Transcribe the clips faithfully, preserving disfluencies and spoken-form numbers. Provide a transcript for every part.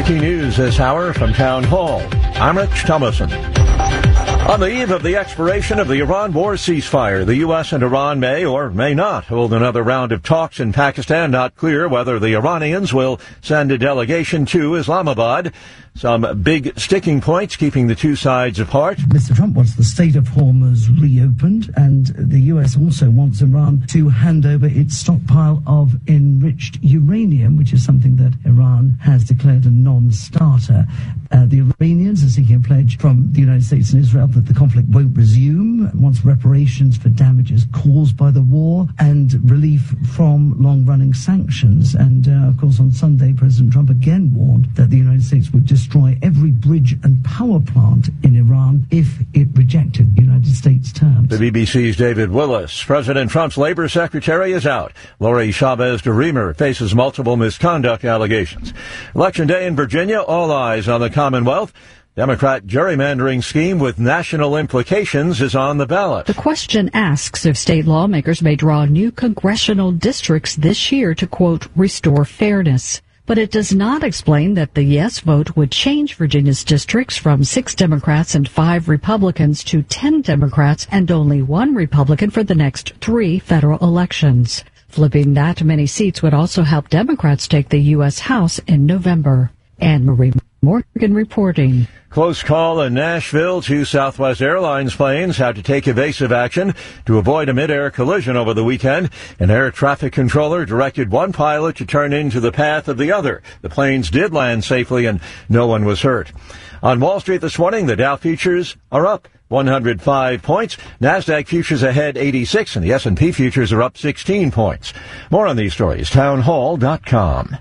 Breaking news this hour from Town Hall. I'm Rich Thomason. On the eve of the expiration of the Iran war ceasefire, the U S and Iran may or may not hold another round of talks in Pakistan. Not clear whether the Iranians will send a delegation to Islamabad. Some big sticking points keeping the two sides apart. Mister Trump wants the Strait of Hormuz reopened, and the U S also wants Iran to hand over its stockpile of enriched uranium, which is something that Iran has declared a non-starter. Uh, the Iranians are seeking a pledge from the United States and Israel that the conflict won't resume, wants reparations for damages caused by the war, and relief from long-running sanctions. And, uh, of course, on Sunday, President Trump again warned that the United States would destroy every bridge and power plant in Iran if it rejected United States terms. The B B C's David Willis. President Trump's labor secretary is out. Lori Chavez de Remer faces multiple misconduct allegations. Election day in Virginia, all eyes on the Commonwealth. Democrat gerrymandering scheme with national implications is on the ballot. The question asks if state lawmakers may draw new congressional districts this year to, quote, restore fairness. But it does not explain that the yes vote would change Virginia's districts from six Democrats and five Republicans to ten Democrats and only one Republican for the next three federal elections. Flipping that many seats would also help Democrats take the U S House in November. Anne Marie Morgan reporting. Close call in Nashville. Two Southwest Airlines planes had to take evasive action to avoid a mid-air collision over the weekend. An air traffic controller directed one pilot to turn into the path of the other. The planes did land safely and no one was hurt. On Wall Street this morning, the Dow futures are up one hundred five points. NASDAQ futures ahead eighty-six, and the S and P futures are up sixteen points. More on these stories, townhall dot com.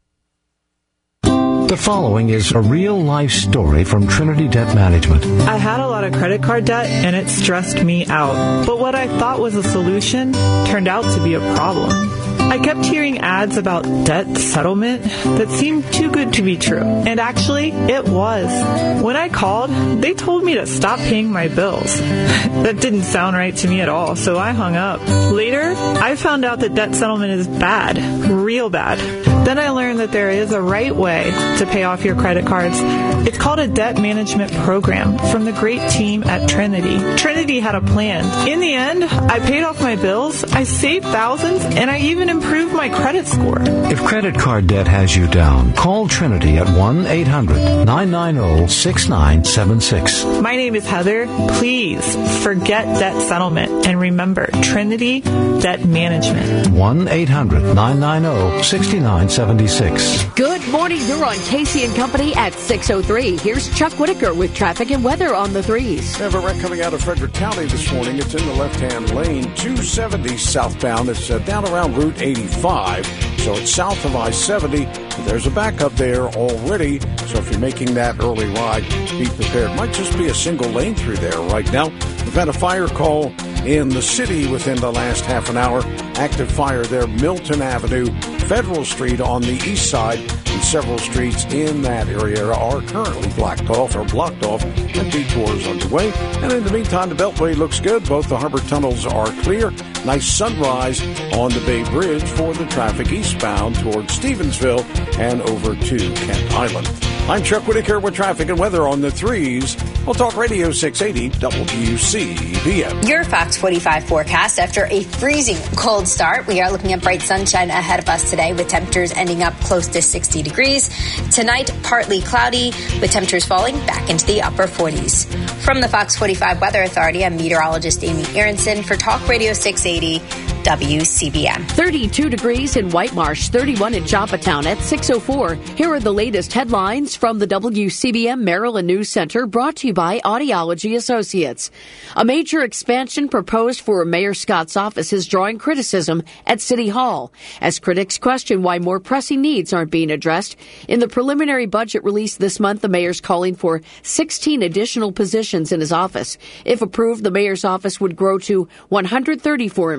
The following is a real-life story from Trinity Debt Management. I had a lot of credit card debt, and it stressed me out. But what I thought was a solution turned out to be a problem. I kept hearing ads about debt settlement that seemed too good to be true. And actually, it was. When I called, they told me to stop paying my bills. That didn't sound right to me at all, so I hung up. Later, I found out that debt settlement is bad, real bad. Then I learned that there is a right way to pay off your credit cards. It's called a debt management program from the great team at Trinity. Trinity had a plan. In the end, I paid off my bills, I saved thousands, and I even improved my credit score. If credit card debt has you down, call Trinity at one eight hundred nine nine zero six nine seven six. My name is Heather. Please forget debt settlement and remember Trinity Debt Management. one eight hundred nine nine zero six nine seven six. Good morning. You're on Casey and Company at six oh three. Here's Chuck Whitaker with traffic and weather on the threes. We have a wreck coming out of Frederick County this morning. It's in the left-hand lane, two seventy southbound. It's uh, down around Route eighty-five, so it's south of I seventy. There's a backup there already, so if you're making that early ride, be prepared. Might just be a single lane through there right now. We've had a fire call in the city within the last half an hour. Active fire there, Milton Avenue, Federal Street on the east side, and several streets in that area are currently blocked off or blocked off, and detours underway. And in the meantime, the Beltway looks good. Both the harbor tunnels are clear. Nice sunrise on the Bay Bridge for the traffic eastbound towards Stevensville and over to Kent Island. I'm Chuck Whitaker with traffic and weather on the threes. We'll talk Radio six eighty W C B M. Your Fox forty-five forecast. After a freezing cold start, we are looking at bright sunshine ahead of us today with temperatures ending up close to sixty degrees. Tonight, partly cloudy with temperatures falling back into the upper forties. From the Fox forty-five Weather Authority, I'm meteorologist Amy Aronson for Talk Radio six eighty W C B M. thirty-two degrees in White Marsh, thirty-one in Joppatown at six oh four. Here are the latest headlines from the W C B M Maryland News Center, brought to you by Audiology Associates. A major expansion proposed for Mayor Scott's office is drawing criticism at City Hall, as critics question why more pressing needs aren't being addressed. In the preliminary budget released this month, the mayor's calling for sixteen additional positions in his office. If approved, the mayor's office would grow to one hundred thirty-four employees,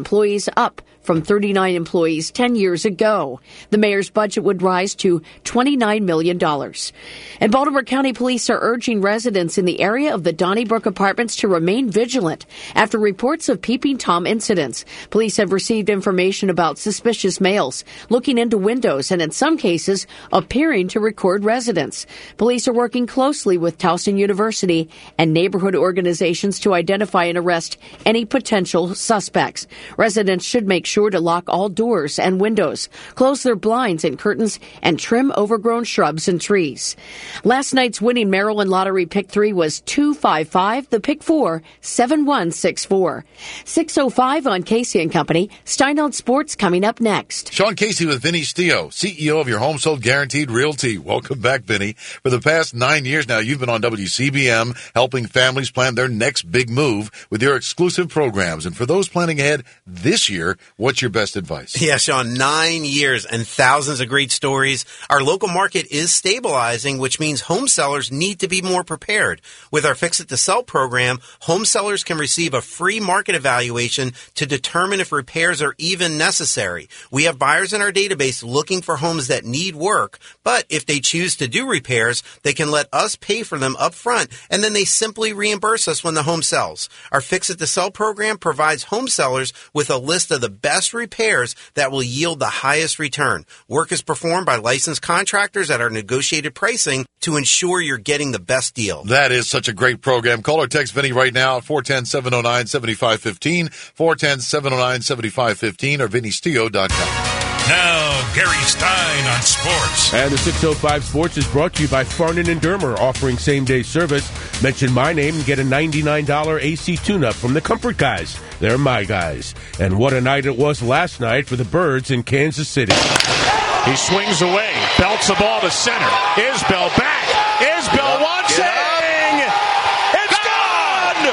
up from thirty-nine employees ten years ago. The mayor's budget would rise to twenty-nine million dollars. And Baltimore County Police are urging residents in the area of the Donnybrook apartments to remain vigilant after reports of Peeping Tom incidents. Police have received information about suspicious males looking into windows and in some cases appearing to record residents. Police are working closely with Towson University and neighborhood organizations to identify and arrest any potential suspects. Residents should make sure to lock all doors and windows, close their blinds and curtains, and trim overgrown shrubs and trees. Last night's winning Maryland Lottery Pick three was two five five, the Pick four, seven one six four. six oh five on Casey and Company. Stein on Sports coming up next. Sean Casey with Vinny Stio, C E O of your Home Sold Guaranteed Realty. Welcome back, Vinny. For the past nine years now, you've been on W C B M helping families plan their next big move with your exclusive programs. And for those planning ahead this year, what's your best advice? Yeah, Sean, nine years and thousands of great stories. Our local market is stabilizing, which means home sellers need to be more prepared. With our Fix It to Sell program, home sellers can receive a free market evaluation to determine if repairs are even necessary. We have buyers in our database looking for homes that need work, but if they choose to do repairs, they can let us pay for them up front, and then they simply reimburse us when the home sells. Our Fix It to Sell program provides home sellers with a list of the best repairs that will yield the highest return. Work is performed by licensed contractors at our negotiated pricing to ensure you're getting the best deal. That is such a great program. Call or text Vinny right now at four one zero, seven oh nine, seven five one five, four one zero, seven oh nine, seven five one five, or vinny stio dot com. Now, Gary Stein on sports. And the six oh five Sports is brought to you by Farnan and Dermer, offering same-day service. Mention my name and get a ninety-nine dollars A C tune-up from the Comfort Guys. They're my guys. And what a night it was last night for the Birds in Kansas City. He swings away, belts the ball to center. Isbell back. Isbell wants it. It's gone!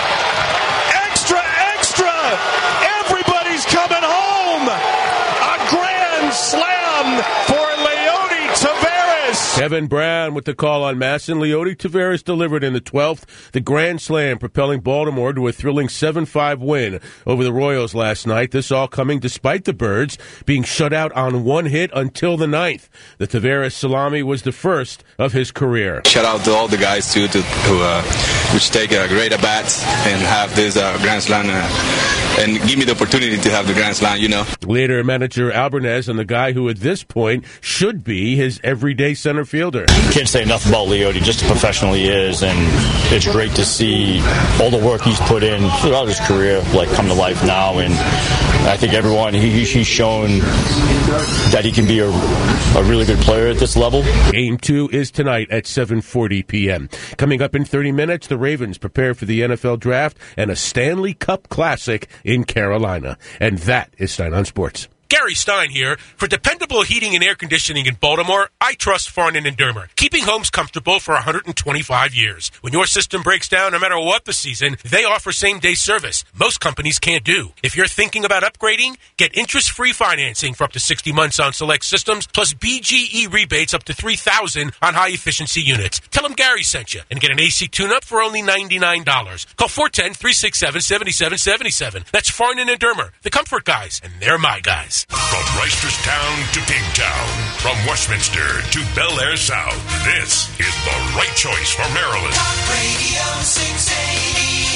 Extra, extra! Everybody's coming home! A grand slam for Leody Taveras. Kevin Brown with the call on Masson. Leody Taveras delivered in the twelfth, the grand slam, propelling Baltimore to a thrilling seven five win over the Royals last night. This all coming despite the Birds being shut out on one hit until the ninth. The Taveras salami was the first of his career. Shout out to all the guys, too, to, who uh, which take a great at-bats and have this uh, grand slam uh, and give me the opportunity to have the grand slam, you know. Later, manager Albernez and the guy who at this point should be his everyday center fielder. Can't say enough about Leody, just a professional he is, and it's great to see all the work he's put in throughout his career, like, come to life now, and I think everyone, he, he's shown that he can be a, a really good player at this level. Game two is tonight at seven forty p.m. Coming up in thirty minutes, the Ravens prepare for the N F L Draft and a Stanley Cup Classic in Carolina. And that is Stein on Sports. Gary Stein here. For dependable heating and air conditioning in Baltimore, I trust Farnan and Dermer, keeping homes comfortable for one hundred twenty-five years. When your system breaks down, no matter what the season, they offer same-day service. Most companies can't do. If you're thinking about upgrading, get interest-free financing for up to sixty months on select systems, plus B G E rebates up to three thousand dollars on high-efficiency units. Tell them Gary sent you and get an A C tune-up for only ninety-nine dollars. Call four one zero, three six seven, seven seven seven seven. That's Farnan and Dermer, the Comfort Guys, and they're my guys. From Reisterstown to Kingstown, from Westminster to Bel Air South, this is the right choice for Maryland. Talk Radio six eighty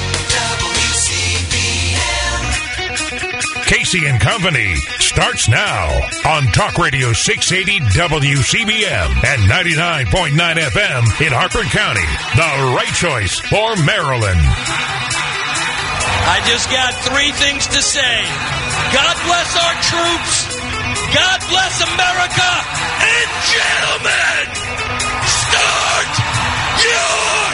W C B M. Casey and Company starts now on Talk Radio six eighty W C B M and ninety-nine point nine F M in Harford County. The right choice for Maryland. I just got three things to say. God bless our troops. God bless America. And gentlemen, start your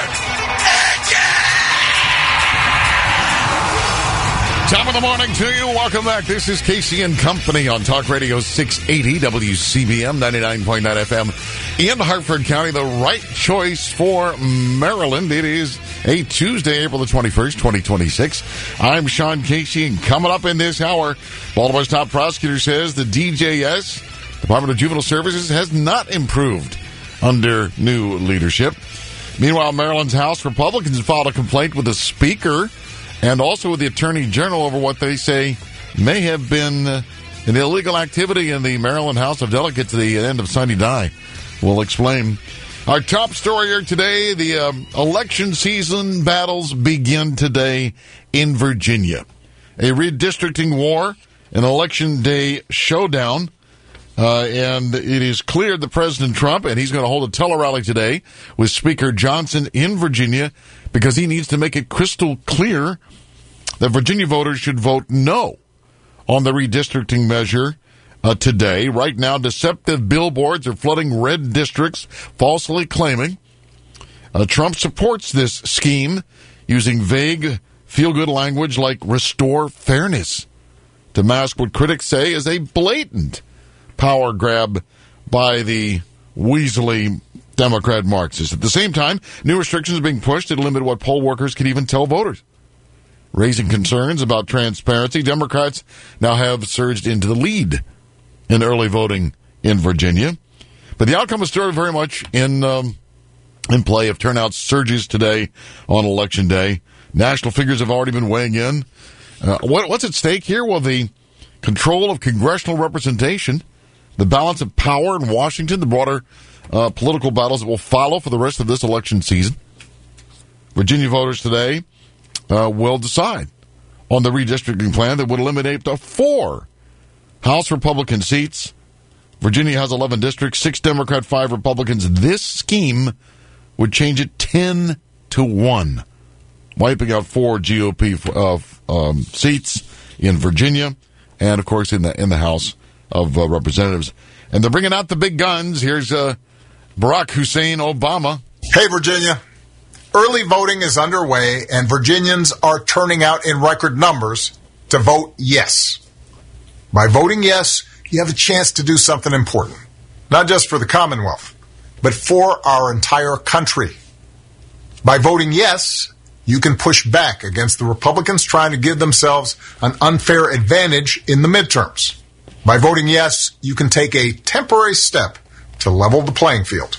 engine. Top of the morning to you. Welcome back. This is Casey and Company on Talk Radio six eighty W C B M, ninety-nine point nine F M in Harford County. The right choice for Maryland. It is a Tuesday, April the twenty-first, twenty twenty-six. I'm Sean Casey, and coming up in this hour, Baltimore's top prosecutor says the D J S, Department of Juvenile Services, has not improved under new leadership. Meanwhile, Maryland's House Republicans filed a complaint with the Speaker and also with the Attorney General over what they say may have been uh, an illegal activity in the Maryland House of Delegates at the end of Sunny Die. We'll explain. Our top story here today, the um, election season battles begin today in Virginia. A redistricting war, an election day showdown, uh, and it is clear that President Trump, and he's going to hold a tele-rally today with Speaker Johnson in Virginia because he needs to make it crystal clear that Virginia voters should vote no on the redistricting measure uh, today. Right now, deceptive billboards are flooding red districts, falsely claiming uh, Trump supports this scheme using vague, feel-good language like restore fairness to mask what critics say is a blatant power grab by the weaselly Democrat Marxists. At the same time, new restrictions are being pushed to limit what poll workers can even tell voters. Raising concerns about transparency, Democrats now have surged into the lead in early voting in Virginia. But the outcome is still very much in um, in play if turnout surges today on Election Day. National figures have already been weighing in. Uh, what, what's at stake here? Well, the control of congressional representation, the balance of power in Washington, the broader uh, political battles that will follow for the rest of this election season. Virginia voters today Uh, will decide on the redistricting plan that would eliminate the four House Republican seats. Virginia has eleven districts, six Democrat, five Republicans. This scheme would change it ten to one, wiping out four G O P uh, um, seats in Virginia and, of course, in the in the House of uh, Representatives. And they're bringing out the big guns. Here's uh, Barack Hussein Obama. Hey, Virginia. Early voting is underway, and Virginians are turning out in record numbers to vote yes. By voting yes, you have a chance to do something important, not just for the Commonwealth, but for our entire country. By voting yes, you can push back against the Republicans trying to give themselves an unfair advantage in the midterms. By voting yes, you can take a temporary step to level the playing field.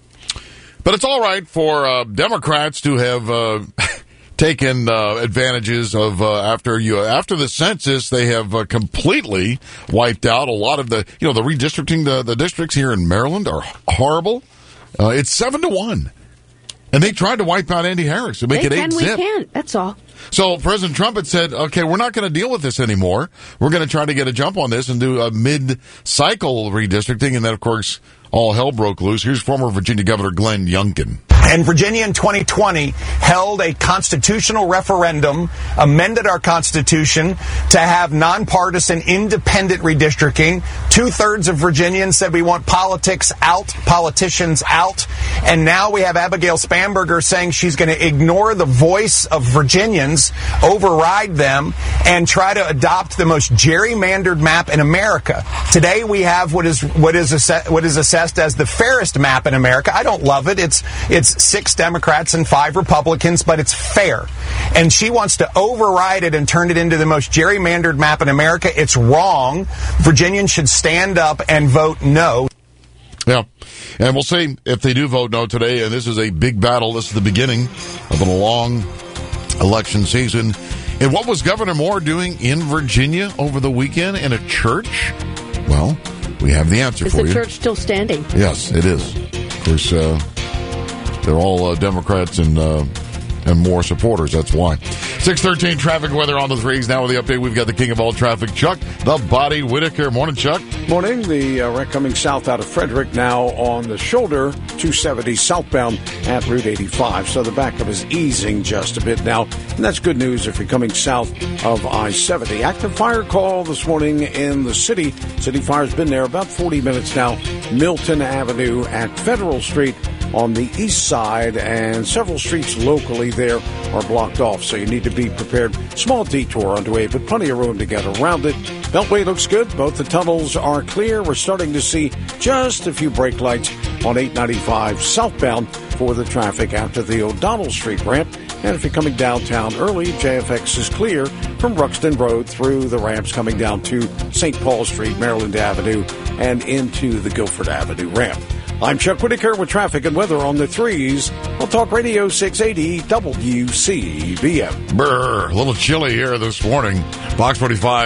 But it's all right for uh, Democrats to have uh, taken uh, advantages of uh, after you after the census. They have uh, completely wiped out a lot of the you know the redistricting. The, the districts here in Maryland are horrible. Uh, it's seven to one, and they tried to wipe out Andy Harris to make they it can, eight we zip. can't. That's all. So President Trump had said, "Okay, we're not going to deal with this anymore. We're going to try to get a jump on this and do a mid-cycle redistricting." And then, of course, all hell broke loose. Here's former Virginia Governor Glenn Youngkin. And Virginia in twenty twenty held a constitutional referendum, amended our Constitution to have nonpartisan, independent redistricting. Two-thirds of Virginians said we want politics out, politicians out. And now we have Abigail Spanberger saying she's going to ignore the voice of Virginians, override them, and try to adopt the most gerrymandered map in America. Today we have what is what is asse- what is assessed as the fairest map in America. I don't love it. It's it's six Democrats and five Republicans, but it's fair. And she wants to override it and turn it into the most gerrymandered map in America. It's wrong. Virginians should stand up and vote no. Yeah. And we'll see if they do vote no today. And this is a big battle. This is the beginning of a long election season. And what was Governor Moore doing in Virginia over the weekend in a church? Well, we have the answer is for you. Is the church still standing? Yes, it is. Of course, uh, they're all uh, Democrats and uh, and more supporters. That's why. six thirteen traffic weather on the threes. Now with the update, we've got the king of all traffic, Chuck the Body Whitaker. Morning, Chuck. Morning. The uh, wreck coming south out of Frederick now on the shoulder, two seventy southbound at Route eighty-five. So the backup is easing just a bit now. And that's good news if you're coming south of I seventy. Active fire call this morning in the city. City fire's been there about forty minutes now. Milton Avenue at Federal Street on the east side, and several streets locally there are blocked off, so you need to be prepared. Small detour underway, but plenty of room to get around it. Beltway looks good. Both the tunnels are clear. We're starting to see just a few brake lights on eight ninety-five southbound for the traffic after the O'Donnell Street ramp. And if you're coming downtown early, J F X is clear from Ruxton Road through the ramps coming down to Saint Paul Street, Maryland Avenue, and into the Guilford Avenue ramp. I'm Chuck Whitaker with traffic and weather on the threes. I'll talk Radio six eighty W C B M. Brr, a little chilly here this morning. Box forty-five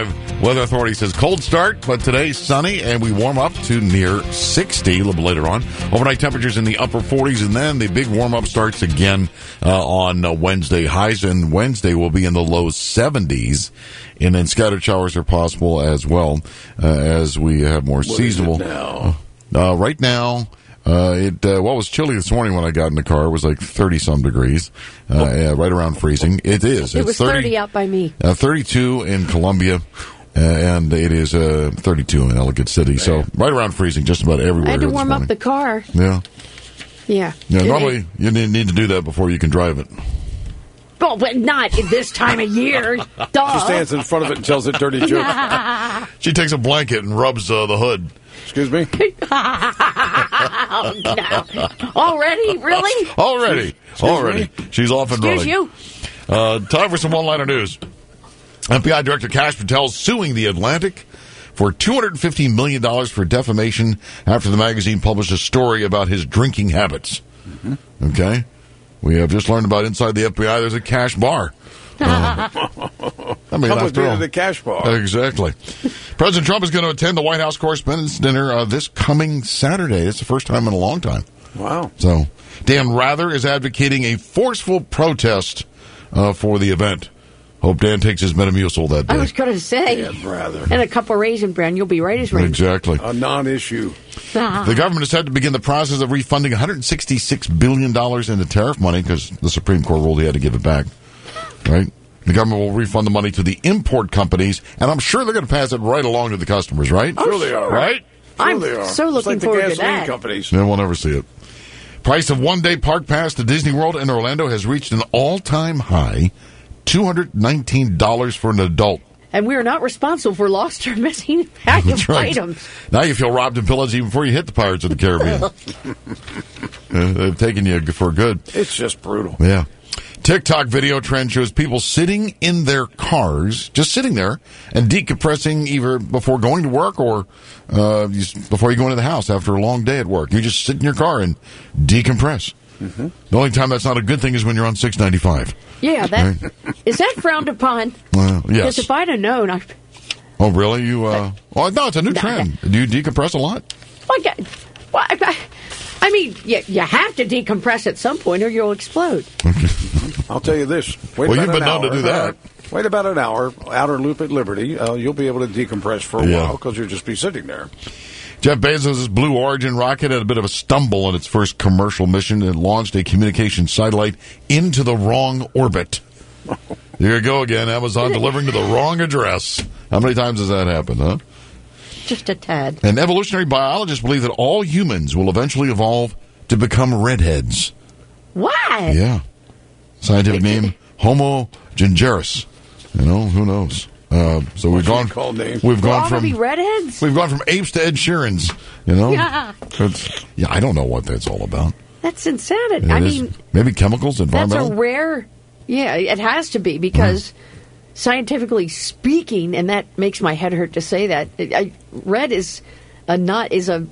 Weather Authority says cold start, but today sunny, and we warm up to near sixty a little later on. Overnight temperatures in the upper forties, and then the big warm-up starts again uh, on uh, Wednesday. Highs in Wednesday will be in the low seventies, and then scattered showers are possible as well uh, as we have more what seasonal. Is it now? Uh, right now, uh, it uh, well, it was chilly this morning when I got in the car. It was like thirty-some degrees, uh, oh. yeah, right around freezing. It is. It it's was thirty, thirty out by me. Uh, thirty-two in Columbia. Uh, and it is uh, thirty-two in Ellicott City, Man. So right around freezing just about everywhere. I had to here warm this up the car. Yeah. Yeah. Yeah, it, normally it, you need, need to do that before you can drive it. Well, but not at this time of year. Duh. She stands in front of it and tells it dirty jokes. She takes a blanket and rubs uh, the hood. Excuse me? Oh, no. Already? Really? Already. Excuse Already. Me? She's off and Excuse running. Excuse you. Uh, time for some one-liner news. F B I Director Kash Patel suing The Atlantic for two hundred fifty million dollars for defamation after the magazine published a story about his drinking habits. Mm-hmm. Okay? We have just learned about inside the F B I there's a cash bar. Uh, I mean, Public after all, the cash bar. Exactly. President Trump is going to attend the White House Correspondents' Dinner uh, this coming Saturday. It's the first time in a long time. Wow. So, Dan Rather is advocating a forceful protest uh, for the event. Hope Dan takes his Metamucil that day. I was going to say. Dan Rather. And a cup of Raisin Bran. You'll be right as rain. Exactly. A non-issue. The government has had to begin the process of refunding one hundred sixty-six billion dollars in the tariff money because the Supreme Court ruled he had to give it back. Right? The government will refund the money to the import companies, and I'm sure they're going to pass it right along to the customers, right? Oh, sure they are. Right? Sure I'm they are. so looking it's like forward the to that. Companies. Yeah, we'll never see it. Price of one-day park pass to Disney World in Orlando has reached an all-time high, two hundred nineteen dollars for an adult. And we are not responsible for lost or missing bag of right. items. Now you feel robbed and pillaged even before you hit the Pirates of the Caribbean. uh, they've taken you for good. It's just brutal. Yeah. TikTok video trend shows people sitting in their cars, just sitting there, and decompressing either before going to work or uh, before you go into the house after a long day at work. You just sit in your car and decompress. Mm-hmm. The only time that's not a good thing is when you're on six ninety-five. Yeah, that right? Is that frowned upon? Well, yes. Because if I'd have known, I. Oh, really? You? Uh... Oh, no, it's a new no, trend. Do you decompress a lot? Well, I, well, I, I mean, you, you have to decompress at some point, or you'll explode. I'll tell you this. Wait well, about you've been an known hour, to do that. Wait about an hour, outer loop at Liberty. Uh, you'll be able to decompress for a yeah. while because you'll just be sitting there. Jeff Bezos' Blue Origin rocket had a bit of a stumble on its first commercial mission. It launched a communication satellite into the wrong orbit. Here you go again, Amazon delivering to the wrong address. How many times has that happened, huh? Just a tad. And evolutionary biologists believe that all humans will eventually evolve to become redheads. Why? Yeah. Scientific name, Homo gingerus. You know, who knows? Uh, so we've gone. We've We'll gone all from be redheads. We've gone from apes to Ed Sheerans. You know. Yeah. It's, yeah, I don't know what that's all about. That's insanity. It I is, mean, maybe chemicals, that's environmental. a rare. Yeah, it has to be because mm. scientifically speaking, and that makes my head hurt to say that. I, red is a not is a.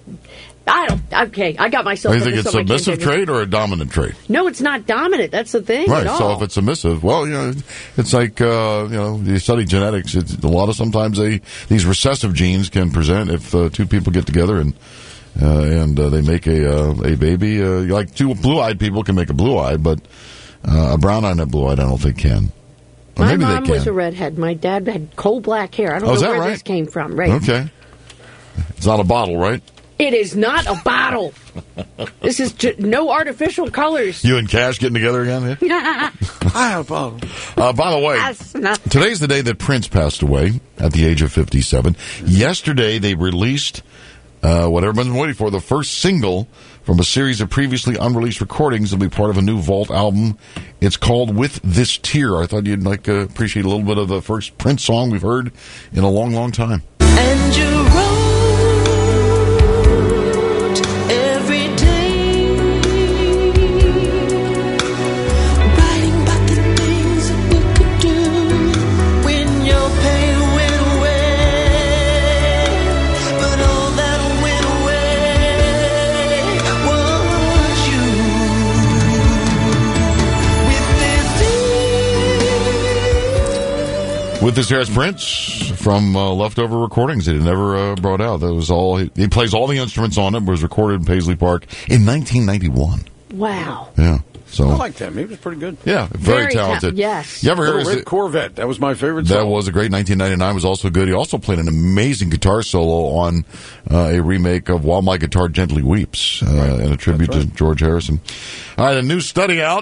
I don't. Okay, I got myself. Do you think it's a submissive trait or a dominant trait? No, it's not dominant. That's the thing. Right. At all. So if it's submissive, well, you know, it's like uh, you know, you study genetics. It's a lot of sometimes they these recessive genes can present if uh, two people get together and uh, and uh, they make a uh, a baby. Uh, like two blue-eyed people can make a blue-eyed, but uh, a brown-eyed and a blue-eyed, I don't think can. Or My maybe mom they can. was a redhead. My dad had coal black hair. I don't Oh, is know that where right? this came from. Right. Okay. It's not a bottle, right? It is not a bottle. This is ju- no artificial colors. You and Cash getting together again? Yeah? I have a bottle. Uh, by the way, today's the day that Prince passed away at the age of fifty-seven. Yesterday, they released uh, what everyone's been waiting for, the first single from a series of previously unreleased recordings. It'll be part of a new Vault album. It's called With This Tear. I thought you'd like uh, appreciate a little bit of the first Prince song we've heard in a long, long time. And you wrote every day, writing about the things that we could do when your pain went away. But all that went away was you. With this With this year's Prince from uh, leftover recordings that he never uh, brought out. That was all. He, he plays all the instruments on it. Was recorded in Paisley Park in nineteen ninety-one. Wow. Yeah. So I liked him. He was pretty good. Yeah, very, Very talented. ta- yes. You ever hear Little his Red Corvette? That was my favorite That song. was a great nineteen ninety-nine. Was also good. He also played an amazing guitar solo on uh, a remake of While My Guitar Gently Weeps, uh, right. in a tribute right. to George Harrison. All right, a new study out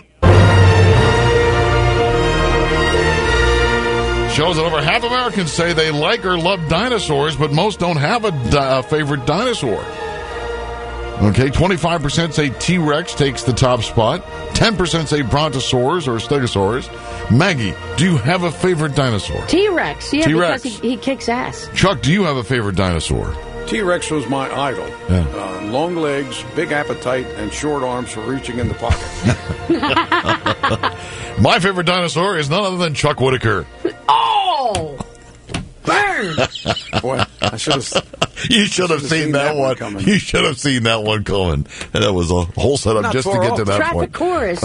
shows that over half Americans say they like or love dinosaurs, but most don't have a, di- a favorite dinosaur. Okay, twenty-five percent say T-Rex takes the top spot. ten percent say Brontosaurus or Stegosaurus. Maggie, do you have a favorite dinosaur? T-Rex, yeah, T-Rex. because he, he kicks ass. Chuck, do you have a favorite dinosaur? T-Rex was my idol. Yeah. Uh, long legs, big appetite, and short arms for reaching in the pocket. My favorite dinosaur is none other than Chuck Whitaker. Oh! Burn! Boy, I should have. You should have seen, seen that, that one. one you should have seen that one coming. And that was a whole setup Not just to get off. to that Traffic point.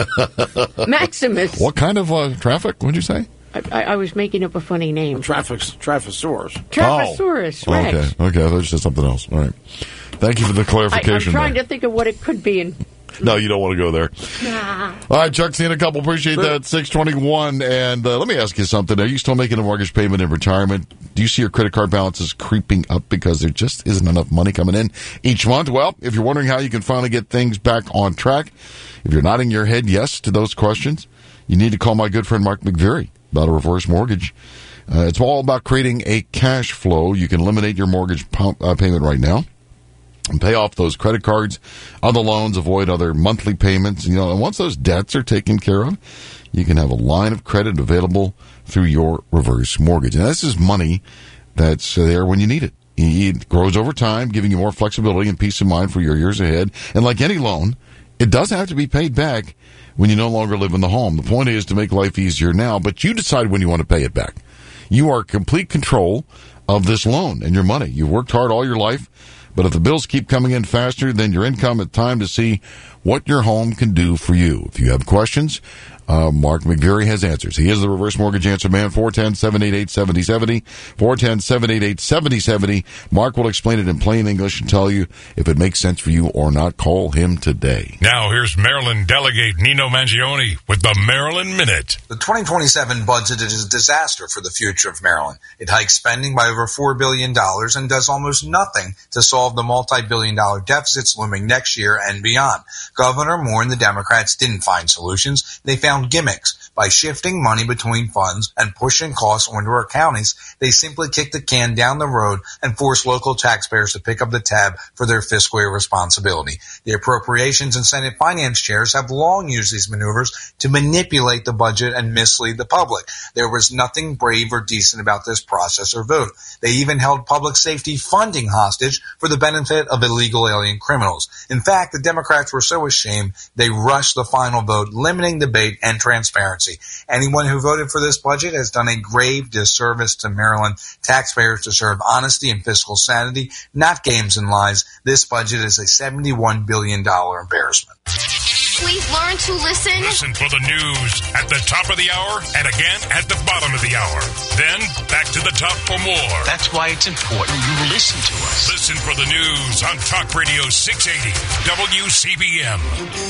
chorus. Maximus. What kind of uh, traffic? What'd you say? I, I was making up a funny name. Traffic, Traphosaurus. Traphosaurus, oh. Rex. Okay, okay. I thought you said something else. All right. Thank you for the clarification. I, I'm trying there. to think of what it could be. In... No, you don't want to go there. Nah. All right, Chuck, seeing a couple. Appreciate sure. that. six twenty-one. And uh, let me ask you something. Are you still making a mortgage payment in retirement? Do you see your credit card balances creeping up because there just isn't enough money coming in each month? Well, if you're wondering how you can finally get things back on track, if you're nodding your head yes to those questions, you need to call my good friend Mark McVeary about a reverse mortgage. Uh, it's all about creating a cash flow. You can eliminate your mortgage pump, uh, payment right now and pay off those credit cards, other loans, avoid other monthly payments. You know, and once those debts are taken care of, you can have a line of credit available through your reverse mortgage. And this is money that's there when you need it. It grows over time, giving you more flexibility and peace of mind for your years ahead. And like any loan, it does have to be paid back when you no longer live in the home. The point is to make life easier now, but you decide when you want to pay it back. You are in complete control of this loan and your money. You've worked hard all your life, but if the bills keep coming in faster than your income, it's time to see what your home can do for you. If you have questions, uh, Mark McVeary has answers. He is the Reverse Mortgage Answer Man, four one zero, seven eight eight, seven zero seven zero, four one zero, seven eight eight, seven zero seven zero. Mark will explain it in plain English and tell you if it makes sense for you or not. Call him today. Now here's Maryland Delegate Nino Mangione with the Maryland Minute. The twenty twenty-seven budget is a disaster for the future of Maryland. It hikes spending by over four billion dollars and does almost nothing to solve the multi-billion dollar deficits looming next year and beyond. Governor Moore and the Democrats didn't find solutions. They found gimmicks. By shifting money between funds and pushing costs onto our counties, they simply kick the can down the road and force local taxpayers to pick up the tab for their fiscal responsibility. The Appropriations and Senate Finance chairs have long used these maneuvers to manipulate the budget and mislead the public. There was nothing brave or decent about this process or vote. They even held public safety funding hostage for the benefit of illegal alien criminals. In fact, the Democrats were so ashamed they rushed the final vote, limiting debate and transparency. Anyone who voted for this budget has done a grave disservice to Maryland taxpayers. Deserve honesty and fiscal sanity, not games and lies. This budget is a seventy-one billion dollars embarrassment. Please learn to listen. Listen for the news at the top of the hour and again at the bottom of the hour. Then back to the top for more. That's why it's important you listen to us. Listen for the news on Talk Radio six eighty W C B M.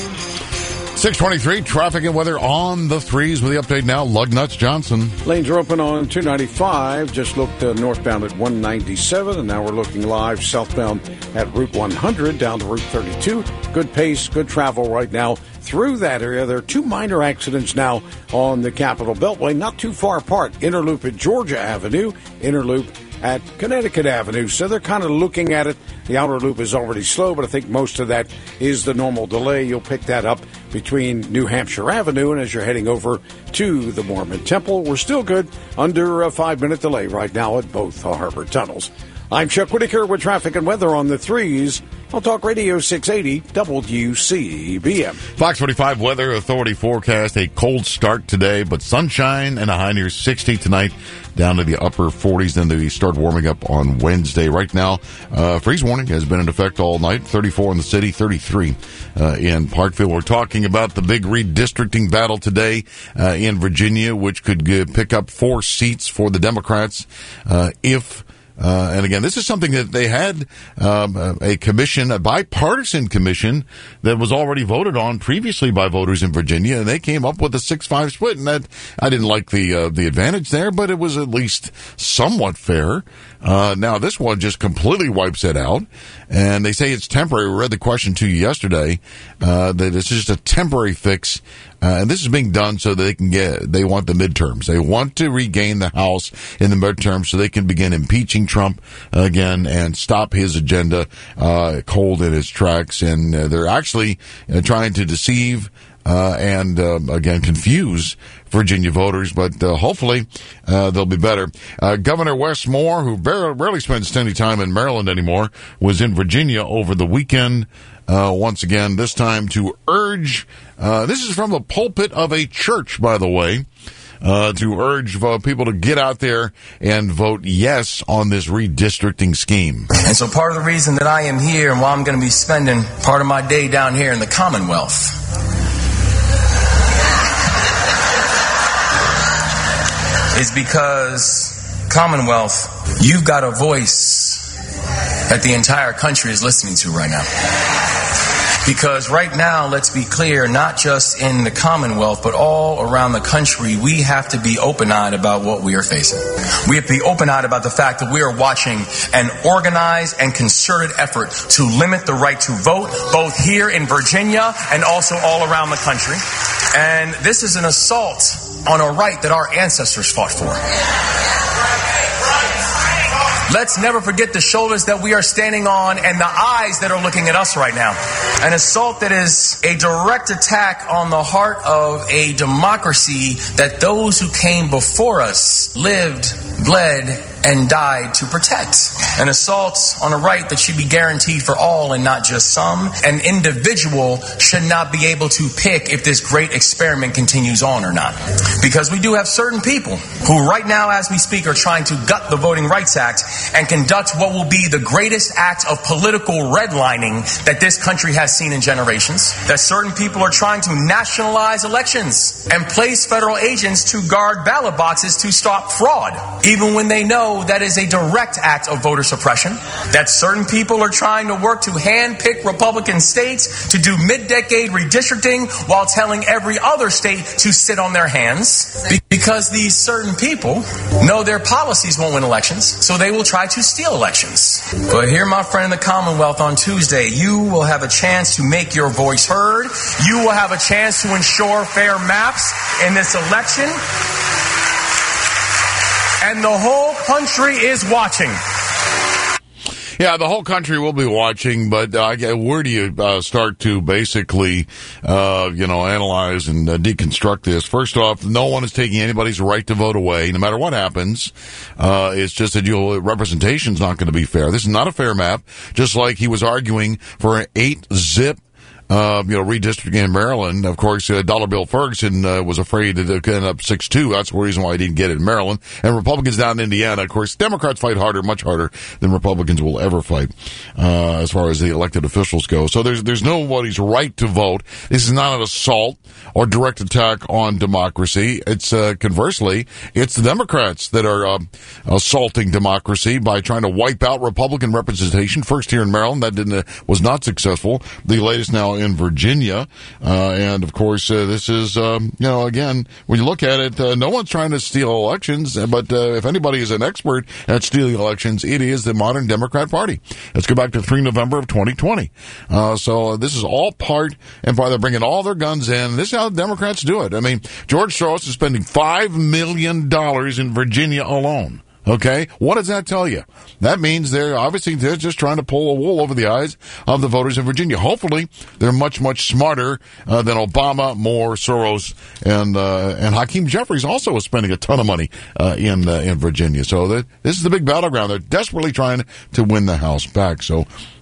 six twenty-three, traffic and weather on the threes with the update now. Lugnuts Johnson. Lanes are open on two ninety-five. Just looked uh, northbound at one ninety-seven, and now we're looking live southbound at Route one hundred down to Route thirty-two. Good pace, good travel right now through that area. There are two minor accidents now on the Capitol Beltway, not too far apart. Interloop at Georgia Avenue, Interloop at Connecticut Avenue. So they're kind of looking at it. The outer loop is already slow, but I think most of that is the normal delay. You'll pick that up between New Hampshire Avenue and as you're heading over to the Mormon Temple. We're still good under a five-minute delay right now at both Harbor Tunnels. I'm Chuck Whitaker with traffic and weather on the threes on Talk Radio six eighty W C B M. Fox forty-five Weather Authority forecast a cold start today, but sunshine and a high near sixty tonight, down to the upper forties. Then they start warming up on Wednesday. Right now, uh, freeze warning has been in effect all night. thirty-four in the city, thirty-three uh, in Parkville. We're talking about the big redistricting battle today uh, in Virginia, which could give, pick up four seats for the Democrats uh, if Uh, and again, this is something that they had um, a commission, a bipartisan commission that was already voted on previously by voters in Virginia, and they came up with a six five split. And that I didn't like the uh, the advantage there, but it was at least somewhat fair. Uh, now this one just completely wipes it out, and they say it's temporary. We read the question to you yesterday uh, that it's just a temporary fix. Uh, and this is being done so that they can get, they want the midterms. They want to regain the House in the midterms so they can begin impeaching Trump again and stop his agenda, uh, cold in its tracks. And uh, they're actually uh, trying to deceive, uh, and, uh, again, confuse Virginia voters, but uh, hopefully uh, they'll be better. Uh, Governor Wes Moore, who barely, rarely spends any time in Maryland anymore, was in Virginia over the weekend. Uh, once again, this time to urge, uh, this is from the pulpit of a church, by the way, uh, to urge uh, people to get out there and vote yes on this redistricting scheme. And so part of the reason that I am here and why I'm going to be spending part of my day down here in the Commonwealth is because, Commonwealth, you've got a voice that the entire country is listening to right now. Because right now, let's be clear, not just in the Commonwealth, but all around the country, we have to be open-eyed about what we are facing. We have to be open-eyed about the fact that we are watching an organized and concerted effort to limit the right to vote, both here in Virginia and also all around the country. And this is an assault on a right that our ancestors fought for. Let's never forget the shoulders that we are standing on and the eyes that are looking at us right now. An assault that is a direct attack on the heart of a democracy that those who came before us lived, bled, and died to protect. An assault on a right that should be guaranteed for all and not just some. An individual should not be able to pick if this great experiment continues on or not. Because we do have certain people who right now as we speak are trying to gut the Voting Rights Act and conduct what will be the greatest act of political redlining that this country has seen in generations. That certain people are trying to nationalize elections and place federal agents to guard ballot boxes to stop fraud, even when they know that is a direct act of voter suppression. That certain people are trying to work to handpick Republican states to do mid-decade redistricting while telling every other state to sit on their hands. Be- because these certain people know their policies won't win elections, so they will try to steal elections. But here, my friend in the Commonwealth, on Tuesday, you will have a chance to make your voice heard. You will have a chance to ensure fair maps in this election. And the whole country is watching. Yeah, the whole country will be watching, but uh, where do you uh, start to basically, uh, you know, analyze and uh, deconstruct this? First off, no one is taking anybody's right to vote away, no matter what happens. Uh, it's just that your representation is not going to be fair. This is not a fair map, just like he was arguing for an eight-zip Uh, you know, redistricting in Maryland. Of course, uh, Dollar Bill Ferguson uh, was afraid that it could end up six two. That's the reason why he didn't get it in Maryland. And Republicans down in Indiana, of course, Democrats fight harder, much harder than Republicans will ever fight, uh, as far as the elected officials go. So there's, there's nobody's right to vote. This is not an assault or direct attack on democracy. It's, uh, conversely, it's the Democrats that are, uh, assaulting democracy by trying to wipe out Republican representation. First here in Maryland, that didn't, uh, was not successful. The latest now in Virginia, uh, and of course, uh, this is, um, you know, again, when you look at it, uh, no one's trying to steal elections, but uh, if anybody is an expert at stealing elections, it is the modern Democrat Party. Let's go back to the third of November of twenty twenty. Uh, so uh, this is all part, and by they're bringing all their guns in. This is how the Democrats do it. I mean, George Soros is spending five million dollars in Virginia alone. Okay, what does that tell you? That means they're obviously they're just trying to pull a wool over the eyes of the voters in Virginia. Hopefully, they're much much smarter uh, than Obama, Moore, Soros, and uh, and Hakeem Jeffries also is spending a ton of money uh, in uh, in Virginia. So that, this is the big battleground. They're desperately trying to win the House back. So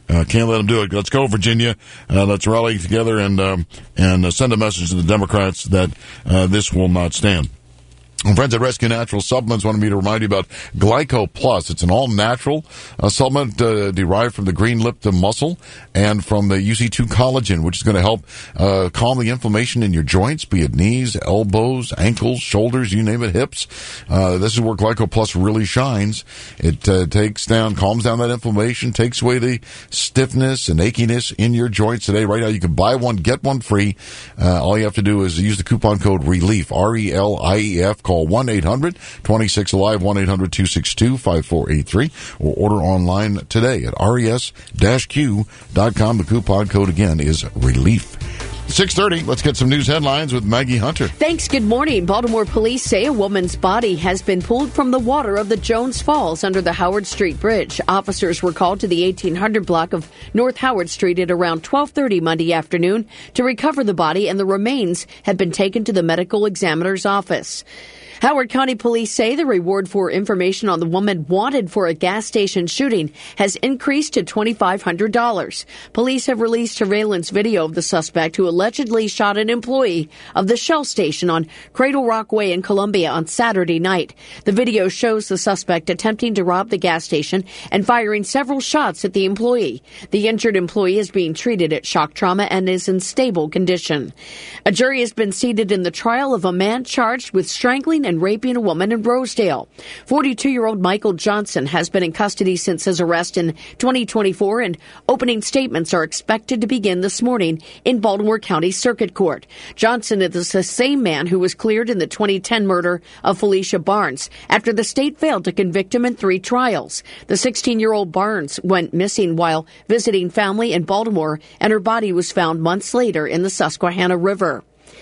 Uh, can't let them do it. Let's go, Virginia. Uh, let's rally together and um, and uh, send a message to the Democrats that uh, this will not stand. And friends at Rescue Natural Supplements wanted me to remind you about Glyco Plus. It's an all-natural uh, supplement uh, derived from the green-lipped mussel and from the U C two collagen, which is going to help uh, calm the inflammation in your joints, be it knees, elbows, ankles, shoulders, you name it, hips. Uh, this is where Glyco Plus really shines. It uh, takes down, calms down that inflammation, takes away the stiffness and achiness in your joints today. Right now, you can buy one, get one free. Uh, all you have to do is use the coupon code RELIEF, R E L I E F. Call one eight hundred twenty-six alive, one eight hundred two six two five four eight three, or order online today at res dash q dot com. The coupon code again is RELIEF. six thirty, let's get some news headlines with Maggie Hunter. Thanks. Good morning. Baltimore police say a woman's body has been pulled from the water of the Jones Falls under the Howard Street Bridge. Officers were called to the eighteen hundred block of North Howard Street at around twelve thirty Monday afternoon to recover the body, and the remains have been taken to the medical examiner's office. Howard County Police say the reward for information on the woman wanted for a gas station shooting has increased to twenty-five hundred dollars. Police have released surveillance video of the suspect who allegedly shot an employee of the Shell station on Cradle Rock Way in Columbia on Saturday night. The video shows the suspect attempting to rob the gas station and firing several shots at the employee. The injured employee is being treated at shock trauma and is in stable condition. A jury has been seated in the trial of a man charged with strangling and raping a woman in Rosedale. forty-two-year-old Michael Johnson has been in custody since his arrest in twenty twenty-four, and opening statements are expected to begin this morning in Baltimore County Circuit Court. Johnson is the same man who was cleared in the twenty ten murder of Felicia Barnes after the state failed to convict him in three trials. The sixteen-year-old Barnes went missing while visiting family in Baltimore, and her body was found months later in the Susquehanna River.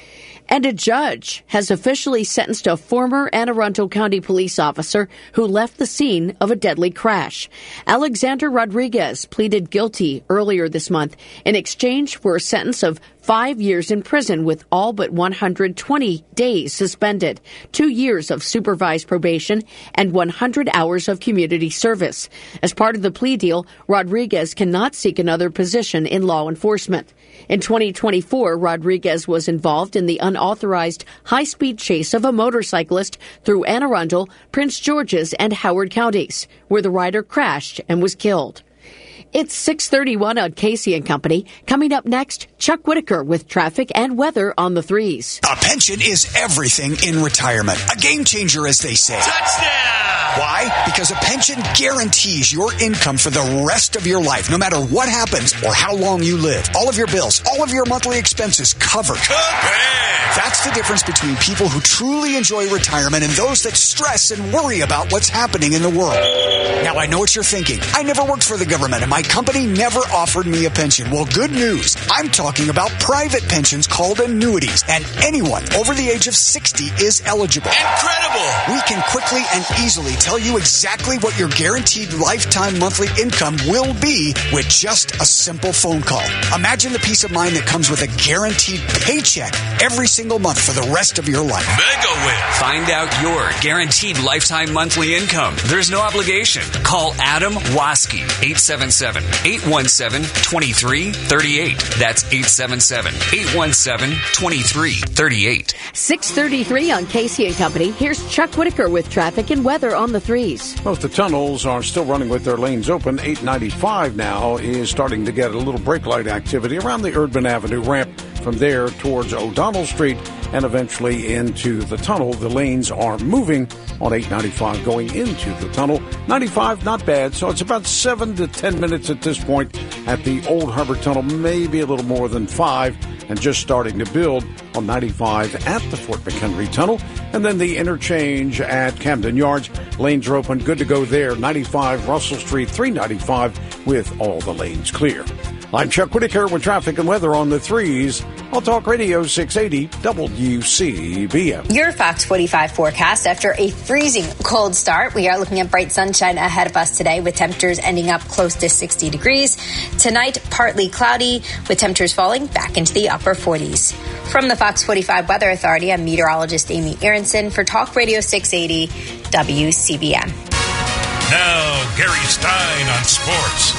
And a judge has officially sentenced a former Anne Arundel County police officer who left the scene of a deadly crash. Alexander Rodriguez pleaded guilty earlier this month in exchange for a sentence of five years in prison with all but one hundred twenty days suspended, two years of supervised probation, and one hundred hours of community service. As part of the plea deal, Rodriguez cannot seek another position in law enforcement. In twenty twenty-four, Rodriguez was involved in the unauthorized high-speed chase of a motorcyclist through Anne Arundel, Prince George's, and Howard counties, where the rider crashed and was killed. It's six thirty-one on Casey and Company. Coming up next, Chuck Whitaker with traffic and weather on the threes. A pension is everything in retirement. A game changer, as they say. Touchdown! Why? Because a pension guarantees your income for the rest of your life, no matter what happens or how long you live. All of your bills, all of your monthly expenses covered. That's the difference between people who truly enjoy retirement and those that stress and worry about what's happening in the world. Now, I know what you're thinking. I never worked for the government, and my company never offered me a pension. Well, good news. I'm talking about private pensions called annuities, and anyone over the age of sixty is eligible. Incredible! We can quickly and easily tell you exactly what your guaranteed lifetime monthly income will be with just a simple phone call. Imagine the peace of mind that comes with a guaranteed paycheck every single month for the rest of your life. Mega Win. Find out your guaranteed lifetime monthly income. There's no obligation. Call Adam Waske, eight seven seven, eight one seven, two three three eight. That's eight seven seven, eight one seven, two three three eight. six thirty-three on Casey and Company. Here's Chuck Whitaker with traffic and weather on the threes. Most of the tunnels are still running with their lanes open. eight ninety-five now is starting to get a little brake light activity around the Erdman Avenue ramp. From there towards O'Donnell Street and eventually into the tunnel. The lanes are moving on eight ninety-five going into the tunnel. ninety-five, not bad, so it's about seven to ten minutes at this point at the Old Harbor Tunnel, maybe a little more than five, and just starting to build on ninety-five at the Fort McHenry Tunnel. And then the interchange at Camden Yards. Lanes are open, good to go there. ninety-five Russell Street, three ninety-five with all the lanes clear. I'm Chuck Whitaker with traffic and weather on the threes. I'll Talk Radio six eighty W C B M. Your Fox forty-five forecast. After a freezing cold start, we are looking at bright sunshine ahead of us today with temperatures ending up close to sixty degrees. Tonight, partly cloudy with temperatures falling back into the upper forties. From the Fox forty-five Weather Authority, I'm meteorologist Amy Aronson for Talk Radio six eighty W C B M. Now, Gary Stein on sports.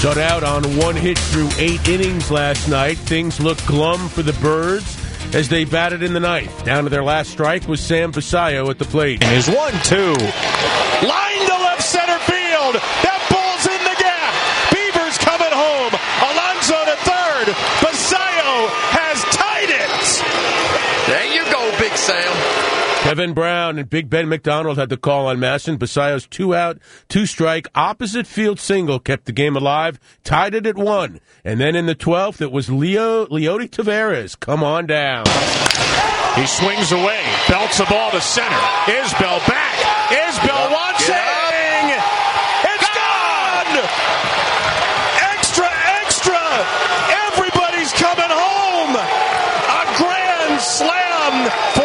Shut out on one hit through eight innings last night. Things look glum for the Birds as they batted in the ninth. Down to their last strike was Sam Basayo at the plate. And his one two. Line to left center field. That ball's in the gap. Beavers coming home. Alonso to third. Basayo has tied it. There you go, Big Sam. Kevin Brown and Big Ben McDonald had the call on Masson. Basayo's two-out, two-strike, opposite field single kept the game alive, tied it at one. And then in the twelfth, it was Leo Leody Taveras. Come on down. He swings away, belts the ball to center. Isbell back. Isbell wants it. It's gone. Extra, extra. Everybody's coming home. A grand slam for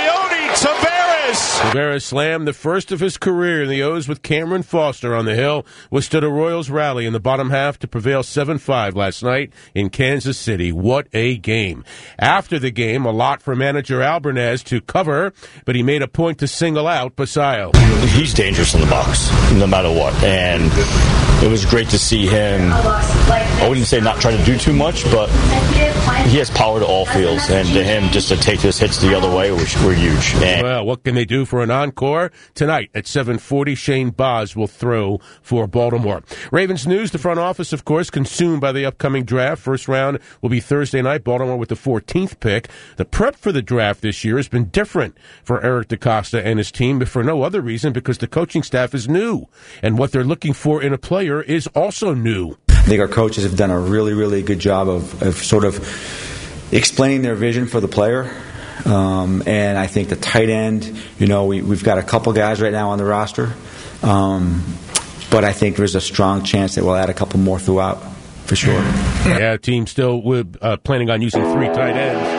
Taveras slammed the first of his career in the O's with Cameron Foster on the hill, withstood a Royals rally in the bottom half to prevail seven five last night in Kansas City. What a game. After the game, a lot for manager Albernez to cover, but he made a point to single out Basayo. He's dangerous in the box, no matter what, and it was great to see him, I wouldn't say not try to do too much, but he has power to all fields, and to him just to take his hits the other way were, were huge. And well, what can they do for an encore? Tonight at seven forty, Shane Baz will throw for Baltimore. Ravens news, the front office, of course, consumed by the upcoming draft. First round will be Thursday night, Baltimore with the fourteenth pick. The prep for the draft this year has been different for Eric DeCosta and his team, but for no other reason, because the coaching staff is new, and what they're looking for in a player is also new. I think our coaches have done a really, really good job of, of sort of explaining their vision for the player. Um, and I think the tight end, you know, we, we've got a couple guys right now on the roster. Um, but I think there's a strong chance that we'll add a couple more throughout, for sure. Yeah, team still uh, planning on using three tight ends.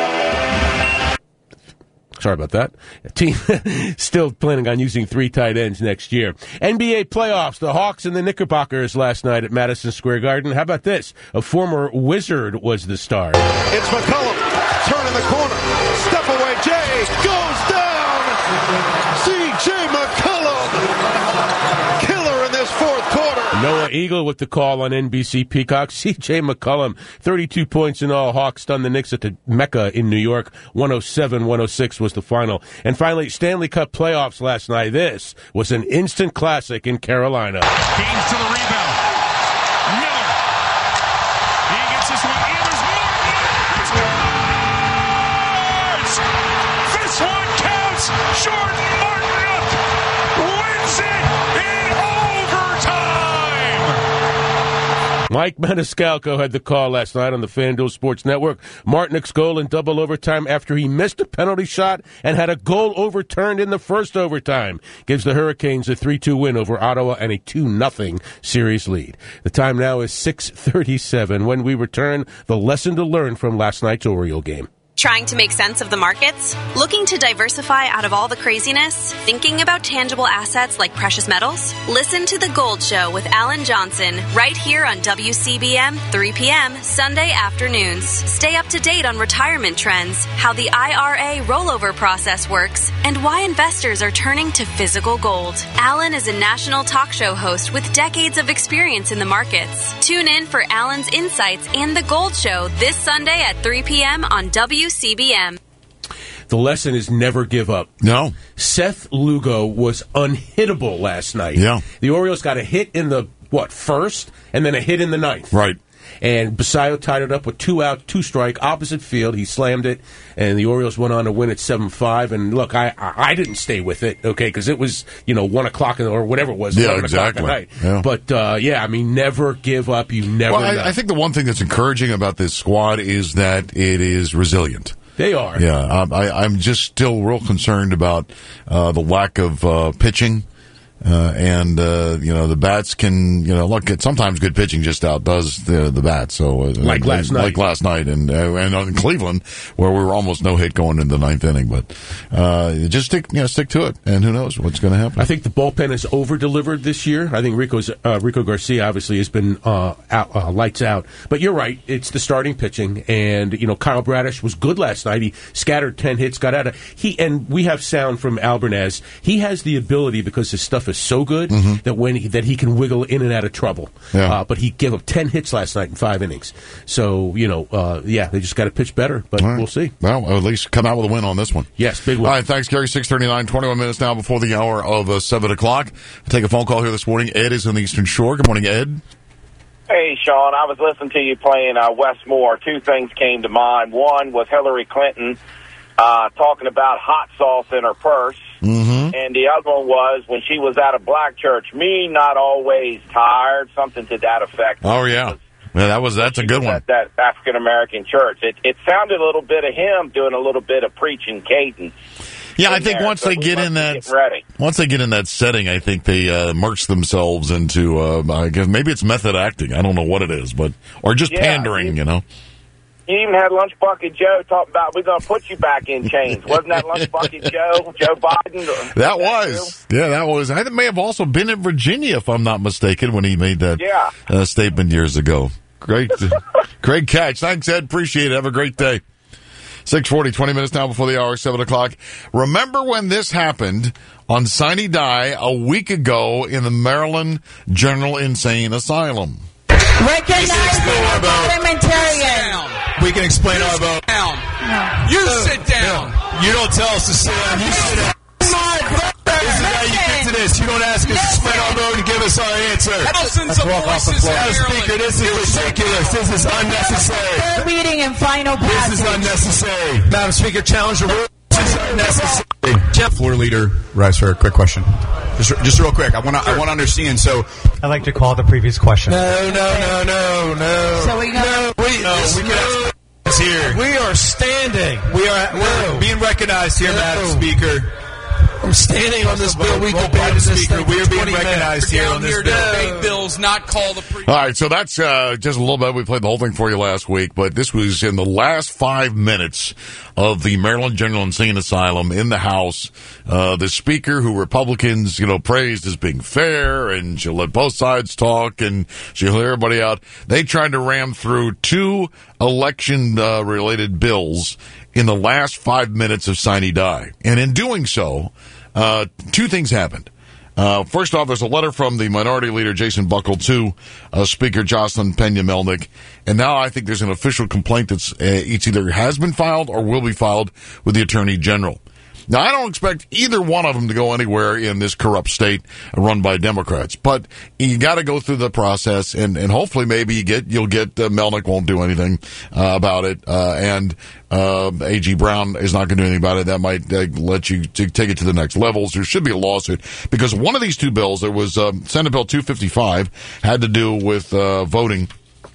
Sorry about that. Team still planning on using three tight ends next year. N B A playoffs, the Hawks and the Knickerbockers last night at Madison Square Garden. How about this? A former Wizard was the star. it's McCollum, turning the corner, step away, Jay, goes down, C J McCollum, killer in this fourth quarter. Noah Eagle with the call on N B C Peacock. C J McCollum, thirty-two points in all. Hawks stunned the Knicks at the Mecca in New York. one oh seven one oh six was the final. And finally, Stanley Cup playoffs last night. This was an instant classic in Carolina. Gaines to the rebound. Miller. He gets this one. Ehlers Martin scores! This one counts. Jordan Martin wins it in overtime. Mike Maniscalco had the call last night on the FanDuel Sports Network. Martinick's goal in double overtime after he missed a penalty shot and had a goal overturned in the first overtime gives the Hurricanes a three two win over Ottawa and a two nothing series lead. The time now is six thirty-seven. When we return, the lesson to learn from last night's Oriole game. Trying to make sense of the markets? Looking to diversify out of all the craziness? Thinking about tangible assets like precious metals? Listen to The Gold Show with Alan Johnson right here on W C B M, three p.m. Sunday afternoons. Stay up to date on retirement trends, how the I R A rollover process works, and why investors are turning to physical gold. Alan is a national talk show host with decades of experience in the markets. Tune in for Alan's insights and The Gold Show this Sunday at three p.m. on W C B M. The lesson is never give up. No. Seth Lugo was unhittable last night. Yeah. The Orioles got a hit in the, what, first, and then a hit in the ninth. Right. And Basayo tied it up with two out, two strike, opposite field. He slammed it, and the Orioles went on to win at seven five. And look, I I, I didn't stay with it, okay, because it was, you know, one o'clock in, or whatever it was. Yeah, eleven exactly. O'clock at night. Yeah. But, uh, yeah, I mean, never give up. You never Well, know. I, I think the one thing that's encouraging about this squad is that it is resilient. They are. Yeah, um, I, I'm just still real concerned about uh, the lack of uh, pitching. Uh, and, uh, you know, the bats can, you know, look, sometimes good pitching just outdoes the the bats. So, uh, Like last night. Like last night. And, uh, and in Cleveland, where we were almost no hit going into the ninth inning. But uh, just stick, you know, stick to it. And who knows what's going to happen. I think the bullpen has over-delivered this year. I think Rico's, uh, Rico Garcia obviously has been uh, out, uh, lights out. But you're right. It's the starting pitching. And, you know, Kyle Bradish was good last night. He scattered ten hits, got out of... He, and we have sound from Albernez. He has the ability, because his stuff is is so good Mm-hmm. that when he, that he can wiggle in and out of trouble. Yeah. Uh, but he gave up ten hits last night in five innings. So you know, uh, yeah, they just got to pitch better. But All right. we'll see. Well, at least come out with a win on this one. Yes, big win. All right, thanks, Gary. six thirty-nine, twenty-one minutes now before the hour of uh, seven o'clock. I'll take a phone call here this morning. Ed is on the Eastern Shore. Good morning, Ed. Hey, Sean, I was listening to you playing uh, Wes Moore. Two things came to mind. One was Hillary Clinton uh, talking about hot sauce in her purse. Mm-hmm. And the other one was when she was at a black church, me not always tired, something to that effect. Oh, yeah. Yeah, that was that's a good one. At that African-American church. It, it sounded a little bit of him doing a little bit of preaching cadence. Yeah, I in think there, once so they we get must in be that getting ready. once they get in that setting, I think they uh, merge themselves into uh, I guess maybe it's method acting. I don't know what it is, but or just Yeah, pandering, he- you know. He even had Lunch Bucket Joe talk about, we're going to put you back in chains. Wasn't that Lunch Bucket Joe, Joe Biden? Or, That was yeah, that was. I think it may have also been in Virginia, if I'm not mistaken, when he made that Yeah. uh, statement years ago. Great, great catch. Thanks, Ed. Appreciate it. Have a great day. six forty, twenty minutes now before the hour, seven o'clock. Remember when this happened on Sine Die a week ago in the Maryland General Insane Asylum? Recognizing a parliamentarian. We can explain our vote. You sit down. You don't tell us to sit down. You sit down. This is how you get to this. You don't ask us to explain our vote and give us our answer. Thousands of voices in Madam Speaker, this is ridiculous. This is unnecessary. Third reading and final passage. This is unnecessary. Madam Speaker, challenge the rules. This is unnecessary. Jeff, floor leader, rise for a quick question. Just, just real quick. I want to. I want to understand. So, I'd like to call the previous question. no, no, no, no, no. So we know. No, we, no, we can ask here. We are standing. We are we're being recognized here, Madam Speaker. I'm standing on this bill. We Madam Speaker. We are being recognized here on this bill. Debate bills, not call the pre- All right, so that's uh, just a little bit. We played the whole thing for you last week, but this was in the last five minutes of the Maryland General Insane Asylum in the House. Uh, the speaker, who Republicans, you know, praised as being fair, and she'll let both sides talk, and she'll hear everybody out. They tried to ram through two election-related bills in the last five minutes of Sine Die. And in doing so, uh, two things happened. Uh, first off, there's a letter from the Minority Leader, Jason Buckle, to uh, Speaker Jocelyn Pena-Melnick. And now I think there's an official complaint that's uh, it's either has been filed or will be filed with the Attorney General. Now, I don't expect either one of them to go anywhere in this corrupt state run by Democrats, but you got to go through the process, and, and hopefully maybe you get you'll get uh, Melnick won't do anything uh, about it, uh, and uh, A G Brown is not going to do anything about it. That might uh, let you t- take it to the next levels. There should be a lawsuit because one of these two bills, there was um, Senate Bill two fifty-five, had to do with uh, voting.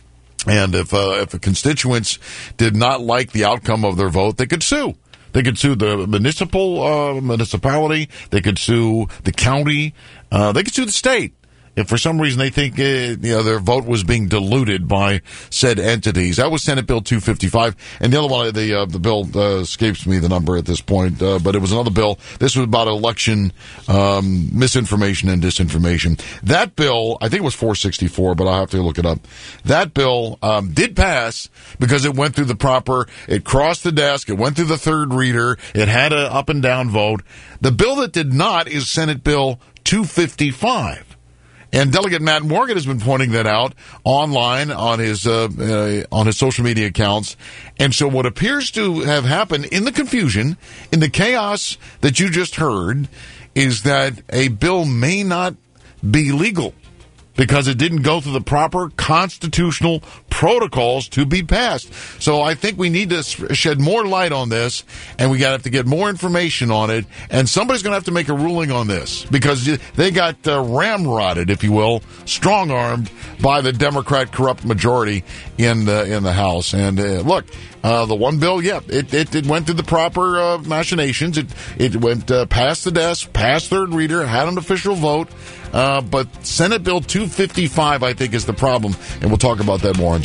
And if uh, if the constituents did not like the outcome of their vote, they could sue. They could sue the municipal uh, municipality. They could sue the county. Uh, they could sue the state if for some reason they think uh, you know their vote was being diluted by said entities. That was Senate Bill two fifty-five, and the other one, the uh, the bill uh, escapes me the number at this point, uh, but it was another bill. This was about election um, misinformation and disinformation. That bill, I think it was four sixty-four, but I'll have to look it up. That bill um, did pass because it went through the proper. It crossed the desk. It went through the third reader. It had an up and down vote. The bill that did not is Senate Bill two fifty-five. And Delegate Matt Morgan has been pointing that out online on his uh, uh, on his social media accounts. And so what appears to have happened in the confusion, in the chaos that you just heard, is that a bill may not be legal because it didn't go through the proper constitutional protocols to be passed. So I think we need to shed more light on this, and we got to have to get more information on it, and somebody's going to have to make a ruling on this because they got uh, ramrodded, if you will, strong-armed by the Democrat corrupt majority in the in the House. And uh, look, uh, the one bill, yeah, it, it, it went through the proper uh, machinations. It, it went uh, past the desk, past third reader, had an official vote. Uh, but Senate Bill two fifty-five, I think, is the problem, and we'll talk about that more in just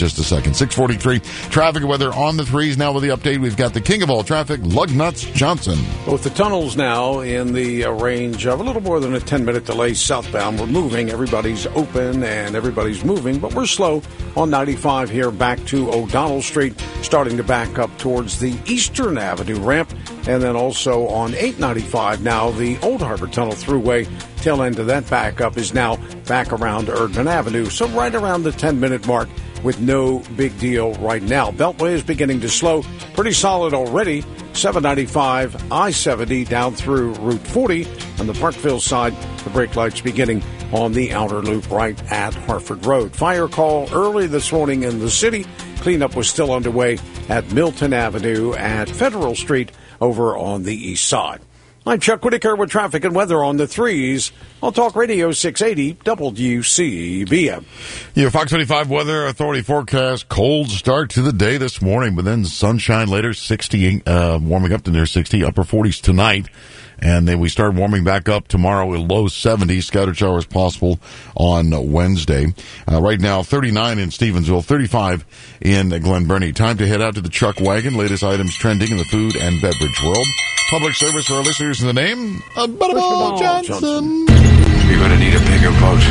just a second. six forty-three, traffic and weather on the threes. Now with the update, we've got the king of all traffic, Lugnuts Johnson. With the tunnels now in the uh, range of a little more than a ten-minute delay southbound, we're moving. Everybody's open and everybody's moving, but we're slow on ninety-five here back to O'Donnell Street, starting to back up towards the Eastern Avenue ramp, and then also on eight ninety-five now, the Old Harbor Tunnel Thruway. Tail end of that backup is now back around Erdman Avenue, so right around the ten-minute mark with no big deal right now. Beltway is beginning to slow, pretty solid already. seven ninety-five, I seventy down through Route forty. On the Parkville side, the brake lights beginning on the outer loop right at Harford Road. Fire call early this morning in the city. Cleanup was still underway at Milton Avenue at Federal Street over on the east side. I'm Chuck Whitaker with traffic and weather on the threes on Talk Radio six eighty W C B M. Your Fox twenty-five Weather Authority forecast, cold start to the day this morning, but then sunshine later, sixty, uh, warming up to near sixty, upper forties tonight. And then we start warming back up tomorrow with low seventies. Scattered showers possible on Wednesday. Uh, right now, thirty-nine in Stevensville, thirty-five in Glen Burnie. Time to head out to the Chuck Wagon. Latest items trending in the food and beverage world. Public service for our listeners in the name of Butterball Johnson. Johnson. You're going to need a bigger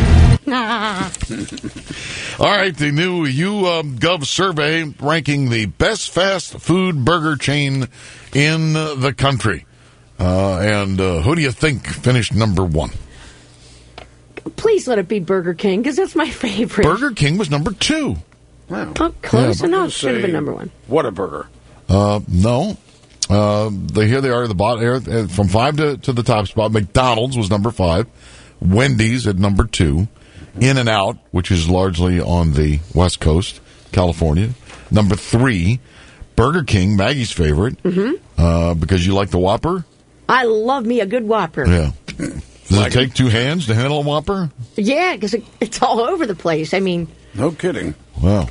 boat. All right, the new YouGov survey ranking the best fast food burger chain in the country. Uh, and uh, who do you think finished number one? Please let it be Burger King, because that's my favorite. Burger King was number two. Wow. Oh, close Yeah, enough. Should have been number one. Whataburger. Uh, no. Uh, they, here they are, the bottom, from five to, to the top spot. McDonald's was number five. Wendy's at number two. In-N-Out, which is largely on the West Coast, California. Number three. Burger King, Maggie's favorite, mm-hmm. uh, because you like the Whopper. I love me a good Whopper. Yeah. Does it take two hands to handle a Whopper? Yeah, because it, it's all over the place. I mean... No kidding. Wow.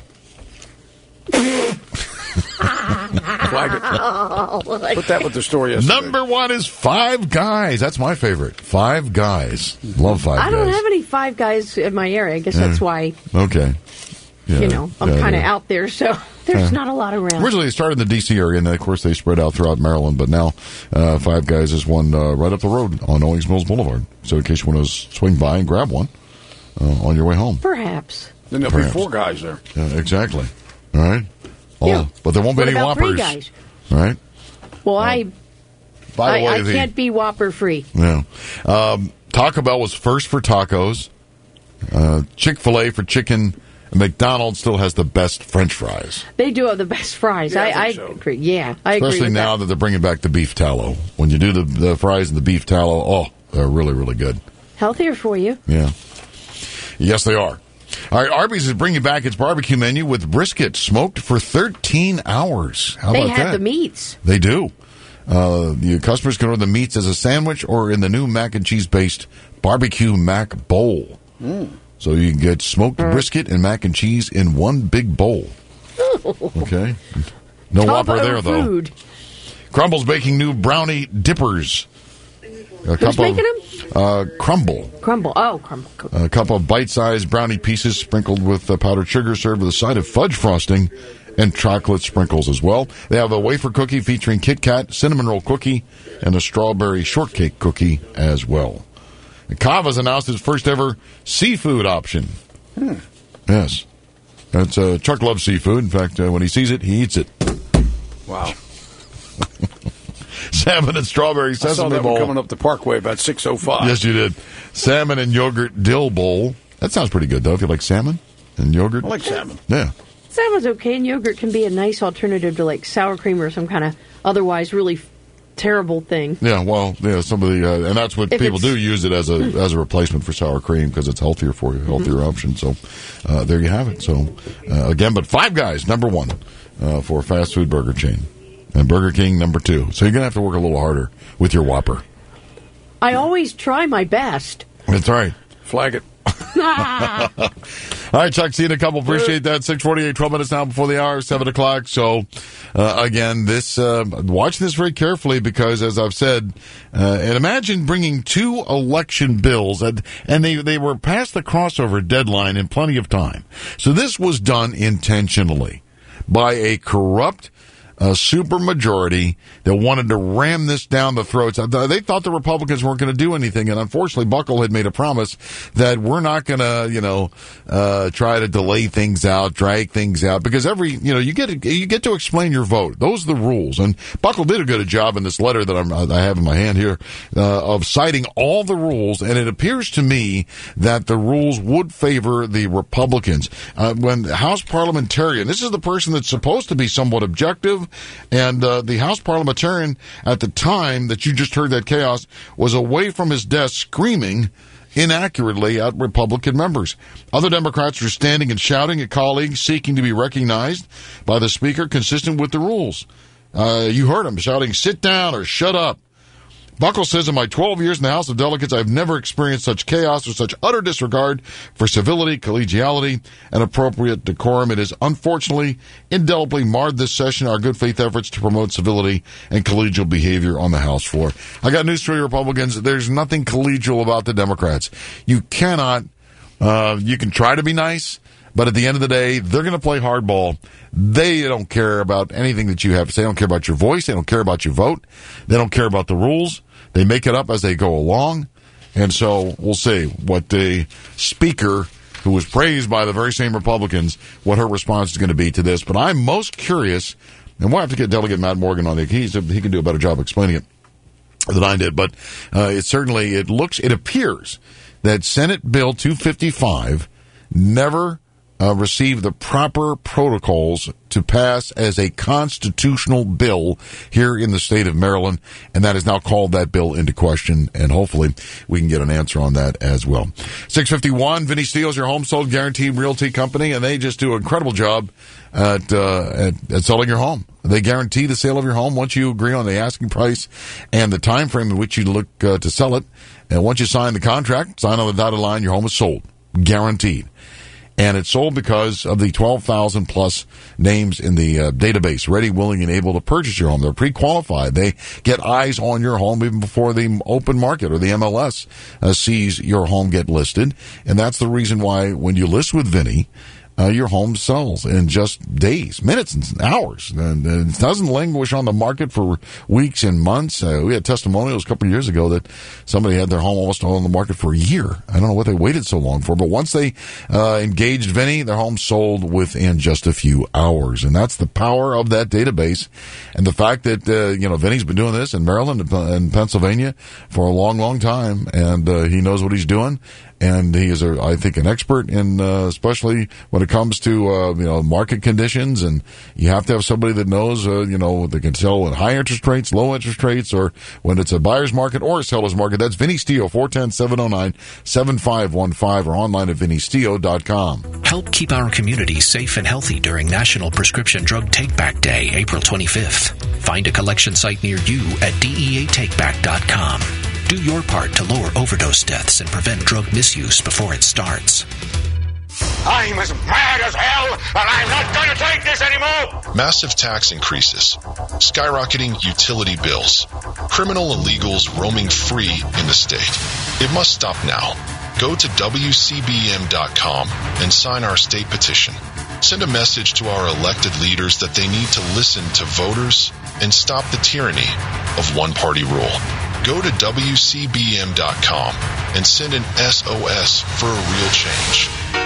Put that with the story yesterday. Number one is Five Guys. That's my favorite. Five Guys. Love Five Guys. I don't have any Five Guys in my area. I guess that's why, Okay. Yeah, you know, I'm yeah, kind of yeah. out there, so there's Yeah. not a lot around. Originally, they started in the D C area, and then, of course, they spread out throughout Maryland. But now, uh, Five Guys is one uh, right up the road on Owings Mills Boulevard. So in case you want to swing by and grab one uh, on your way home. Perhaps. Then there'll Perhaps. be four guys there. Yeah, exactly. All right? All, Yeah. But there won't be What any about three Whoppers. guys? All right? Well, I, By the I, way, I the, can't be Whopper free. Yeah. Um, Taco Bell was first for tacos. Uh, Chick-fil-A for chicken. McDonald's still has the best French fries. They do have the best fries. Yeah, I I, I, think so. agree. Yeah, I agree Especially with now that. that they're bringing back the beef tallow. When you do the, the fries and the beef tallow, oh, they're really, really good. Healthier for you. Yeah. Yes, they are. All right, Arby's is bringing back its barbecue menu with brisket smoked for thirteen hours. How They about have that? the meats. They do. Uh, your customers can order the meats as a sandwich or in the new mac and cheese based barbecue mac bowl. Mm. So you can get smoked brisket and mac and cheese in one big bowl. Okay. No Whopper Combo there, though. food. Crumble's baking new brownie dippers. A Who's cup making of, them? Uh, Crumble. Crumble. Oh, crumble. A cup of bite-sized brownie pieces sprinkled with uh, powdered sugar, served with a side of fudge frosting and chocolate sprinkles as well. They have a wafer cookie featuring Kit Kat, cinnamon roll cookie, and a strawberry shortcake cookie as well. And Cava's announced its first ever seafood option. Hmm. Yes. That's, uh, Chuck loves seafood. In fact, uh, when he sees it, he eats it. Wow. Salmon and strawberry I saw sesame that bowl. one coming up the Parkway about six oh five. Yes, you did. Salmon and yogurt dill bowl. That sounds pretty good, though, if you like salmon and yogurt. I like salmon. Yeah. Salmon's okay, and yogurt can be a nice alternative to like sour cream or some kind of otherwise really f- terrible thing. Yeah, well, yeah, some of the, uh, and that's what If people it's- do use it as a as a replacement for sour cream because it's healthier for you, healthier Mm-hmm. option. So uh, there you have it. So uh, again, but Five Guys number one uh, for a fast food burger chain, and Burger King number two. So you're gonna have to work a little harder with your Whopper. I always try my best. That's right. Flag it. All right, Chuck, see you in a couple. Appreciate that. six forty-eight, twelve minutes now before the hour, seven o'clock. So, uh, again, this, uh, watch this very carefully because, as I've said, uh, and imagine bringing two election bills, and, and they, they were past the crossover deadline in plenty of time. So this was done intentionally by a corrupt a supermajority that wanted to ram this down the throats. They thought the Republicans weren't going to do anything, and unfortunately, Buckle had made a promise that we're not going to, you know, uh, try to delay things out, drag things out, because every, you know, you get to, you get to explain your vote. Those are the rules, and Buckle did a good job in this letter that I'm, I have in my hand here uh, of citing all the rules, and it appears to me that the rules would favor the Republicans. Uh, when the House parliamentarian, this is the person that's supposed to be somewhat objective. And uh, the House parliamentarian at the time that you just heard that chaos was away from his desk screaming inaccurately at Republican members. Other Democrats were standing and shouting at colleagues seeking to be recognized by the Speaker consistent with the rules. Uh, you heard him shouting, "Sit down" or "Shut up." Buckle says, in my twelve years in the House of Delegates, I've never experienced such chaos or such utter disregard for civility, collegiality, and appropriate decorum. It has unfortunately indelibly marred this session, our good faith efforts to promote civility and collegial behavior on the House floor. I got news for you, Republicans. There's nothing collegial about the Democrats. You cannot, uh, you can try to be nice, but at the end of the day, they're going to play hardball. They don't care about anything that you have to say. They don't care about your voice. They don't care about your vote. They don't care about the rules. They make it up as they go along. And so we'll see what the Speaker, who was praised by the very same Republicans, what her response is going to be to this. But I'm most curious, and we'll have to get Delegate Matt Morgan on it. He's, he can do a better job explaining it than I did. But uh, it certainly, it looks, it appears that Senate Bill two fifty-five never Uh, receive the proper protocols to pass as a constitutional bill here in the state of Maryland, and that has now called that bill into question, and hopefully we can get an answer on that as well. six fifty-one, Vinny Steele's your home sold guaranteed realty company, and they just do an incredible job at, uh, at, at selling your home. They guarantee the sale of your home once you agree on the asking price and the time frame in which you look uh, to sell it. And once you sign the contract, sign on the dotted line, your home is sold. Guaranteed. And it's sold because of the twelve thousand plus names in the uh, database, ready, willing, and able to purchase your home. They're pre-qualified. They get eyes on your home even before the open market or the M L S uh, sees your home get listed. And that's the reason why when you list with Vinny, Uh, your home sells in just days, minutes, and hours. And, and it doesn't languish on the market for weeks and months. Uh, we had testimonials a couple of years ago that somebody had their home almost on the market for a year. I don't know what they waited so long for, but once they uh, engaged Vinny, their home sold within just a few hours. And that's the power of that database. And the fact that, uh, you know, Vinny's been doing this in Maryland and Pennsylvania for a long, long time, and uh, he knows what he's doing. And he is, a, I think, an expert in, uh, especially when it comes to, uh, you know, market conditions. And you have to have somebody that knows, uh, you know, that can tell at high interest rates, low interest rates, or when it's a buyer's market or a seller's market. That's Vinny Steele, four one zero, seven oh nine, seven five one five, or online at vinny steele dot com. Help keep our community safe and healthy during National Prescription Drug Take-Back Day, April twenty-fifth. Find a collection site near you at D E A take back dot com. Do your part to lower overdose deaths and prevent drug misuse before it starts. I'm as mad as hell, and I'm not going to take this anymore! Massive tax increases, skyrocketing utility bills, criminal illegals roaming free in the state. It must stop now. Go to W C B M dot com and sign our state petition. Send a message to our elected leaders that they need to listen to voters and stop the tyranny of one-party rule. Go to W C B M dot com and send an S O S for a real change.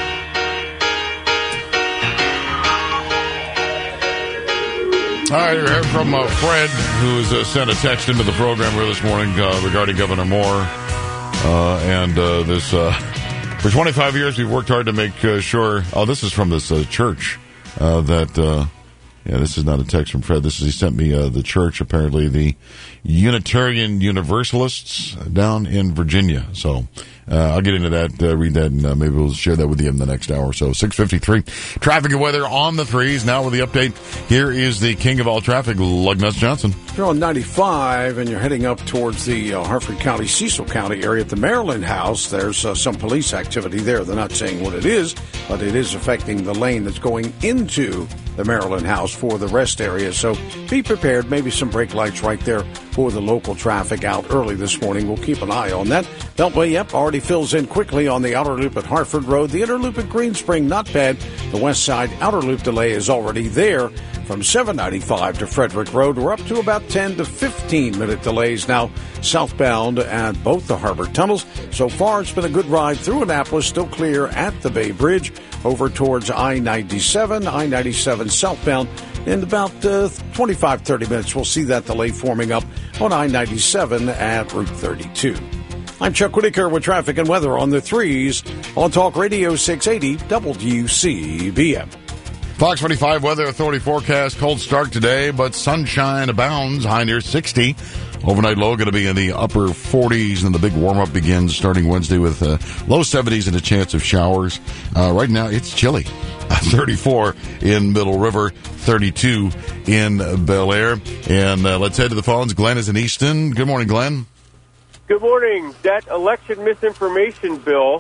All right, we're hearing from uh, Fred, who's uh, sent a text into the program here this morning uh, regarding Governor Moore. Uh, and uh, this, uh, for twenty-five years, we've worked hard to make uh, sure. Oh, this is from this uh, church uh, that, uh, yeah, this is not a text from Fred. This is, he sent me uh, the church, apparently, the Unitarian Universalists down in Virginia. So Uh, I'll get into that, uh, read that, and uh, maybe we'll share that with you in the next hour or so. six fifty-three. Traffic and weather on the threes. Now with the update, here is the king of all traffic, Lugnuts Johnson. You're on ninety-five, and you're heading up towards the uh, Harford County, Cecil County area at the Maryland House. There's uh, some police activity there. They're not saying what it is, but it is affecting the lane that's going into the Maryland House for the rest area. So be prepared. Maybe some brake lights right there for the local traffic out early this morning. We'll keep an eye on that. Beltway, yep, already fills in quickly on the outer loop at Harford Road. The inner loop at Greenspring, not bad. The west side outer loop delay is already there from seven ninety-five to Frederick Road. We're up to about ten to fifteen minute delays now southbound at both the harbor tunnels. So far, it's been a good ride through Annapolis, still clear at the Bay Bridge over towards I ninety-seven, I ninety-seven southbound. In about uh, twenty-five, thirty minutes, we'll see that delay forming up on I ninety-seven at Route thirty-two. I'm Chuck Whitaker with traffic and weather on the threes on Talk Radio six eighty W C B M. Fox forty-five Weather Authority forecast, cold start today, but sunshine abounds, high near sixty. Overnight low going to be in the upper forties, and the big warm-up begins starting Wednesday with uh, low seventies and a chance of showers. Uh, right now, it's chilly. thirty-four in Middle River, thirty-two in Bel Air. And uh, let's head to the phones. Glenn is in Easton. Good morning, Glenn. Good morning. That election misinformation bill,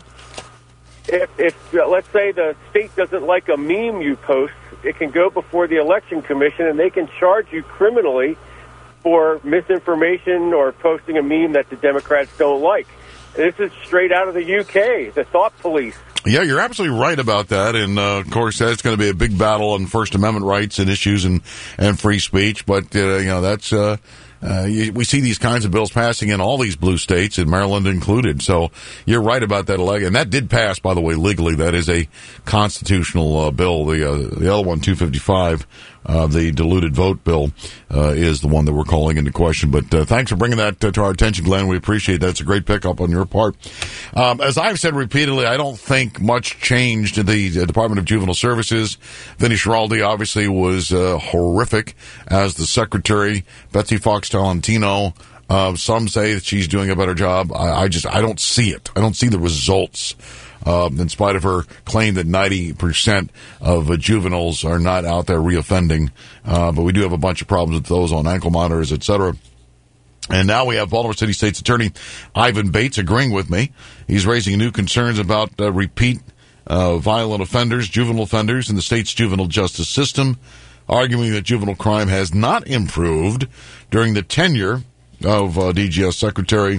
if, if uh, let's say the state doesn't like a meme you post, it can go before the election commission and they can charge you criminally for misinformation or posting a meme that the Democrats don't like. This is straight out of the U K, the thought police. Yeah, you're absolutely right about that. And, uh, of course, that's going to be a big battle on First Amendment rights and issues and, and free speech. But, uh, you know, that's, uh, uh, you, we see these kinds of bills passing in all these blue states, and Maryland included. So you're right about that election. And that did pass, by the way, legally. That is a constitutional uh, bill. The, uh, the other one, two fifty-five, Uh, the diluted vote bill uh, is the one that we're calling into question. But uh, thanks for bringing that uh, to our attention, Glenn. We appreciate that. It's a great pickup on your part. Um, as I've said repeatedly, I don't think much changed in the uh, Department of Juvenile Services. Vinny Schiraldi obviously was uh, horrific as the secretary. Betsy Fox Tolentino, uh, some say that she's doing a better job. I, I just I don't see it. I don't see the results. Uh, in spite of her claim that ninety percent of uh, juveniles are not out there reoffending. Uh, but we do have a bunch of problems with those on ankle monitors, et cetera. And now we have Baltimore City State's Attorney Ivan Bates agreeing with me. He's raising new concerns about uh, repeat uh, violent offenders, juvenile offenders in the state's juvenile justice system, arguing that juvenile crime has not improved during the tenure of uh, D G S Secretary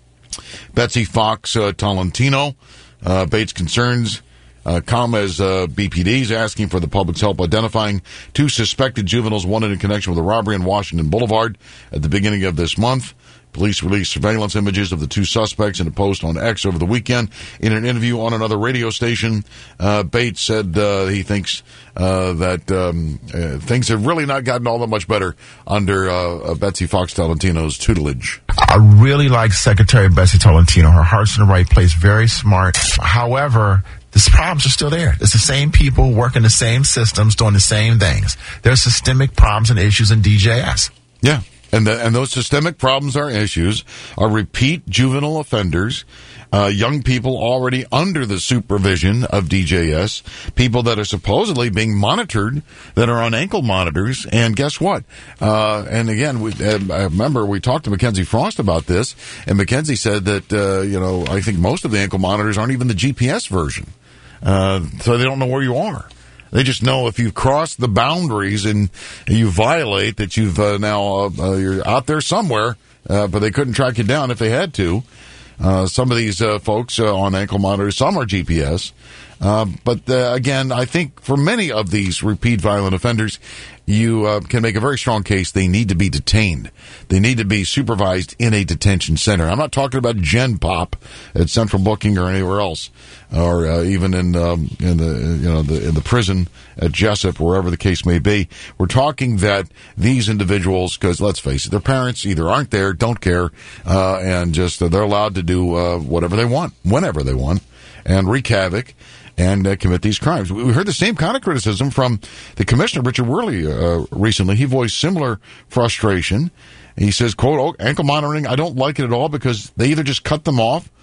Betsy Fox uh, Tolentino. Uh, Bates' concerns uh, come as uh, B P D is asking for the public's help identifying two suspected juveniles wanted in connection with a robbery on Washington Boulevard at the beginning of this month. Police released surveillance images of the two suspects in a post on X over the weekend. In an interview on another radio station, uh, Bates said uh, he thinks uh, that um, uh, things have really not gotten all that much better under uh, Betsy Fox Tolentino's tutelage. I really like Secretary Betsy Tolentino. Her heart's in the right place, very smart. However, the problems are still there. It's the same people working the same systems, doing the same things. There's systemic problems and issues in D J S. Yeah. And the, and those systemic problems are issues are repeat juvenile offenders, uh, young people already under the supervision of D J S, people that are supposedly being monitored that are on ankle monitors. And guess what? Uh, and again, we, uh, I remember we talked to Mackenzie Frost about this, and Mackenzie said that, uh, you know, I think most of the ankle monitors aren't even the G P S version. Uh, so they don't know where you are. They just know if you've crossed the boundaries and you violate that you've uh, now uh, uh, you're out there somewhere, uh, but they couldn't track you down if they had to. Uh, some of these uh, folks uh, on ankle monitors, some are G P S. Uh, but uh, again, I think for many of these repeat violent offenders, you uh, can make a very strong case they need to be detained. They need to be supervised in a detention center. I'm not talking about Gen Pop at Central Booking or anywhere else, or uh, even in um, in the you know the in the prison at Jessup, wherever the case may be. We're talking that these individuals, because let's face it, their parents either aren't there, don't care, uh, and just uh, they're allowed to do uh, whatever they want, whenever they want, and wreak havoc. And uh, commit these crimes. We heard the same kind of criticism from the commissioner, Richard Worley, uh, recently. He voiced similar frustration. He says, quote, oh, ankle monitoring, I don't like it at all because they either just cut them off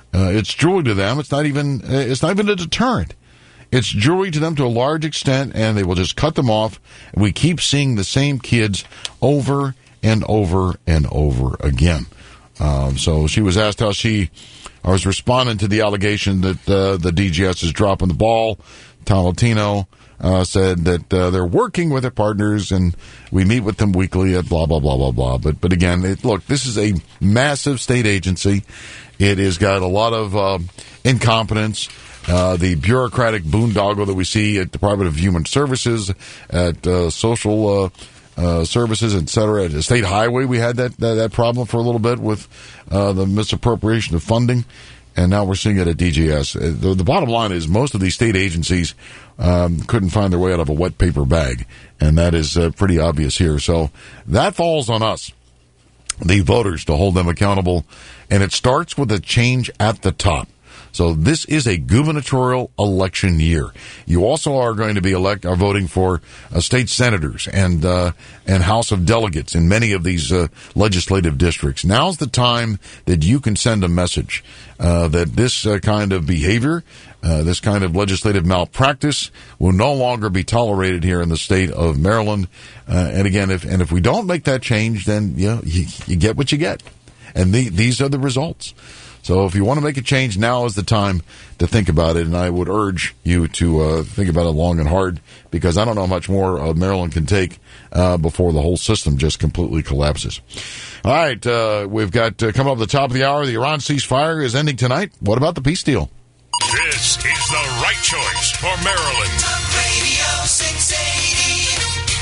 Uh, it's jewelry to them. It's not even, it's not even a deterrent. It's jewelry to them to a large extent, and they will just cut them off. We keep seeing the same kids over and over and over again. Um, so she was asked how she was responding to the allegation that uh, the D G S is dropping the ball. Tolentino uh, said that uh, they're working with their partners, and we meet with them weekly at blah, blah, blah, blah, blah. But, but again, it, look, this is a massive state agency. It has got a lot of uh, incompetence. Uh, the bureaucratic boondoggle that we see at Department of Human Services, at uh, social uh, uh, services, et cetera. At the state highway, we had that, that, that problem for a little bit with uh, the misappropriation of funding, and now we're seeing it at D G S. Uh, the, the bottom line is most of these state agencies um, couldn't find their way out of a wet paper bag, and that is uh, pretty obvious here. So that falls on us, the voters, to hold them accountable, and it starts with a change at the top. So this is a gubernatorial election year. You also are going to be elect are voting for uh, state senators and uh, and House of Delegates in many of these uh, legislative districts. Now's the time that you can send a message uh, that this uh, kind of behavior, uh, this kind of legislative malpractice, will no longer be tolerated here in the state of Maryland. Uh, and again, if and if we don't make that change, then you know, you, you get what you get, and the, these are the results. So if you want to make a change, now is the time to think about it, and I would urge you to uh, think about it long and hard, because I don't know how much more uh, Maryland can take uh, before the whole system just completely collapses. All right, uh, we've got uh, coming up at the top of the hour, the Iran ceasefire is ending tonight. What about the peace deal? This is the right choice for Maryland. Talk Radio six eighty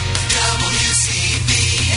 W C B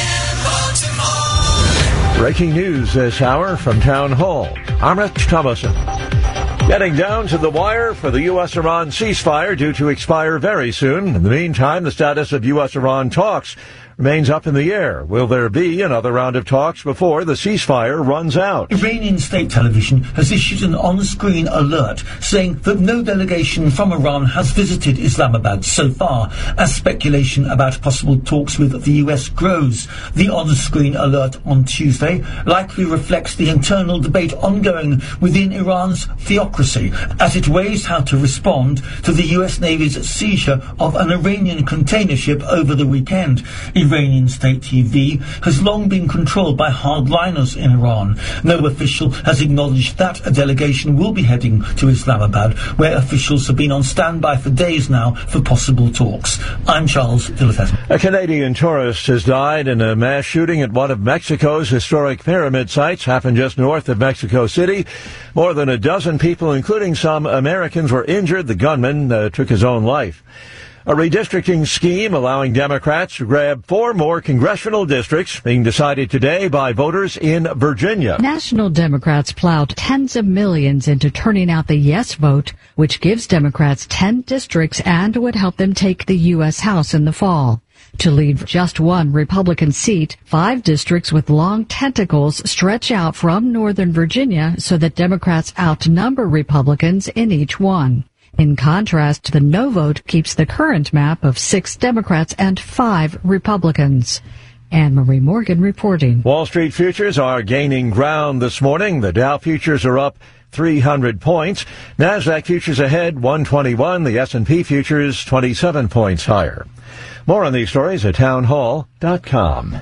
N Baltimore. Breaking news this hour from Town Hall. I'm Rich Thomason. Getting down to the wire for the U S Iran ceasefire due to expire very soon. In the meantime, the status of U S Iran talks remains up in the air. Will there be another round of talks before the ceasefire runs out? Iranian state television has issued an on-screen alert saying that no delegation from Iran has visited Islamabad so far, as speculation about possible talks with the U S grows. The on-screen alert on Tuesday likely reflects the internal debate ongoing within Iran's theocracy as it weighs how to respond to the U S Navy's seizure of an Iranian container ship over the weekend. Iranian state T V has long been controlled by hardliners in Iran. No official has acknowledged that a delegation will be heading to Islamabad, where officials have been on standby for days now for possible talks. I'm Charles Dillefesme. A Canadian tourist has died in a mass shooting at one of Mexico's historic pyramid sites, happened just north of Mexico City. More than a dozen people, including some Americans, were injured. The gunman uh, took his own life. A redistricting scheme allowing Democrats to grab four more congressional districts being decided today by voters in Virginia. National Democrats plowed tens of millions into turning out the yes vote, which gives Democrats ten districts and would help them take the U S House in the fall. To leave just one Republican seat, five districts with long tentacles stretch out from Northern Virginia so that Democrats outnumber Republicans in each one. In contrast, the no vote keeps the current map of six Democrats and five Republicans. Anne-Marie Morgan reporting. Wall Street futures are gaining ground this morning. The Dow futures are up three hundred points. NASDAQ futures ahead one twenty-one. The S and P futures twenty-seven points higher. More on these stories at townhall dot com.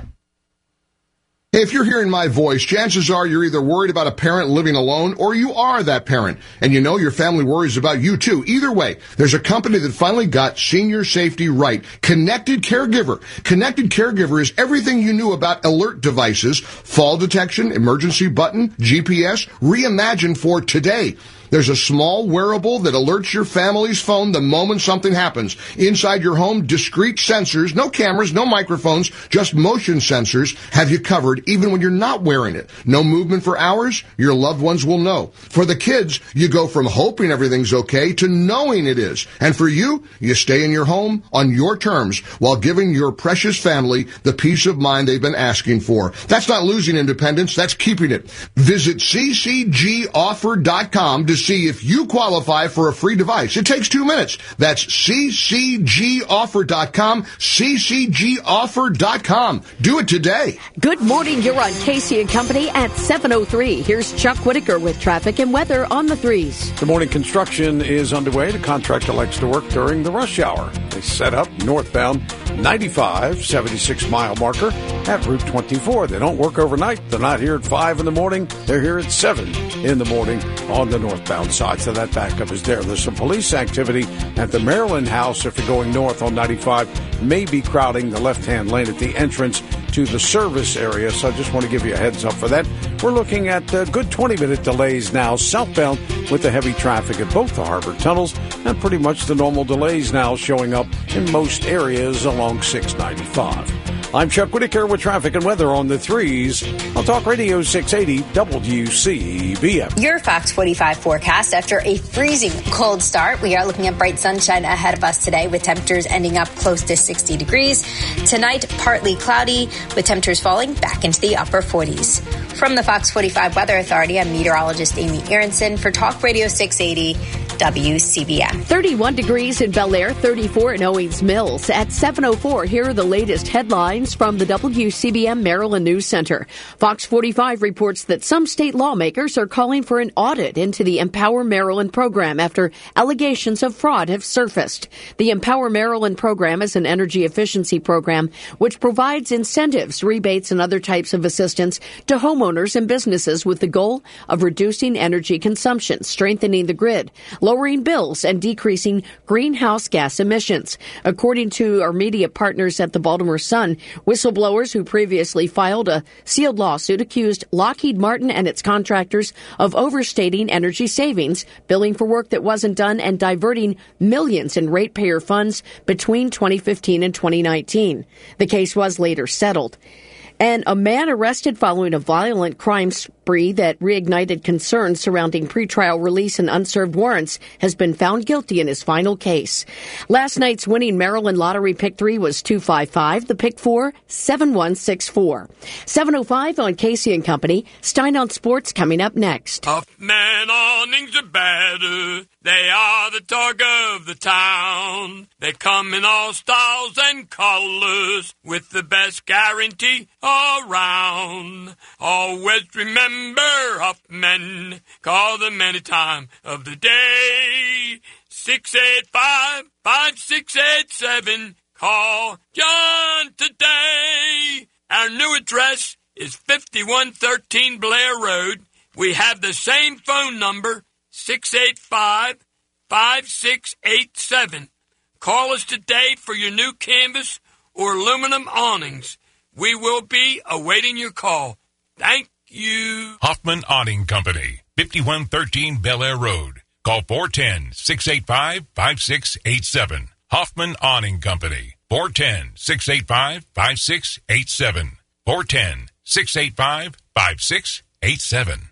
If you're hearing my voice, chances are you're either worried about a parent living alone or you are that parent. And you know your family worries about you too. Either way, there's a company that finally got senior safety right. Connected Caregiver. Connected Caregiver is everything you knew about alert devices, fall detection, emergency button, G P S, reimagined for today. There's a small wearable that alerts your family's phone the moment something happens. Inside your home, discrete sensors, no cameras, no microphones, just motion sensors have you covered even when you're not wearing it. No movement for hours, your loved ones will know. For the kids, you go from hoping everything's okay to knowing it is. And for you, you stay in your home on your terms while giving your precious family the peace of mind they've been asking for. That's not losing independence, that's keeping it. Visit c c g offer dot com to to see if you qualify for a free device. It takes two minutes. That's C C G offer dot com, C C G offer dot com. Do it today. Good morning. You're on Casey and Company at seven oh three. Here's Chuck Whitaker with traffic and weather on the threes. Good morning. Construction is underway. The contractor likes to work during the rush hour. They set up northbound ninety-five, seventy-six mile marker at Route twenty-four. They don't work overnight. They're not here at five in the morning. They're here at seven in the morning on the northbound side. So that backup is there. There's some police activity at the Maryland House if you're going north on ninety-five. May be crowding the left-hand lane at the entrance to the service area. So I just want to give you a heads up for that. We're looking at a good twenty minute delays now southbound with the heavy traffic at both the harbor tunnels and pretty much the normal delays now showing up in most areas along six ninety-five. I'm Chuck Whitaker with traffic and weather on the threes on Talk Radio six eighty W C B M. Your Fox forty-five forecast. After a freezing cold start, we are looking at bright sunshine ahead of us today with temperatures ending up close to sixty degrees. Tonight, partly cloudy with temperatures falling back into the upper forties. From the Fox forty-five Weather Authority, I'm meteorologist Amy Aronson for Talk Radio six eighty W C B M. thirty-one degrees in Bel Air, thirty-four in Owings Mills. At seven oh four, here are the latest headlines from the W C B M Maryland News Center. Fox forty-five reports that some state lawmakers are calling for an audit into the Empower Maryland program after allegations of fraud have surfaced. The Empower Maryland program is an energy efficiency program which provides incentives, rebates, and other types of assistance to homeowners and businesses with the goal of reducing energy consumption, strengthening the grid, lowering bills, and decreasing greenhouse gas emissions. According to our media partners at the Baltimore Sun, whistleblowers who previously filed a sealed lawsuit accused Lockheed Martin and its contractors of overstating energy savings, billing for work that wasn't done, and diverting millions in ratepayer funds between twenty fifteen and twenty nineteen. The case was later settled. And a man arrested following a violent crime spree that reignited concerns surrounding pretrial release and unserved warrants has been found guilty in his final case. Last night's winning Maryland Lottery Pick three was two five five, the Pick four, seven one six four. seven oh five on Casey and Company. Stein on Sports coming up next. Huffman awnings are better. They are the talk of the town. They come in all styles and colors with the best guarantee around. Always remember Huffman. Call them any time of the day. six eight five, five six eight seven. Call John today. Our new address is fifty-one thirteen Blair Road. We have the same phone number, six eight five, five six eight seven. Call us today for your new canvas or aluminum awnings. We will be awaiting your call. Thank you. Hoffman Awning Company, fifty-one thirteen Bel Air Road. Call four one zero, six eight five, five six eight seven. Hoffman Awning Company, four one zero, six eight five, five six eight seven. four one zero, six eight five, five six eight seven.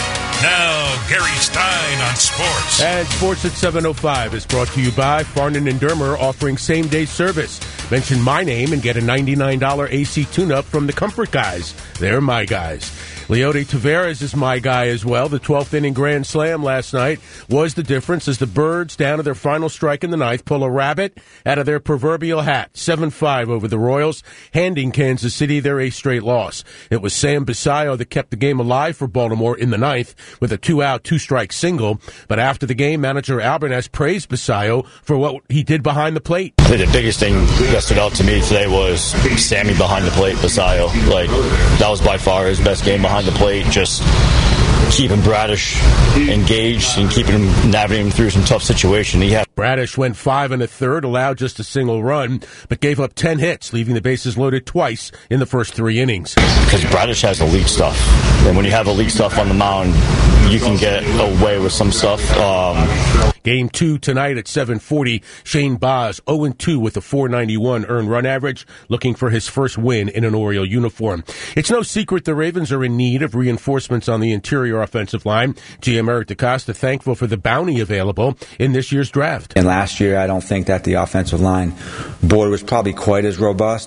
Now, Gary Stein on sports. And Sports at seven oh five is brought to you by Farnan and Dermer, offering same-day service. Mention my name and get a ninety-nine dollars A C tune-up from the Comfort Guys. They're my guys. Leody Taveras is my guy as well. The twelfth inning grand slam last night was the difference as the Birds, down to their final strike in the ninth, pull a rabbit out of their proverbial hat. seven five over the Royals, handing Kansas City their eighth straight loss. It was Sam Basayo that kept the game alive for Baltimore in the ninth with a two-out, two-strike single. But after the game, manager Albernez praised Basayo for what he did behind the plate. I think the biggest thing that stood out to me today was Sammy behind the plate, Basayo. Like, that was by far his best game behind the plate, just keeping Bradish engaged and keeping him, navigating him through some tough situation. He had Bradish went five and a third, allowed just a single run, but gave up ten hits, leaving the bases loaded twice in the first three innings. Because Bradish has elite stuff, and when you have elite stuff on the mound, you can get away with some stuff. Um, Game two tonight at seven forty. Shane Baz, oh and two with a four ninety-one earned run average, looking for his first win in an Oriole uniform. It's no secret the Ravens are in need of reinforcements on the interior offensive line. G M Eric DeCosta thankful for the bounty available in this year's draft. And last year, I don't think that the offensive line board was probably quite as robust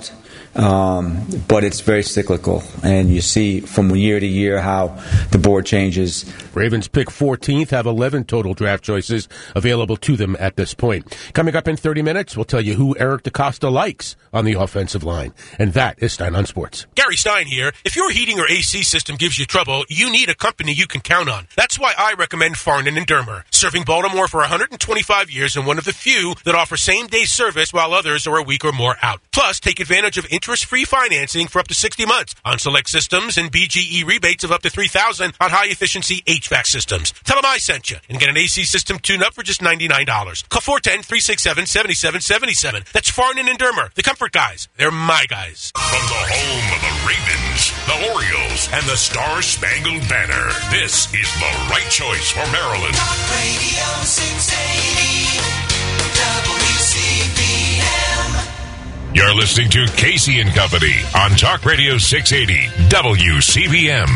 Um, but it's very cyclical, and you see from year to year how the board changes. Ravens pick fourteenth, have eleven total draft choices available to them at this point. Coming up in thirty minutes, we'll tell you who Eric DeCosta likes on the offensive line. And that is Stein on Sports. Gary Stein here. If your heating or A C system gives you trouble, you need a company you can count on. That's why I recommend Farnan and Dermer, serving Baltimore for one hundred twenty-five years and one of the few that offer same-day service while others are a week or more out. Plus, take advantage of interest-free financing for up to sixty months on select systems and B G E rebates of up to three thousand dollars on high-efficiency H V A C systems. Tell them I sent you and get an A C system tune-up for just ninety-nine dollars. Call four one zero, three six seven, seven seven seven seven. That's Farnan and Dermer, the comfort guys. They're my guys. From the home of the Ravens, the Orioles, and the Star-Spangled Banner, this is the right choice for Maryland. Talk Radio six eighty W C B M. You're listening to Casey and Company on Talk Radio six eighty W C B M.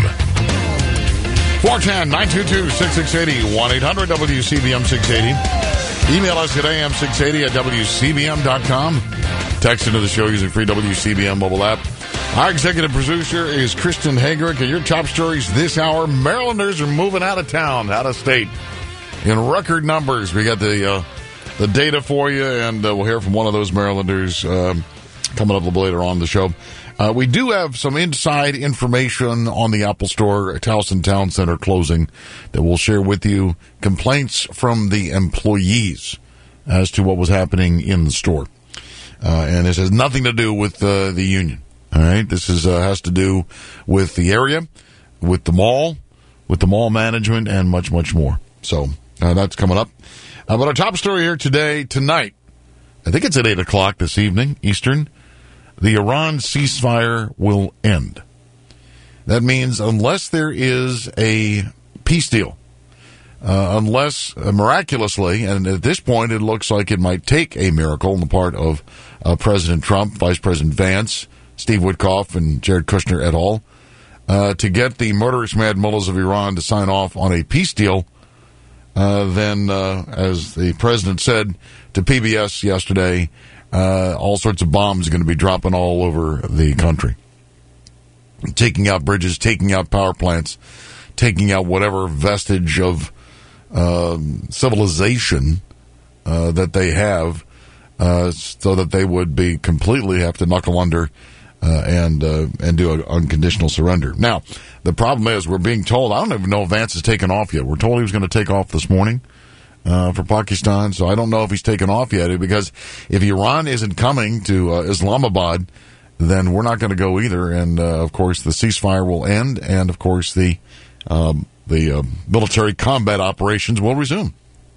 four one zero, nine two two, six six eight zero, one eight hundred W C B M six eighty. Email us at A M six eighty at W C B M dot com. Text into the show using free W C B M mobile app. Our executive producer is Kristen Hagrick, and your top stories this hour: Marylanders are moving out of town, out of state, in record numbers. We got the uh, the data for you, and uh, we'll hear from one of those Marylanders um, coming up a little later on in the show. Uh, we do have some inside information on the Apple Store at Towson Town Center closing that we'll share with you. Complaints from the employees as to what was happening in the store. Uh, and this has nothing to do with uh, the union. All right, this is uh, has to do with the area, with the mall, with the mall management, and much, much more. So uh, that's coming up. Uh, but our top story here today, tonight, I think it's at eight o'clock this evening, Eastern, the Iran ceasefire will end. That means unless there is a peace deal, uh, unless uh, miraculously, and at this point it looks like it might take a miracle on the part of uh, President Trump, Vice President Vance, Steve Witkoff, and Jared Kushner et al., uh, to get the murderous mad mullahs of Iran to sign off on a peace deal, uh, then, uh, as the president said to P B S yesterday, uh, all sorts of bombs are going to be dropping all over the country. Taking out bridges, taking out power plants, taking out whatever vestige of uh, civilization uh, that they have, uh, so that they would be completely have to knuckle under Uh, and uh, and do an unconditional surrender. Now, the problem is we're being told, I don't even know if Vance has taken off yet. We're told he was going to take off this morning uh, for Pakistan, so I don't know if he's taken off yet, because if Iran isn't coming to uh, Islamabad, then we're not going to go either. And, uh, of course, the ceasefire will end, and, of course, the, um, the uh, military combat operations will resume.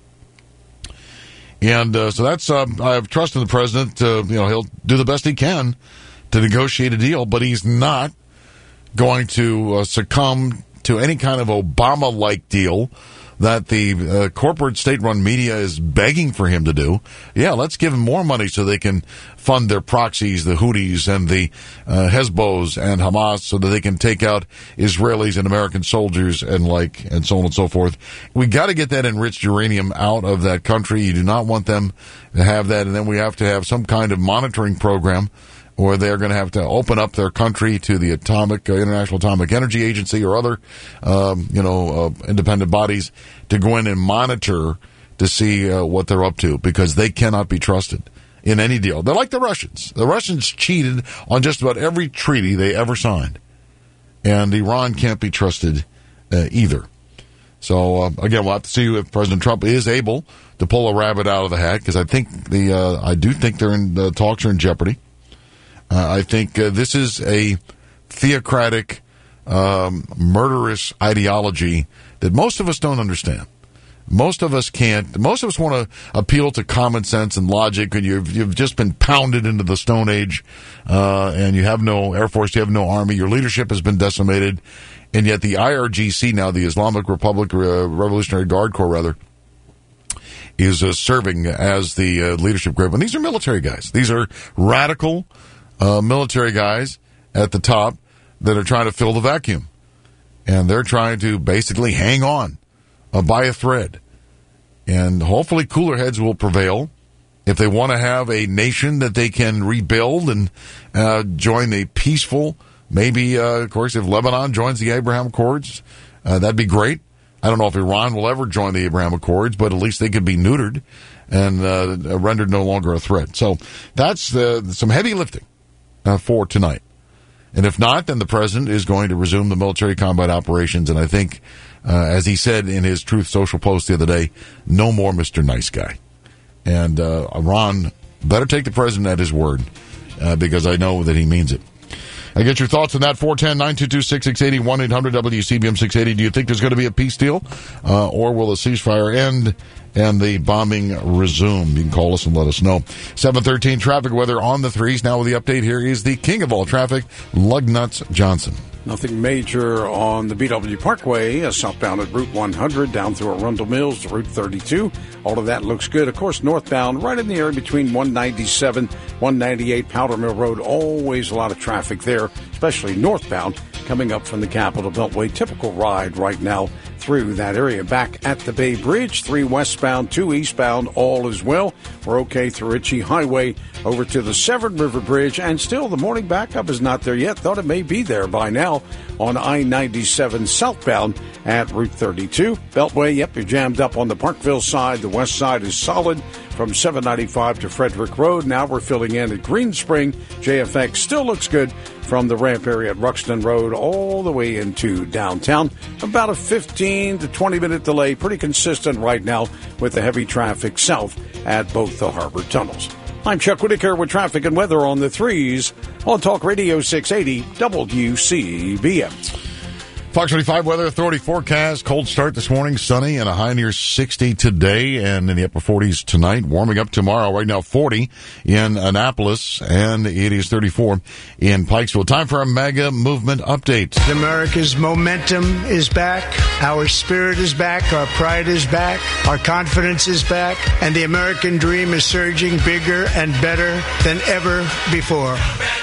And uh, so that's, uh, I have trust in the president. Uh, you know, he'll do the best he can to negotiate a deal, but he's not going to uh, succumb to any kind of Obama-like deal that the uh, corporate state-run media is begging for him to do. Yeah, let's give him more money so they can fund their proxies, the Houthis and the uh, Hezbollah and Hamas, so that they can take out Israelis and American soldiers and like, and so on and so forth. We got to get that enriched uranium out of that country. You do not want them to have that, and then we have to have some kind of monitoring program, or they're going to have to open up their country to the Atomic uh, International Atomic Energy Agency or other, um, you know, uh, independent bodies to go in and monitor to see uh, what they're up to, because they cannot be trusted in any deal. They're like the Russians. The Russians cheated on just about every treaty they ever signed, and Iran can't be trusted uh, either. So, uh, again, we'll have to see if President Trump is able to pull a rabbit out of the hat, because I think the uh, I do think they're in the talks are in jeopardy. Uh, I think uh, this is a theocratic, um, murderous ideology that most of us don't understand. Most of us can't. Most of us want to appeal to common sense and logic, and you've, you've just been pounded into the Stone Age, uh, and you have no Air Force, you have no Army, your leadership has been decimated, and yet the I R G C now, the Islamic Republic uh, Revolutionary Guard Corps, rather, is uh, serving as the uh, leadership group. And these are military guys. These are radical Uh, military guys at the top that are trying to fill the vacuum. And they're trying to basically hang on, uh, by a thread. And hopefully cooler heads will prevail. And uh, we'll have to see if President Trump is able to pull a rabbit out of the hat, because I think the uh, I do think they're in the talks are in jeopardy. Uh, I think uh, this is a theocratic, um, murderous ideology that most of us don't understand. Most of us want to appeal to common sense and logic, and you've, you've just been pounded into the Stone Age, uh, and you have no Air Force, you have no Army, your leadership has been decimated, and yet the I R G C now, the Islamic Republic Revolutionary Guard Corps, rather, is uh, serving as the uh, leadership group. And these are radical uh, military guys. These are radical uh, military guys at the top that are trying to fill the vacuum. And hopefully cooler heads will prevail. if they want to have a nation that they can rebuild and uh, join a peaceful, maybe, uh, of course, if Lebanon joins the Abraham Accords, uh, that'd be great. I don't know if Iran will ever join the Abraham Accords, but at least they could be neutered and uh, rendered no longer a threat. So that's uh, some heavy lifting uh, for tonight. And if not, then the president is going to resume the military combat operations. And I think, uh, as he said in his Truth Social post the other day, no more Mister Nice Guy. And uh, Iran better take the president at his word, uh, because I know that he means it. I get your thoughts on that. four one zero, nine two two, six six eight zero, one eight hundred W C B M six eighty. Do you think there's going to be a peace deal, uh, or will the ceasefire end and the bombing resume? You can call us and let us know. seven thirteen traffic weather on the threes. Now with the update, here is the king of all traffic, Lugnuts Johnson. Nothing major on the B W Parkway, uh, southbound at Route one hundred, down through Arundel Mills to Route thirty-two. All of that looks good. Of course, northbound, right in the area between one ninety-seven, one ninety-eight, Powder Mill Road. Always a lot of traffic there, especially northbound, coming up from the Capitol Beltway. Typical ride right now through that area. Back at the Bay Bridge, three westbound, two eastbound, all is well. We're okay through Ritchie Highway over to the Severn River Bridge, and still the morning backup is not there yet. Thought it may be there by now on I ninety-seven southbound at Route thirty-two. Beltway, yep, you're jammed up on the Parkville side. The west side is solid from seven ninety-five to Frederick Road. Now we're filling in at Green Spring. J F X still looks good from the ramp area at Ruxton Road all the way into downtown. About a fifteen to twenty minute delay, pretty consistent right now with the heavy traffic south at both the harbor tunnels. I'm Chuck Whitaker with traffic and weather on the threes on Talk Radio six eighty W C B M. Fox twenty-five Weather Authority forecast. Cold start this morning, sunny, and a high near sixty today, and in the upper forties tonight. Warming up tomorrow. Right now, forty in Annapolis, and it is thirty-four in Pikesville. Time for a mega movement update. America's momentum is back. Our spirit is back. Our pride is back. Our confidence is back. And the American dream is surging bigger and better than ever before.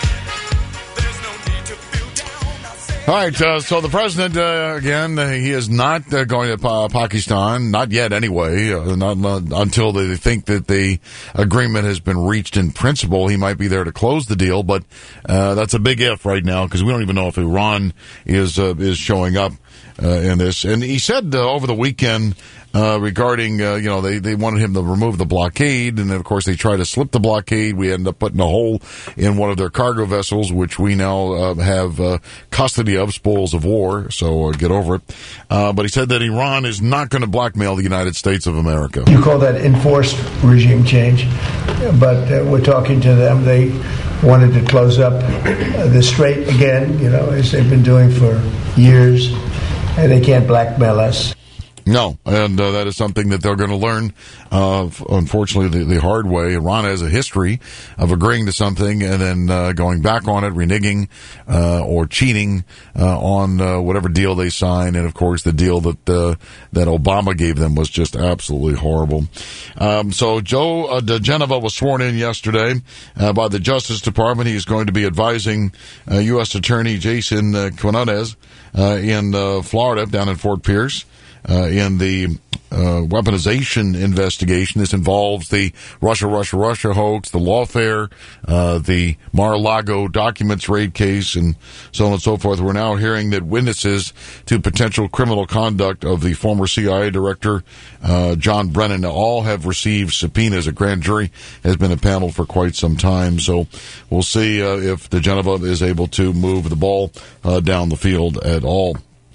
All right, uh, so the president, uh, again, uh, he is not uh, going to pa- Pakistan, not yet anyway, uh, not, not until they think that the agreement has been reached in principle. He might be there to close the deal, but uh, that's a big if right now, because we don't even know if Iran is uh, is showing up uh, in this. And he said uh, over the weekend uh, regarding, uh, you know, they, they wanted him to remove the blockade, and then, of course, they tried to slip the blockade. We ended up putting a hole in one of their cargo vessels, which we now uh, have uh, custody of, spoils of war, so uh, get over it. Uh, but he said that Iran is not going to blackmail the United States of America. You call that enforced regime change, but uh, we're talking to them. They wanted to close up uh, the strait again, you know, as they've been doing for years, and they can't blackmail us. No, and uh, that is something that they're going to learn, uh, unfortunately, the, the hard way. Iran has a history of agreeing to something and then uh, going back on it, reneging uh, or cheating uh, on uh, whatever deal they sign. And, of course, the deal that uh, that Obama gave them was just absolutely horrible. Um, so Joe uh, diGenova was sworn in yesterday uh, by the Justice Department. He is going to be advising uh, U S Attorney Jason uh, Quinones uh, in uh, Florida, down in Fort Pierce. Uh, in the uh, weaponization investigation. This involves the Russia, Russia, Russia hoax, the lawfare, uh, the Mar-a-Lago documents raid case, and so on and so forth. We're now hearing that witnesses to potential criminal conduct of the former C I A director, uh, John Brennan, all have received subpoenas. A grand jury has been impaneled for quite some time, so we'll see uh, if diGenova is able to move the ball uh, down the field at all.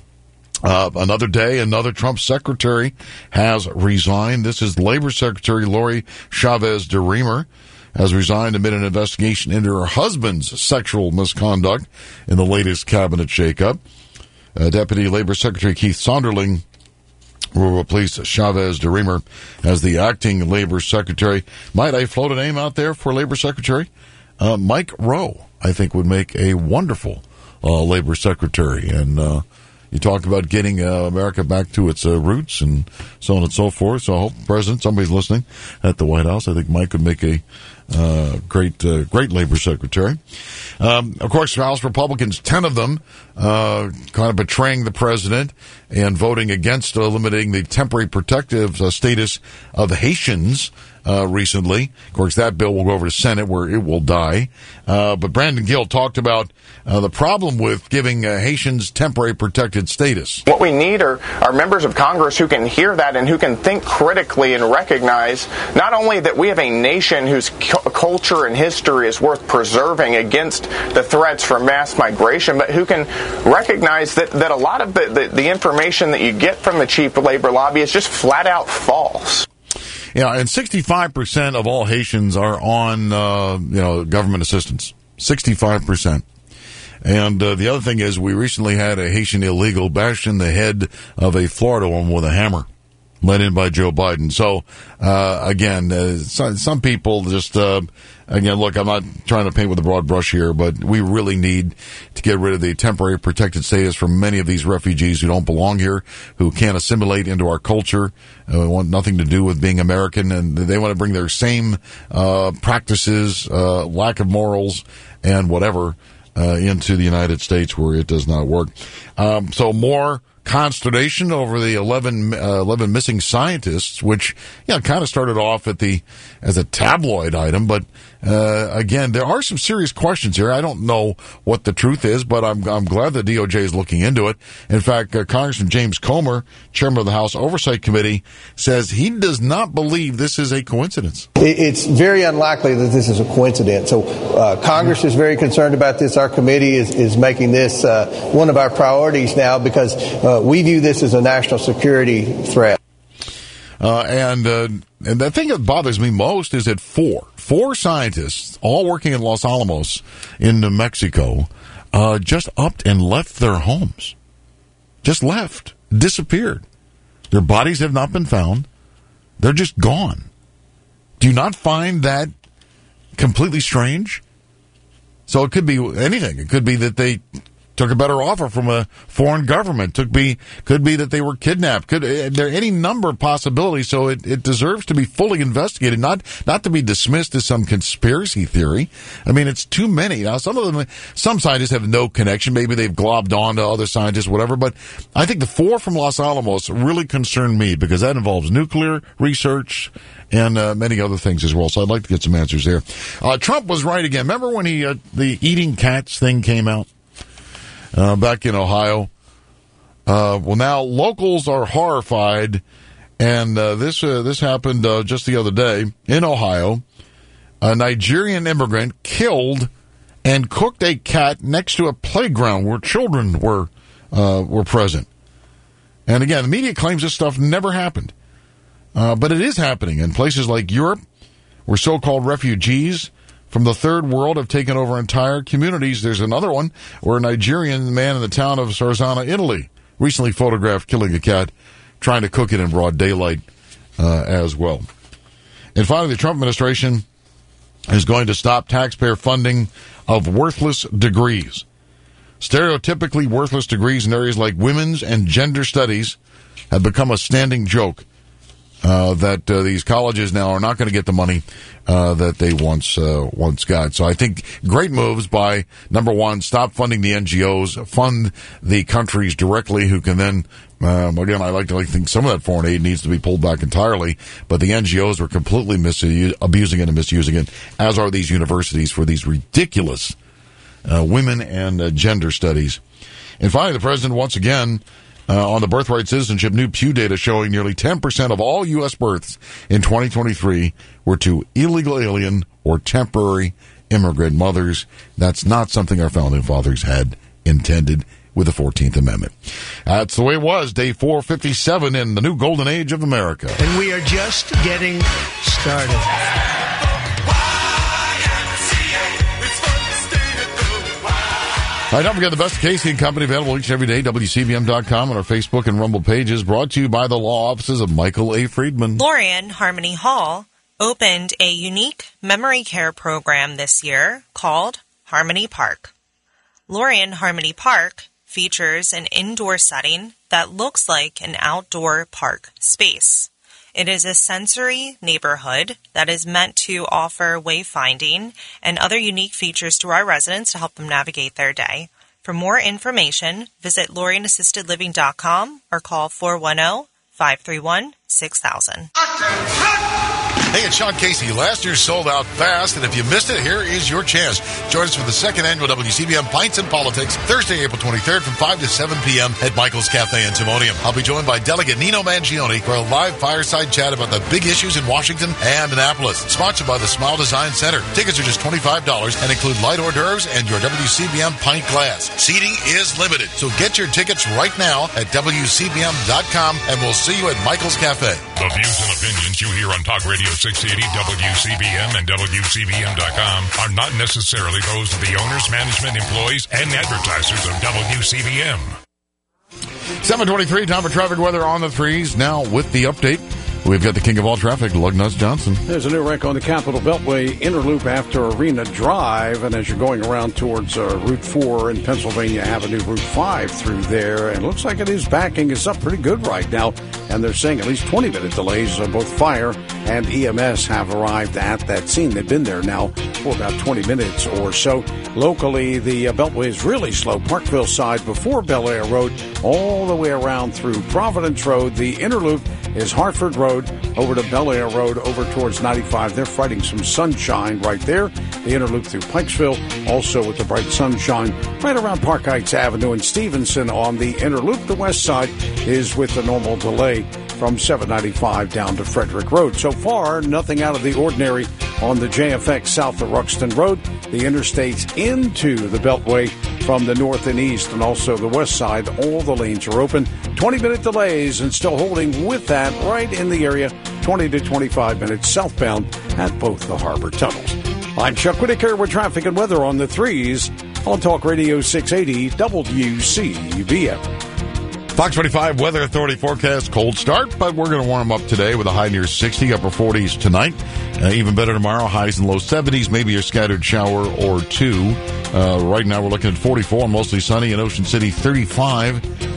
Uh, another day, another Trump secretary has resigned. This is Labor Secretary Lori Chavez DeRemer has resigned amid an investigation into her husband's sexual misconduct in the latest cabinet shakeup. Uh, Deputy Labor Secretary Keith Sonderling will replace Chavez DeRemer as the acting Labor Secretary. Might I float a name out there for Labor Secretary? Uh, Mike Rowe, I think, would make a wonderful uh, Labor Secretary. And uh you talk about getting uh, America back to its uh, roots and so on and so forth. So I hope, President, somebody's listening at the White House. I think Mike would make a uh, great, uh, great Labor Secretary. Um, of course, House Republicans, ten of them, uh, kind of betraying the president and voting against eliminating the temporary protective uh, status of Haitians uh, recently. Of course, that bill will go over to Senate where it will die. Uh, but Brandon Gill talked about uh, the problem with giving uh, Haitians temporary protected status. What we need are, are members of Congress who can hear that and who can think critically and recognize not only that we have a nation whose cu- culture and history is worth preserving against the threats from mass migration, but who can recognize that, that a lot of the, the, the information that you get from the chief labor lobby is just flat out false. Yeah, and sixty-five percent of all Haitians are on, uh, you know, government assistance. sixty-five percent. And uh, the other thing is, we recently had a Haitian illegal bash in the head of a Florida woman with a hammer, led in by Joe Biden. So, uh, again, uh, some, some people just, uh, again, look, I'm not trying to paint with a broad brush here, but we really need to get rid of the temporary protected status for many of these refugees who don't belong here, who can't assimilate into our culture, uh, want nothing to do with being American, and they want to bring their same uh, practices, uh, lack of morals, and whatever uh, into the United States where it does not work. Um, so more consternation over the eleven, uh, eleven missing scientists, which, you know, kind of started off at the as a tabloid item, but uh, again, there are some serious questions here. I don't know what the truth is, but I'm I'm glad the D O J is looking into it. In fact, uh, Congressman James Comer, chairman of the House Oversight Committee, says he does not believe this is a coincidence. It's very unlikely that this is a coincidence. So uh, Congress is very concerned about this. Our committee is, is making this uh, one of our priorities now because uh, we view this as a national security threat. Uh, and uh, and the thing that bothers me most is that four, four scientists, all working in Los Alamos in New Mexico, uh, just upped and left their homes. Just left. Disappeared. Their bodies have not been found. They're just gone. Do you not find that completely strange? So it could be anything. It could be that they took a better offer from a foreign government. Could be, could be that they were kidnapped. Could there are any number of possibilities? So it, it deserves to be fully investigated, not not to be dismissed as some conspiracy theory. I mean, it's too many. Now, some of them, some scientists have no connection. Maybe they've globbed on to other scientists, whatever. But I think the four from Los Alamos really concern me because that involves nuclear research and uh, many other things as well. So I'd like to get some answers there. Uh, Trump was right again. Remember when he uh, the eating cats thing came out? Uh, back in Ohio. Uh, well, now locals are horrified, and uh, this uh, this happened uh, just the other day in Ohio. A Nigerian immigrant killed and cooked a cat next to a playground where children were uh, were present. And again, the media claims this stuff never happened, uh, but it is happening in places like Europe, where so-called refugees from the third world have taken over entire communities. There's another one where a Nigerian man in the town of Sarzana, Italy, recently photographed killing a cat, trying to cook it in broad daylight uh, as well. And finally, the Trump administration is going to stop taxpayer funding of worthless degrees. Stereotypically worthless degrees in areas like women's and gender studies have become a standing joke. Uh, that uh, these colleges now are not going to get the money uh, that they once uh, once got. So I think great moves by, number one, stop funding the N G Os, fund the countries directly who can then, um, again, I like to like think some of that foreign aid needs to be pulled back entirely, but the N G Os are completely misu- abusing it and misusing it, as are these universities for these ridiculous uh, women and uh, gender studies. And finally, the president once again, Uh, on the birthright citizenship, new Pew data showing nearly ten percent of all U S births in twenty twenty-three were to illegal alien or temporary immigrant mothers. That's not something our founding fathers had intended with the fourteenth Amendment. That's the way it was, day four fifty-seven in the new golden age of America. And we are just getting started. All right, don't forget the best of Casey and Company available each and every day, W C B M dot com, on our Facebook and Rumble pages, brought to you by the law offices of Michael A. Friedman. Lorien Harmony Hall opened a unique memory care program this year called Harmony Park. Lorien Harmony Park features an indoor setting that looks like an outdoor park space. It is a sensory neighborhood that is meant to offer wayfinding and other unique features to our residents to help them navigate their day. For more information, visit Lorien Assisted Living dot com or call four one zero, five three one, six thousand. Hey, it's Sean Casey. Last year sold out fast, and if you missed it, here is your chance. Join us for the second annual W C B M Pints and Politics, Thursday, April twenty-third from five to seven p.m. at Michael's Cafe in Timonium. I'll be joined by Delegate Nino Mangione for a live fireside chat about the big issues in Washington and Annapolis. Sponsored by the Smile Design Center. Tickets are just twenty-five dollars and include light hors d'oeuvres and your W C B M pint glass. Seating is limited, so get your tickets right now at W C B M dot com, and we'll see you at Michael's Cafe. The views and opinions you hear on Talk Radio six eighty, W C B M, and W C B M dot com are not necessarily those of the owners, management, employees, and advertisers of W C B M. seven twenty-three, time for traffic weather on the threes. Now with the update, we've got the king of all traffic, Lugnuts Johnson. There's a new wreck on the Capitol Beltway inner loop after Arena Drive, and as you're going around towards uh, Route four in Pennsylvania Avenue, Route five through there, and it looks like it is backing us up pretty good right now, and they're saying at least twenty-minute delays. Uh, both fire and E M S have arrived at that scene. They've been there now for about twenty minutes or so. Locally, the uh, Beltway is really slow. Parkville side before Bel Air Road, all the way around through Providence Road. The inner loop is Hartford Road over to Bel Air Road over towards ninety-five. They're fighting some sunshine right there. The inner loop through Pikesville, also with the bright sunshine right around Park Heights Avenue and Stevenson on the inner loop. The west side is with the normal delay from seven ninety-five down to Frederick Road. So far, nothing out of the ordinary on the J F X south of Ruxton Road. The interstates into the Beltway from the north and east, and also the west side, all the lanes are open. twenty-minute delays and still holding with that right in the area, twenty to twenty-five minutes southbound at both the harbor tunnels. I'm Chuck Whitaker with traffic and weather on the threes on Talk Radio six eighty W C B M. Fox twenty-five Weather Authority forecast, cold start, but we're going to warm up today with a high near sixty, upper forties tonight. Uh, even better tomorrow, highs in low seventies, maybe a scattered shower or two. Uh, right now we're looking at forty-four, mostly sunny in Ocean City, thirty-five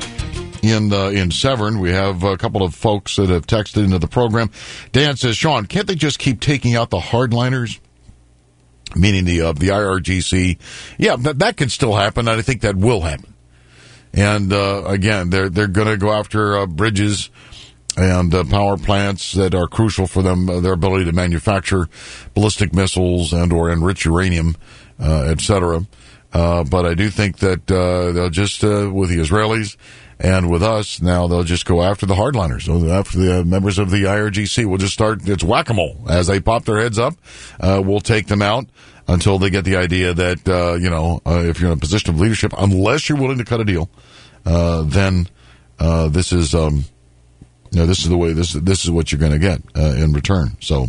in uh, in Severn. We have a couple of folks that have texted into the program. Dan says, Sean, can't they just keep taking out the hardliners? Meaning the uh, the I R G C. Yeah, that, that can still happen, and I think that will happen. And, uh, again, they're, they're going to go after uh, bridges and uh, power plants that are crucial for them, uh, their ability to manufacture ballistic missiles and or enrich uranium, uh, et cetera. Uh, but I do think that uh, they'll just, uh, with the Israelis and with us, now they'll just go after the hardliners, so after the uh, members of the I R G C. We'll just start, it's whack-a-mole. As they pop their heads up, uh, we'll take them out until they get the idea that, uh, you know, uh, if you're in a position of leadership, unless you're willing to cut a deal, uh, then uh, this is, um, you know, this is the way, this, this is what you're going to get uh, in return. So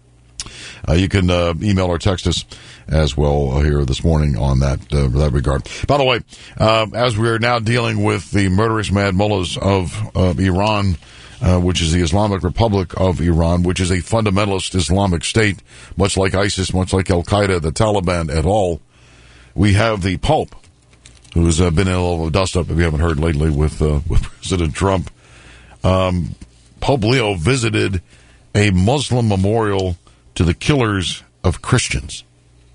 uh, you can uh, email or text us as well here this morning on that uh, that regard. By the way, uh, as we're now dealing with the murderous mad mullahs of uh, Iran, Uh, which is the Islamic Republic of Iran, which is a fundamentalist Islamic state, much like ISIS, much like Al-Qaeda, the Taliban, et al. We have the Pope, who's uh, been in a little dust-up, if you haven't heard lately, with, uh, with President Trump. Um, Pope Leo visited a Muslim memorial to the killers of Christians.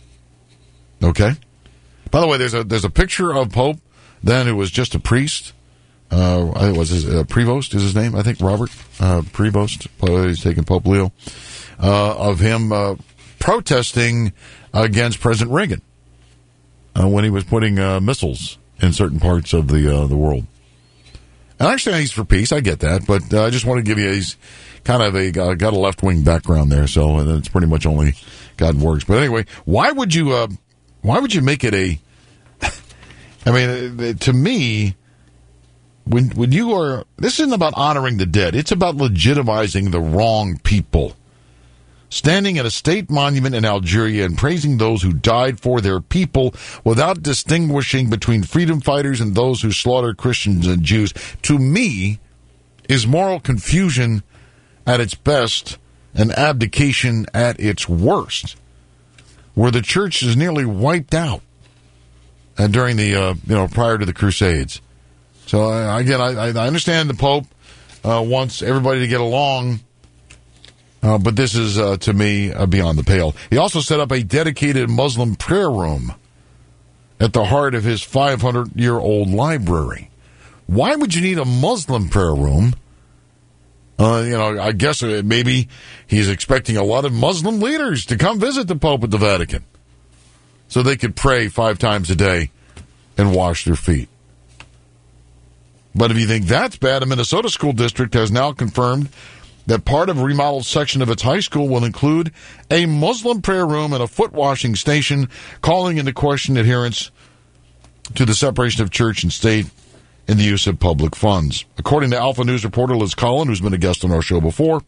Okay? By the way, there's a there's a picture of Pope then who was just a priest. Uh, I think it was his, uh, Prevost is his name, I think, Robert, uh, Prevost, he's taking Pope Leo, uh, of him, uh, protesting against President Reagan, uh, when he was putting, uh, missiles in certain parts of the, uh, the world. And I understand he's for peace, I get that, but uh, I just want to give you, he's kind of a, uh, got a left-wing background there, so and it's pretty much only gotten worse. But anyway, why would you, uh, why would you make it a, I mean, to me, When when you are, this isn't about honoring the dead. It's about legitimizing the wrong people. Standing at a state monument in Algeria and praising those who died for their people without distinguishing between freedom fighters and those who slaughtered Christians and Jews, to me, is moral confusion at its best and abdication at its worst, where the church is nearly wiped out and during the, uh, you know, prior to the Crusades. So, uh, again, I, I understand the Pope uh, wants everybody to get along, uh, but this is, uh, to me, uh, beyond the pale. He also set up a dedicated Muslim prayer room at the heart of his five hundred year old library. Why would you need a Muslim prayer room Uh, you know, I guess maybe he's expecting a lot of Muslim leaders to come visit the Pope at the Vatican so they could pray five times a day and wash their feet. But if you think that's bad, a Minnesota school district has now confirmed that part of a remodeled section of its high school will include a Muslim prayer room and a foot washing station, calling into question adherence to the separation of church and state in the use of public funds. According to Alpha News reporter Liz Collin, who's been a guest on our show before,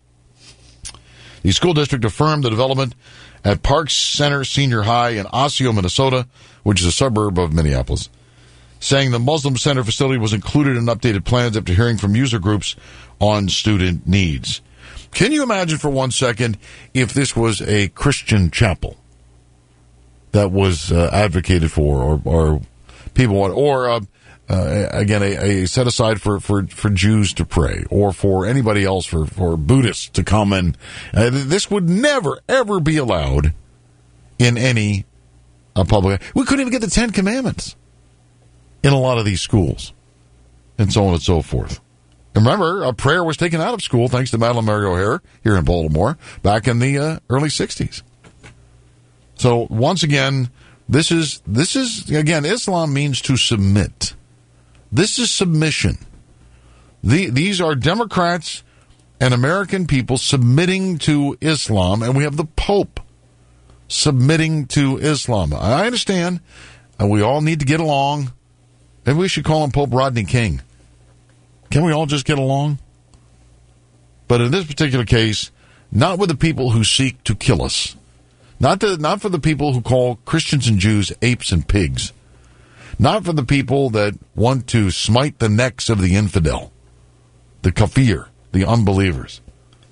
the school district affirmed the development at Parks Center Senior High in Osseo, Minnesota, which is a suburb of Minneapolis, saying the Muslim Center facility was included in updated plans after hearing from user groups on student needs. Can you imagine for one second if this was a Christian chapel that was uh, advocated for, or, or people want, or uh, uh, again, a, a set aside for, for, for Jews to pray, or for anybody else, for, for Buddhists to come in. Uh, this would never, ever be allowed in any uh, public. We couldn't even get the Ten Commandments in a lot of these schools, and so on and so forth. And remember, a prayer was taken out of school thanks to Madeleine Mary O'Hare here in Baltimore back in the uh, early sixties. So once again, this is this is again, Islam means to submit. This is submission. The, these are Democrats and American people submitting to Islam, and we have the Pope submitting to Islam. I understand, and we all need to get along. Maybe we should call him Pope Rodney King. Can we all just get along? But in this particular case, not with the people who seek to kill us. Not to, not for the people who call Christians and Jews apes and pigs. Not for the people that want to smite the necks of the infidel, the kafir, the unbelievers.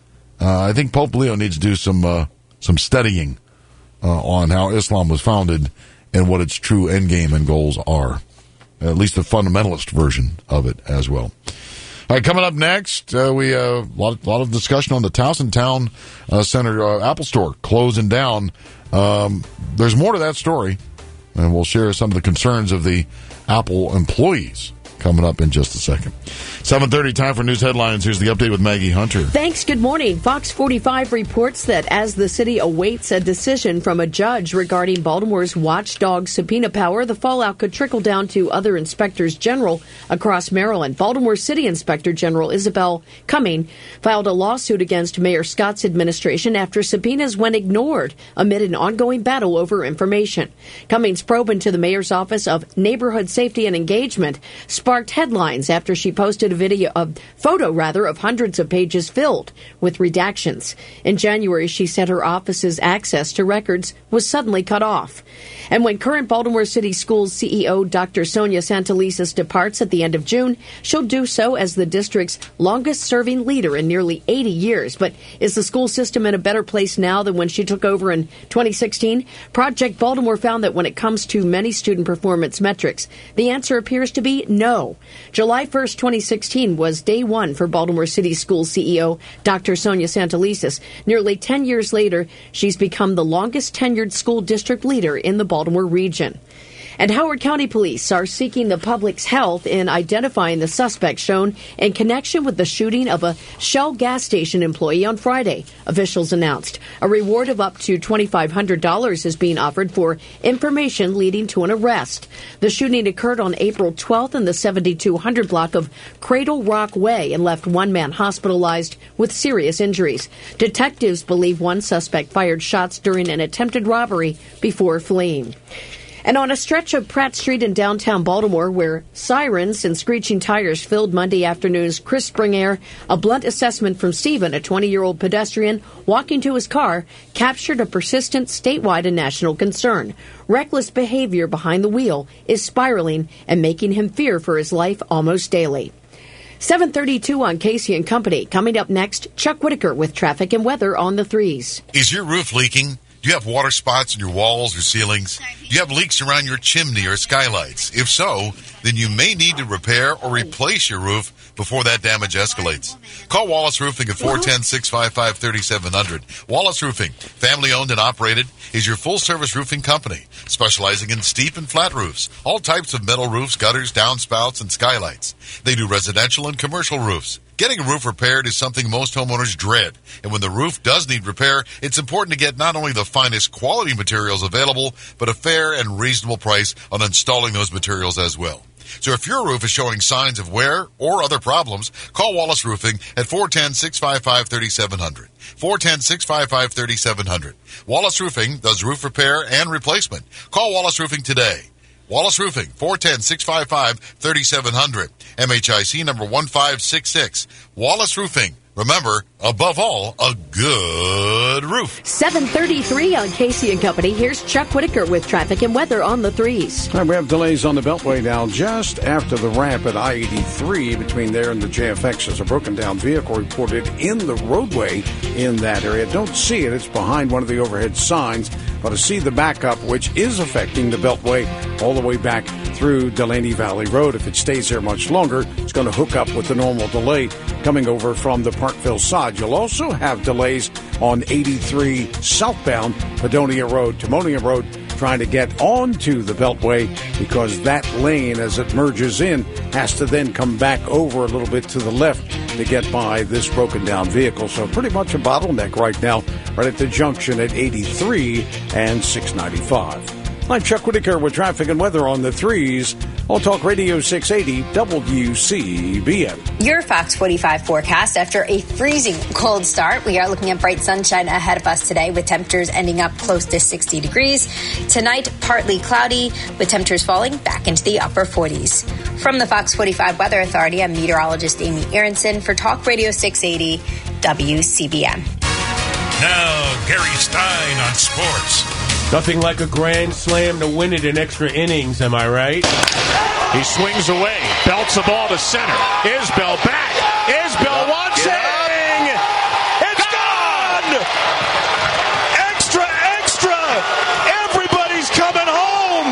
Uh, I think Pope Leo needs to do some uh, some studying uh, on how Islam was founded and what its true endgame and goals are. At least the fundamentalist version of it as well. All right, coming up next, uh, we uh, a lot, lot of discussion on the Towson Town uh, Center uh, Apple Store closing down. Um, there's more to that story, and we'll share some of the concerns of the Apple employees coming up in just a second. seven thirty, time for news headlines. Here's the update with Maggie Hunter. Thanks. Good morning. Fox forty-five reports that as the city awaits a decision from a judge regarding Baltimore's watchdog subpoena power, the fallout could trickle down to other inspectors general across Maryland. Baltimore City Inspector General Isabel Cumming filed a lawsuit against Mayor Scott's administration after subpoenas went ignored amid an ongoing battle over information. Cummings' probe into the mayor's office of neighborhood safety and engagement sparked headlines after she posted a video of photo rather of hundreds of pages filled with redactions. In January, she said her office's access to records was suddenly cut off. And when current Baltimore City Schools C E O Doctor Sonia Santelises departs at the end of June, she'll do so as the district's longest-serving leader in nearly eighty years. But is the school system in a better place now than when she took over in twenty sixteen? Project Baltimore found that when it comes to many student performance metrics, the answer appears to be no. July first, twenty sixteen was day one for Baltimore City Schools C E O Doctor Sonia Santelises. Nearly ten years later, she's become the longest-tenured school district leader in the Baltimore region. And Howard County Police are seeking the public's help in identifying the suspect shown in connection with the shooting of a Shell gas station employee on Friday, officials announced. A reward of up to twenty-five hundred dollars is being offered for information leading to an arrest. The shooting occurred on April twelfth in the seventy-two hundred block of Cradle Rock Way and left one man hospitalized with serious injuries. Detectives believe one suspect fired shots during an attempted robbery before fleeing. And on a stretch of Pratt Street in downtown Baltimore, where sirens and screeching tires filled Monday afternoon's crisp spring air, a blunt assessment from Stephen, a twenty-year-old pedestrian walking to his car, captured a persistent statewide and national concern. Reckless behavior behind the wheel is spiraling and making him fear for his life almost daily. seven thirty-two on Casey and Company. Coming up next, Chuck Whitaker with traffic and weather on the threes. Is your roof leaking? Do you have water spots in your walls or ceilings? Do you have leaks around your chimney or skylights? If so, then you may need to repair or replace your roof before that damage escalates. Call Wallace Roofing at four one zero, six five five, three seven zero zero. Wallace Roofing, family owned and operated, is your full-service roofing company, specializing in steep and flat roofs, all types of metal roofs, gutters, downspouts, and skylights. They do residential and commercial roofs. Getting a roof repaired is something most homeowners dread, and when the roof does need repair, it's important to get not only the finest quality materials available, but a fair and reasonable price on installing those materials as well. So if your roof is showing signs of wear or other problems, call Wallace Roofing at four one zero, six five five, three seven zero zero. four one zero, six five five, three seven zero zero. Wallace Roofing does roof repair and replacement. Call Wallace Roofing today. Wallace Roofing, four one zero, six five five, three seven zero zero. M H I C number one five six six. Wallace Roofing. Remember, above all, a good roof. seven thirty-three on Casey and Company. Here's Chuck Whitaker with traffic and weather on the threes. All right, we have delays on the Beltway now just after the ramp at I eighty-three between there and the J F X. There's a broken down vehicle reported in the roadway in that area. Don't see it. It's behind one of the overhead signs. But to see the backup, which is affecting the Beltway all the way back through Delaney Valley Road. If it stays there much longer, it's going to hook up with the normal delay coming over from the Parkville side. You'll also have delays on eighty-three southbound Padonia Road, Timonium Road, trying to get onto the Beltway because that lane, as it merges in, has to then come back over a little bit to the left to get by this broken down vehicle. So pretty much a bottleneck right now, right at the junction at eighty-three and six ninety-five. I'm Chuck Whitaker with traffic and weather on the threes. All Talk Radio six eighty W C B M. Your Fox forty-five forecast. After a freezing cold start, we are looking at bright sunshine ahead of us today with temperatures ending up close to sixty degrees. Tonight, partly cloudy with temperatures falling back into the upper forties. From the Fox forty-five Weather Authority, I'm meteorologist Amy Aronson for Talk Radio six eighty W C B M. Now, Gary Stein on sports. Nothing like a grand slam to win it in extra innings, am I right? He swings away, belts the ball to center. Isbell back. Isbell wants it. It's gone! Extra, extra! Everybody's coming home!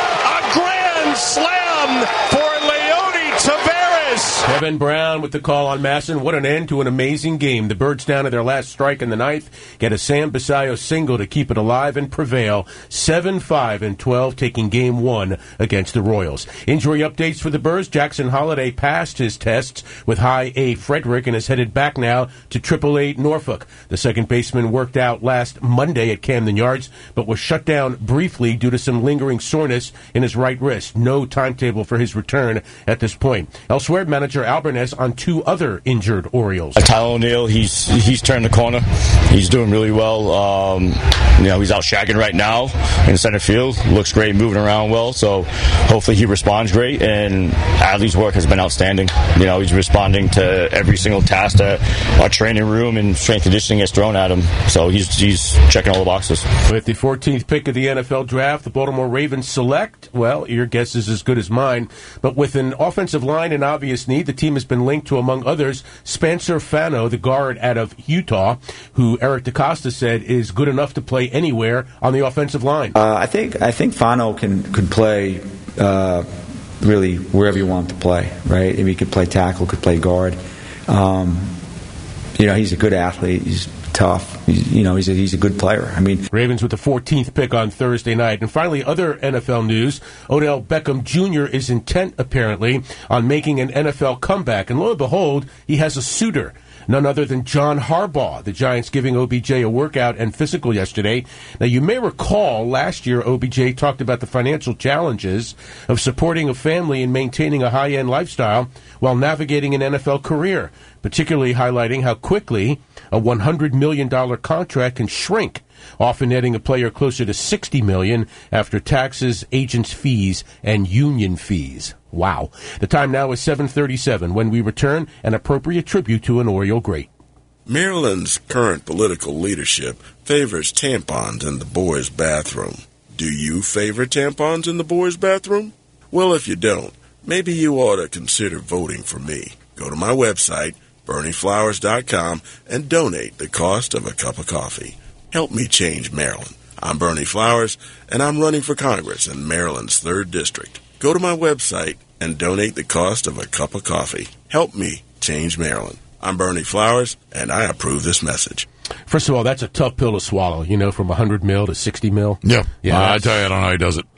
A grand slam for Leody Taveras. Kevin Brown with the call on Masson. What an end to an amazing game. The Birds down to their last strike in the ninth get a Sam Basayo single to keep it alive and prevail. seven five and twelve taking game one against the Royals. Injury updates for the Birds. Jackson Holiday passed his tests with high A Frederick and is headed back now to triple A Norfolk. The second baseman worked out last Monday at Camden Yards but was shut down briefly due to some lingering soreness in his right wrist. No timetable for his return at this point. Elsewhere, manager Albernez on two other injured Orioles. Tyler O'Neill, he's he's turned the corner. He's doing really well. Um, you know, he's out shagging right now in center field. Looks great, moving around well. So hopefully he responds great. And Adley's work has been outstanding. You know, he's responding to every single task that our training room and strength conditioning has thrown at him. So he's he's checking all the boxes. With the fourteenth pick of the N F L draft, the Baltimore Ravens select, well, your guess is as good as mine, but with an offensive line in obvious need, the team has been linked to, among others, Spencer Fano, the guard out of Utah, who Eric DeCosta said is good enough to play anywhere on the offensive line. Uh, I think I think Fano can could play uh, really wherever you want him to play, right? I mean, he could play tackle, could play guard. Um, you know, he's a good athlete. He's tough. He's, you know, he's a, he's a good player. I mean, Ravens with the fourteenth pick on Thursday night. And finally, other N F L news. Odell Beckham Junior is intent, apparently, on making an N F L comeback. And lo and behold, he has a suitor. None other than John Harbaugh, the Giants giving O B J a workout and physical yesterday. Now, you may recall last year O B J talked about the financial challenges of supporting a family and maintaining a high-end lifestyle while navigating an N F L career, particularly highlighting how quickly a one hundred million dollars contract can shrink, often netting a player closer to sixty million dollars after taxes, agents' fees, and union fees. Wow. The time now is seven thirty-seven. When we return, an appropriate tribute to an Oriole great. Maryland's current political leadership favors tampons in the boys' bathroom. Do you favor tampons in the boys' bathroom? Well, if you don't, maybe you ought to consider voting for me. Go to my website, bernie flowers dot com, and donate the cost of a cup of coffee. Help me change Maryland. I'm Bernie Flowers, and I'm running for Congress in Maryland's third District. Go to my website and donate the cost of a cup of coffee. Help me change Maryland. I'm Bernie Flowers, and I approve this message. First of all, that's a tough pill to swallow, you know, from one hundred mil to sixty mil. Yeah. yeah uh, I tell you, I don't know how he does it.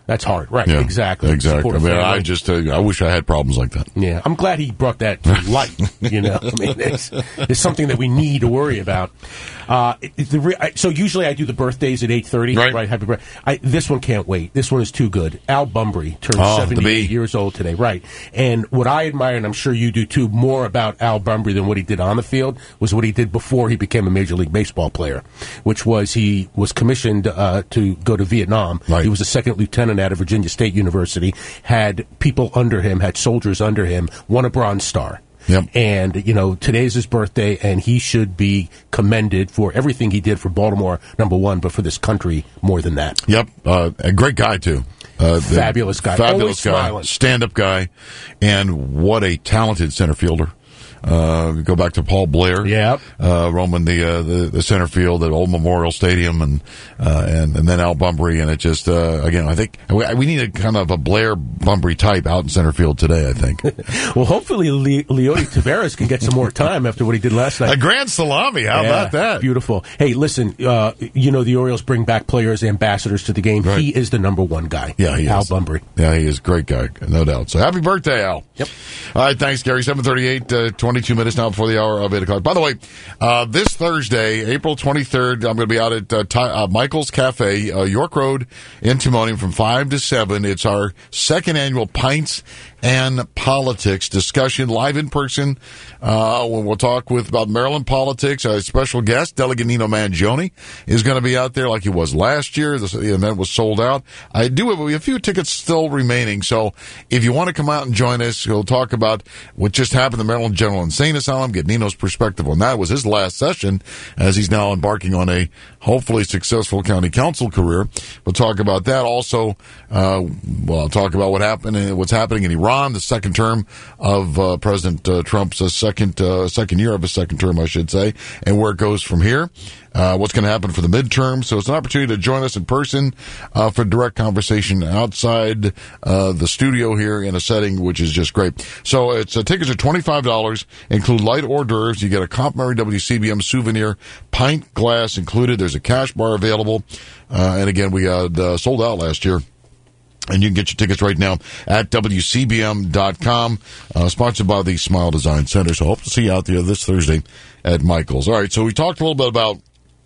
That's hard, right? Yeah, exactly. Exactly. Support I a mean, family. I just, uh, I wish I had problems like that. Yeah, I'm glad he brought that to light. You know, I mean, it's, it's something that we need to worry about. Uh, it, the re- I, so usually I do the birthdays at eight thirty. Right. right happy birthday. I, this one can't wait. This one is too good. Al Bunbury turned Oh, the seventy-eight bee. years old today. Right. And what I admire, and I'm sure you do too, more about Al Bunbury than what he did on the field was what he did before he became a Major League Baseball player, which was he was commissioned uh, to go to Vietnam. Right. He was a second lieutenant out of Virginia State University, had people under him, had soldiers under him, won a Bronze Star. Yep. And, you know, today's his birthday, and he should be commended for everything he did for Baltimore, number one, but for this country more than that. Yep. Uh, a great guy, too. Uh, Fabulous guy. Fabulous Always guy. smiling. Stand-up guy. And what a talented center fielder. Uh, go back to Paul Blair. Yep. Uh, roaming the, uh, the, the center field at Old Memorial Stadium and, uh, and, and then Al Bunbury. And it just, uh, again, I think we, we need a kind of a Blair Bunbury type out in center field today, I think. Well, hopefully Le- Leody Taveras can get some more time after what he did last night. A grand salami. How Yeah, about that? Beautiful. Hey, listen, uh, you know, the Orioles bring back players, ambassadors to the game. Right. He is the number one guy. Yeah, he Al is. Bunbury. Yeah, he is a great guy, no doubt. So happy birthday, Al. Yep. All right, thanks, Gary. seven thirty-eight, uh, twenty-two minutes now before the hour of eight o'clock. By the way, uh, this Thursday, April twenty-third, I'm going to be out at uh, Ty- uh, Michael's Cafe, uh, York Road in Timonium from five to seven. It's our second annual Pints and Politics discussion, live in person. Uh, we'll, we'll talk with about Maryland politics. A special guest, Delegate Nino Mangione, is going to be out there like he was last year. The, the event was sold out. I do have a few tickets still remaining, so if you want to come out and join us, we'll talk about what just happened at the Maryland General Insane Asylum, get Nino's perspective on that. It was his last session as he's now embarking on a hopefully successful county council career. We'll talk about that. Also, uh, well, I'll talk about what happened and what's happening in Iran, the second term of uh, President uh, Trump's uh, second uh, second year of his second term, I should say, and where it goes from here. Uh, what's going to happen for the midterm. So it's an opportunity to join us in person uh, for direct conversation outside uh, the studio here in a setting which is just great. So it's uh, tickets are twenty-five dollars, include light hors d'oeuvres. You get a complimentary W C B M souvenir, pint glass included. There's a cash bar available. Uh, and again, we had uh, sold out last year. And you can get your tickets right now at W C B M dot com, uh, sponsored by the Smile Design Center. So hope to see you out there this Thursday at Michael's. All right, so we talked a little bit about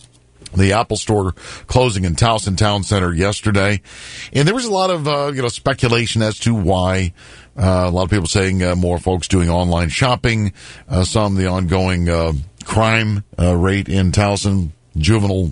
the Apple Store closing in Towson Town Center yesterday. And there was a lot of, uh, you know, speculation as to why. Uh, a lot of people saying uh, more folks doing online shopping, uh, some the ongoing uh, crime uh, rate in Towson, juvenile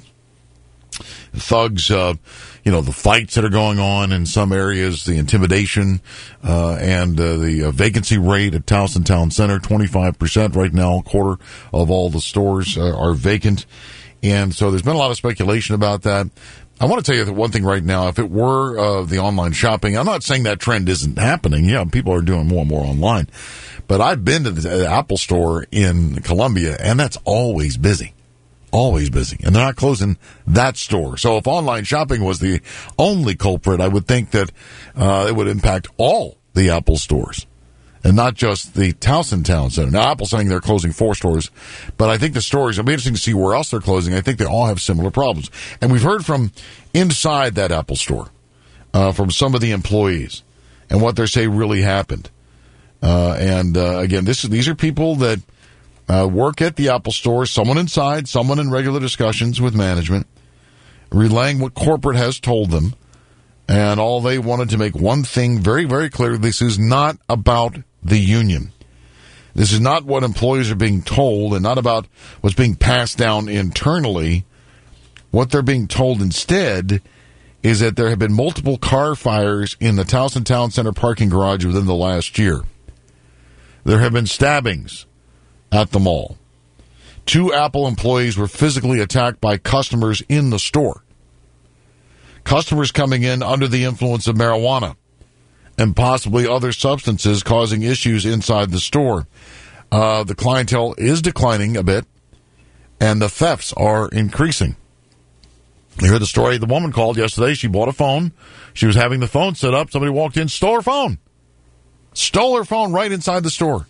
thugs, uh, you know, the fights that are going on in some areas, the intimidation, uh, and uh, the uh, vacancy rate at Towson Town Center, twenty-five percent right now, a quarter of all the stores uh, are vacant. And so there's been a lot of speculation about that. I want to tell you that one thing right now, if it were uh, the online shopping, I'm not saying that trend isn't happening. Yeah, people are doing more and more online. But I've been to the Apple Store in Columbia, and that's always busy. Always busy. And they're not closing that store. So if online shopping was the only culprit, I would think that uh, it would impact all the Apple stores. And not just the Towson Town Center. Now, Apple's saying they're closing four stores, but I think the stores, it'll be interesting to see where else they're closing. I think they all have similar problems. And we've heard from inside that Apple store, uh, from some of the employees, and what they say really happened. Uh, and, uh, again, this is, these are people that uh, work at the Apple store, someone inside, someone in regular discussions with management, relaying what corporate has told them. And all they wanted to make one thing very, very clear. This is not about the union. This is not what employees are being told and not about what's being passed down internally. What they're being told instead is that there have been multiple car fires in the Towson Town Center parking garage within the last year. There have been stabbings at the mall. Two Apple employees were physically attacked by customers in the store. Customers coming in under the influence of marijuana and possibly other substances causing issues inside the store. Uh, the clientele is declining a bit, and the thefts are increasing. You heard the story. The woman called yesterday. She bought a phone. She was having the phone set up. Somebody walked in, stole her phone. Stole her phone right inside the store.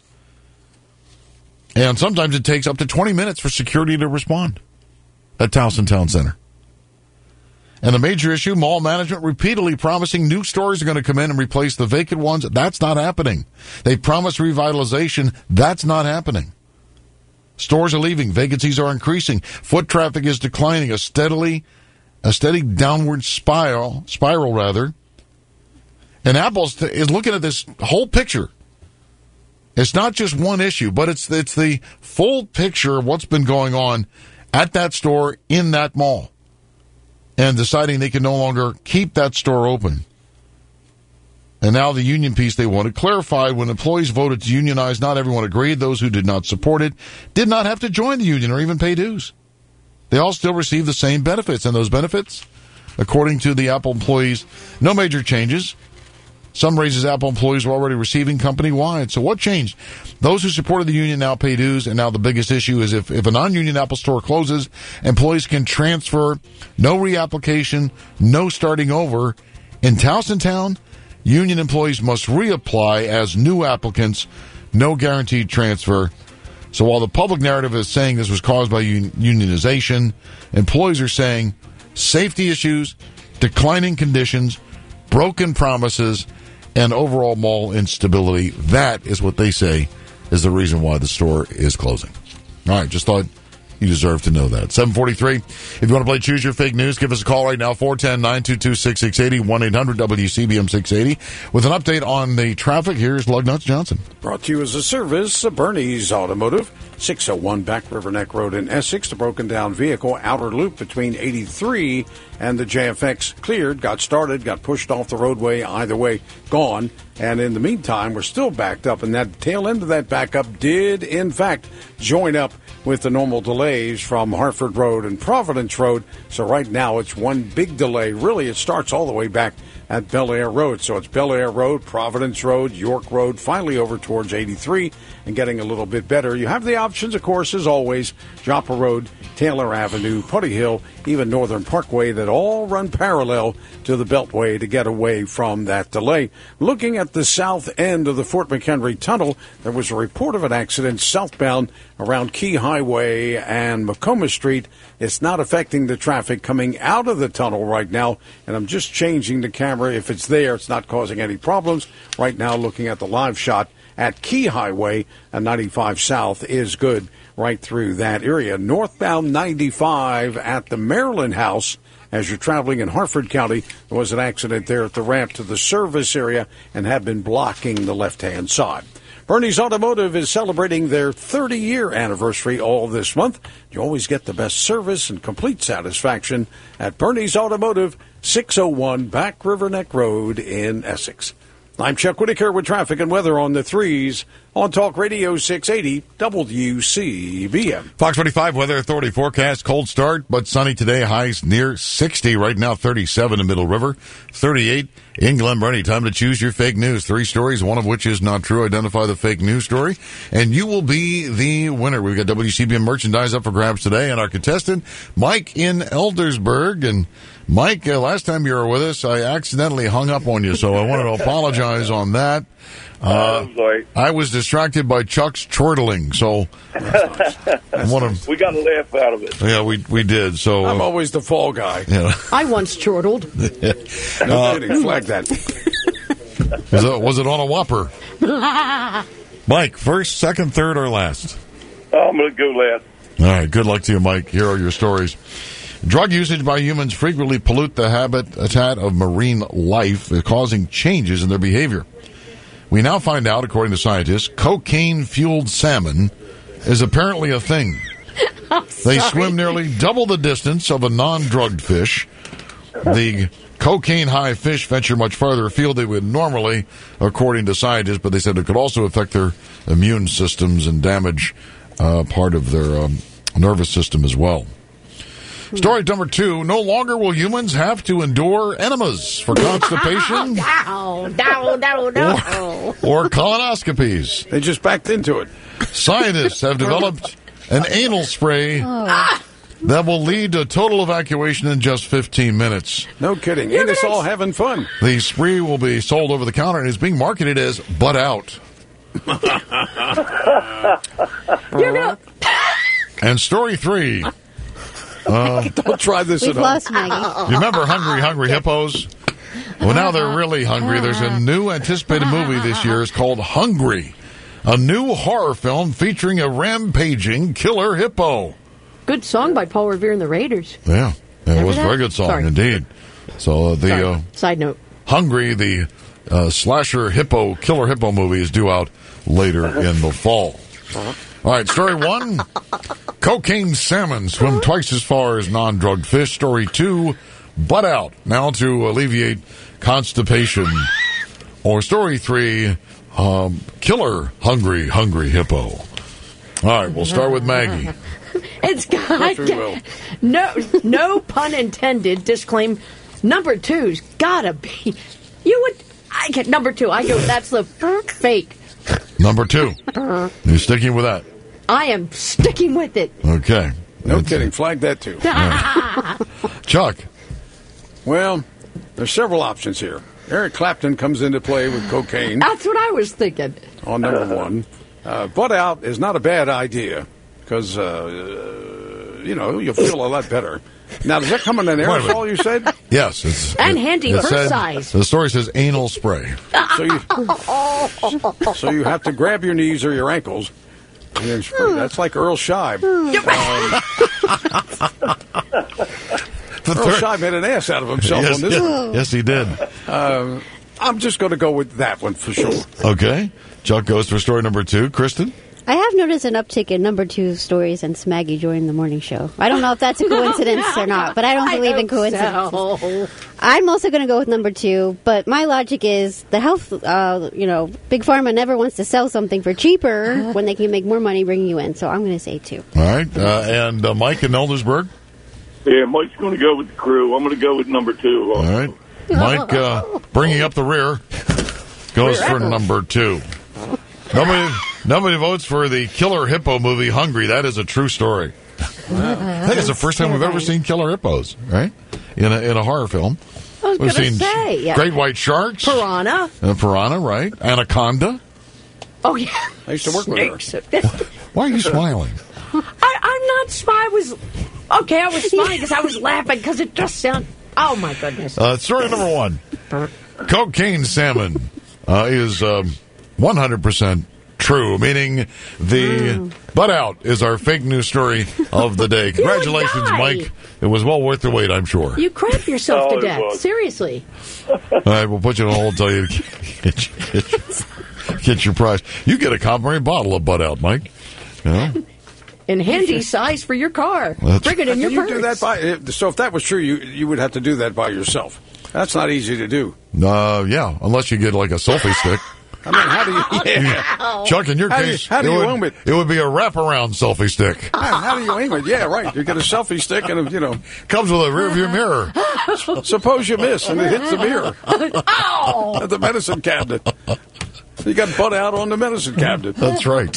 And sometimes it takes up to twenty minutes for security to respond at Towson Town Center. And the major issue, mall management repeatedly promising new stores are going to come in and replace the vacant ones. That's not happening. They promised revitalization. That's not happening. Stores are leaving. Vacancies are increasing. Foot traffic is declining. A steadily, a steady downward spiral, spiral rather. And Apple is looking at this whole picture. It's not just one issue, but it's it's the full picture of what's been going on at that store in that mall, and deciding they can no longer keep that store open. And now the union piece they wanted clarified. When employees voted to unionize, not everyone agreed. Those who did not support it did not have to join the union or even pay dues. They all still receive the same benefits, and those benefits, according to the Apple employees, no major changes. Some raises Apple employees were already receiving company-wide. So what changed? Those who supported the union now pay dues, and now the biggest issue is if, if a non-union Apple store closes, employees can transfer, no reapplication, no starting over. In Towsontown, union employees must reapply as new applicants, no guaranteed transfer. So while the public narrative is saying this was caused by un- unionization, employees are saying safety issues, declining conditions, broken promises, and overall mall instability. That is what they say is the reason why the store is closing. All right, just thought you deserve to know that. seven forty-three. If you want to play Choose Your Fake News, give us a call right now, four one zero, nine two two, six six eight zero, one eight hundred W C B M six eighty. With an update on the traffic, here's Lugnuts Johnson. Brought to you as a service of Bernie's Automotive, six oh one Back River Neck Road in Essex. The broken down vehicle, outer loop between eighty-three and the J F X cleared, got started, got pushed off the roadway, either way, gone. And in the meantime, we're still backed up, and that tail end of that backup did, in fact, join up with the normal delays from Hartford Road and Providence Road. So right now, it's one big delay. Really, it starts all the way back at Bel Air Road. So it's Bel Air Road, Providence Road, York Road, finally over towards eighty-three and getting a little bit better. You have the options, of course, as always, Joppa Road, Taylor Avenue, Putty Hill, even Northern Parkway, that all run parallel to the Beltway to get away from that delay. Looking at the south end of the Fort McHenry Tunnel, there was a report of an accident southbound around Key Highway and Macoma Street. It's not affecting the traffic coming out of the tunnel right now, and I'm just changing the camera. If it's there, it's not causing any problems. Right now, looking at the live shot at Key Highway and ninety-five South is good right through that area. Northbound ninety-five at the Maryland House, as you're traveling in Hartford County, there was an accident there at the ramp to the service area and have been blocking the left-hand side. Bernie's Automotive is celebrating their thirty-year anniversary all this month. You always get the best service and complete satisfaction at Bernie's Automotive, six oh one Back River Neck Road in Essex. I'm Chuck Whitaker with traffic and weather on the threes on Talk Radio six eighty W C B M. Fox twenty-five Weather Authority forecast, cold start, but sunny today, highs near sixty. Right now, thirty-seven in Middle River, thirty-eight in Glen Burnie. Time to choose your fake news. Three stories, one of which is not true. Identify the fake news story, and you will be the winner. We've got W C B M merchandise up for grabs today, and our contestant, Mike in Eldersburg. And Mike, uh, last time you were with us, I accidentally hung up on you, so I wanted to apologize on that. Uh, I was distracted by Chuck's chortling, so I want to. We got a laugh out of it. Yeah, we we did. So I'm always the fall guy. Yeah. I once chortled. No uh, kidding. Flag that. Was it, was it on a Whopper? Mike, first, second, third, or last? I'm going to go last. All right. Good luck to you, Mike. Here are your stories. Drug usage by humans frequently pollute the habitat of marine life, causing changes in their behavior. We now find out, according to scientists, cocaine-fueled salmon is apparently a thing. They swim nearly double the distance of a non-drugged fish. The cocaine-high fish venture much farther afield than they would normally, according to scientists, but they said it could also affect their immune systems and damage uh, part of their um, nervous system as well. Story number two, no longer will humans have to endure enemas for constipation down, down, down, down. or, or colonoscopies. They just backed into it. Scientists have developed an anal spray Oh. that will lead to total evacuation in just fifteen minutes. No kidding. Ain't us all having fun? The spray will be sold over the counter and is being marketed as Butt Out. You're gonna... And story three. Uh, Don't try this We've at home. lost Maggie. You remember Hungry Hungry Hippos? Well, now they're really hungry. There's a new anticipated movie this year. It's called Hungry, a new horror film featuring a rampaging killer hippo. Good song by Paul Revere and the Raiders. Yeah, it Remember was a that? very good song Sorry. indeed. So uh, the Sorry. uh, Side note. Hungry, the uh, slasher hippo, killer hippo movie is due out later in the fall. All right, story one, cocaine salmon swim twice as far as non-drugged fish. Story two, butt out, now to alleviate constipation. Or story three, um, killer hungry, hungry hippo. All right, we'll start with Maggie. It's got no no pun intended. Disclaim. Number two's gotta be. You would. I get number two. I go. That's the fake. Number two. You're sticking with that? I am sticking with it. Okay. No That's kidding. it. Flag that too. Chuck. Well, there's several options here. Eric Clapton comes into play with cocaine That's what I was thinking. on number one. Uh, butt out is not a bad idea because, uh, you know, you'll feel a lot better. Now, does that come in an Wait a minute. aerosol, you said? Yes. It's, And handy it for said- size. The story says anal spray. So you, so you have to grab your knees or your ankles. And then spray. That's like Earl Scheib. The Earl third- Scheib made an ass out of himself yes, on this yes, one. yes, he did. Um, I'm just going to go with that one for sure. Okay. Chuck goes for story number two. Kristen? I have noticed an uptick in number two stories since Maggie joined the morning show. I don't know if that's a coincidence or not, but I don't believe in coincidences. So. I'm also going to go with number two, but my logic is the health, uh, you know, Big Pharma never wants to sell something for cheaper when they can make more money bringing you in. So I'm going to say two. All right. Uh, and uh, Mike in Eldersburg? Yeah, Mike's going to go with the crew. I'm going to go with number two. All right. Mike, uh, bringing up the rear, goes for number two. Nobody, nobody votes for the killer hippo movie, Hungry. That is a true story. I think it's the first time we've ever seen killer hippos, right? In a, in a horror film. I was We've going to seen say. Yeah. great white sharks. Piranha. Uh, piranha, right? Anaconda. Oh, yeah. I used to work with her. Why are you smiling? I, I'm not smiling. I was. Okay, I was smiling because I was laughing because it just sounded. Oh, my goodness. Uh, story number one. Cocaine salmon uh, is um, one hundred percent true, meaning the Mm. butt out is our fake news story of the day. Congratulations, die. Mike. It was well worth the wait, I'm sure. You crap yourself Oh, to it death. was. Seriously. All right, we'll put you on hold until you get, your- get, your, get your prize. You get a complimentary bottle of butt out, Mike. You know? In handy size for your car. That's- Bring it in your Can you purse. do that by? if- So if that was true, you you would have to do that by yourself. That's not easy to do. Uh, yeah, unless you get like a selfie stick. I mean, how do you? Yeah. Chuck, in your How do you- case, how do it, you would, aim it? it would be a wraparound selfie stick. How, how do you aim it? Yeah, right. You get a selfie stick and a, you know comes with a rear view mirror. Suppose you miss and it hits the mirror Ow! at the medicine cabinet. You got butt out on the medicine cabinet. That's right.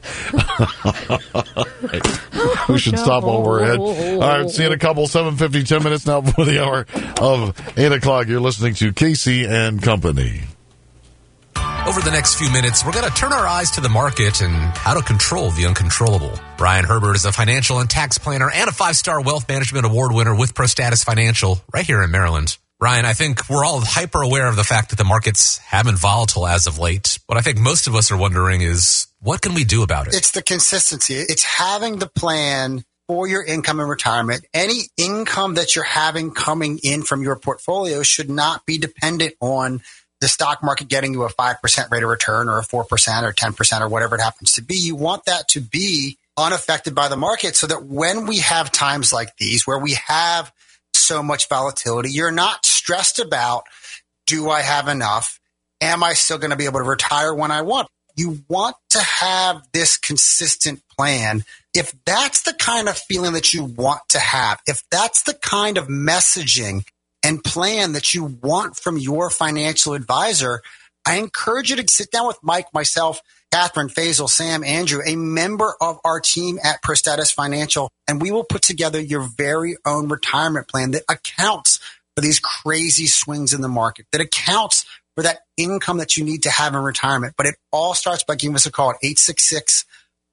We should stop while we're ahead. All right, see you in a couple. seven fifty, ten minutes now before the hour of eight o'clock. You're listening to Casey and Company. Over the next few minutes, we're going to turn our eyes to the market and how to control the uncontrollable. Brian Herbert is a financial and tax planner and a five-star wealth management award winner with ProStatus Financial right here in Maryland. Ryan, I think we're all hyper aware of the fact that the markets have been volatile as of late. What I think most of us are wondering is, what can we do about it? It's the consistency. It's having the plan for your income and retirement. Any income that you're having coming in from your portfolio should not be dependent on the stock market getting you a five percent rate of return or a four percent or ten percent or whatever it happens to be. You want that to be unaffected by the market so that when we have times like these where we have so much volatility, you're not stressed about, do I have enough? Am I still going to be able to retire when I want? You want to have this consistent plan. If that's the kind of feeling that you want to have, if that's the kind of messaging and plan that you want from your financial advisor, I encourage you to sit down with Mike, myself, Catherine, Faisal, Sam, Andrew, a member of our team at ProStatus Financial, and we will put together your very own retirement plan that accounts for these crazy swings in the market, that accounts for that income that you need to have in retirement. But it all starts by giving us a call at eight six six,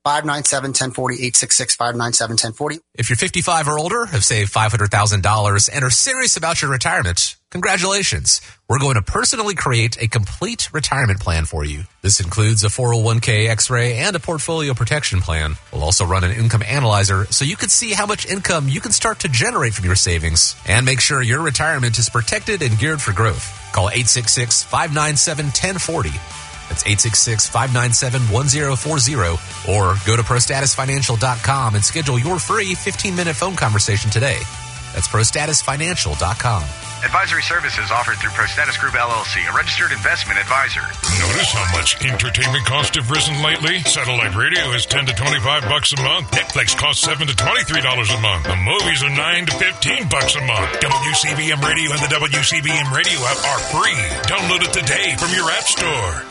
five nine seven, one zero four zero, eight six six, five nine seven, one zero four zero. If you're fifty-five or older, have saved five hundred thousand dollars, and are serious about your retirement, congratulations. We're going to personally create a complete retirement plan for you. This includes a four oh one k X-ray and a portfolio protection plan. We'll also run an income analyzer so you can see how much income you can start to generate from your savings and make sure your retirement is protected and geared for growth. Call eight six six, five nine seven, one zero four zero. That's eight six six, five nine seven, one zero four zero. Or go to pro status financial dot com and schedule your free fifteen-minute phone conversation today. That's pro status financial dot com. Advisory services offered through ProStatus Group L L C, a registered investment advisor. Notice how much entertainment costs have risen lately? Satellite radio is ten to twenty-five bucks a month. Netflix costs seven to twenty-three dollars a month. The movies are nine to fifteen bucks a month. W C B M Radio and the W C B M Radio app are free. Download it today from your app store.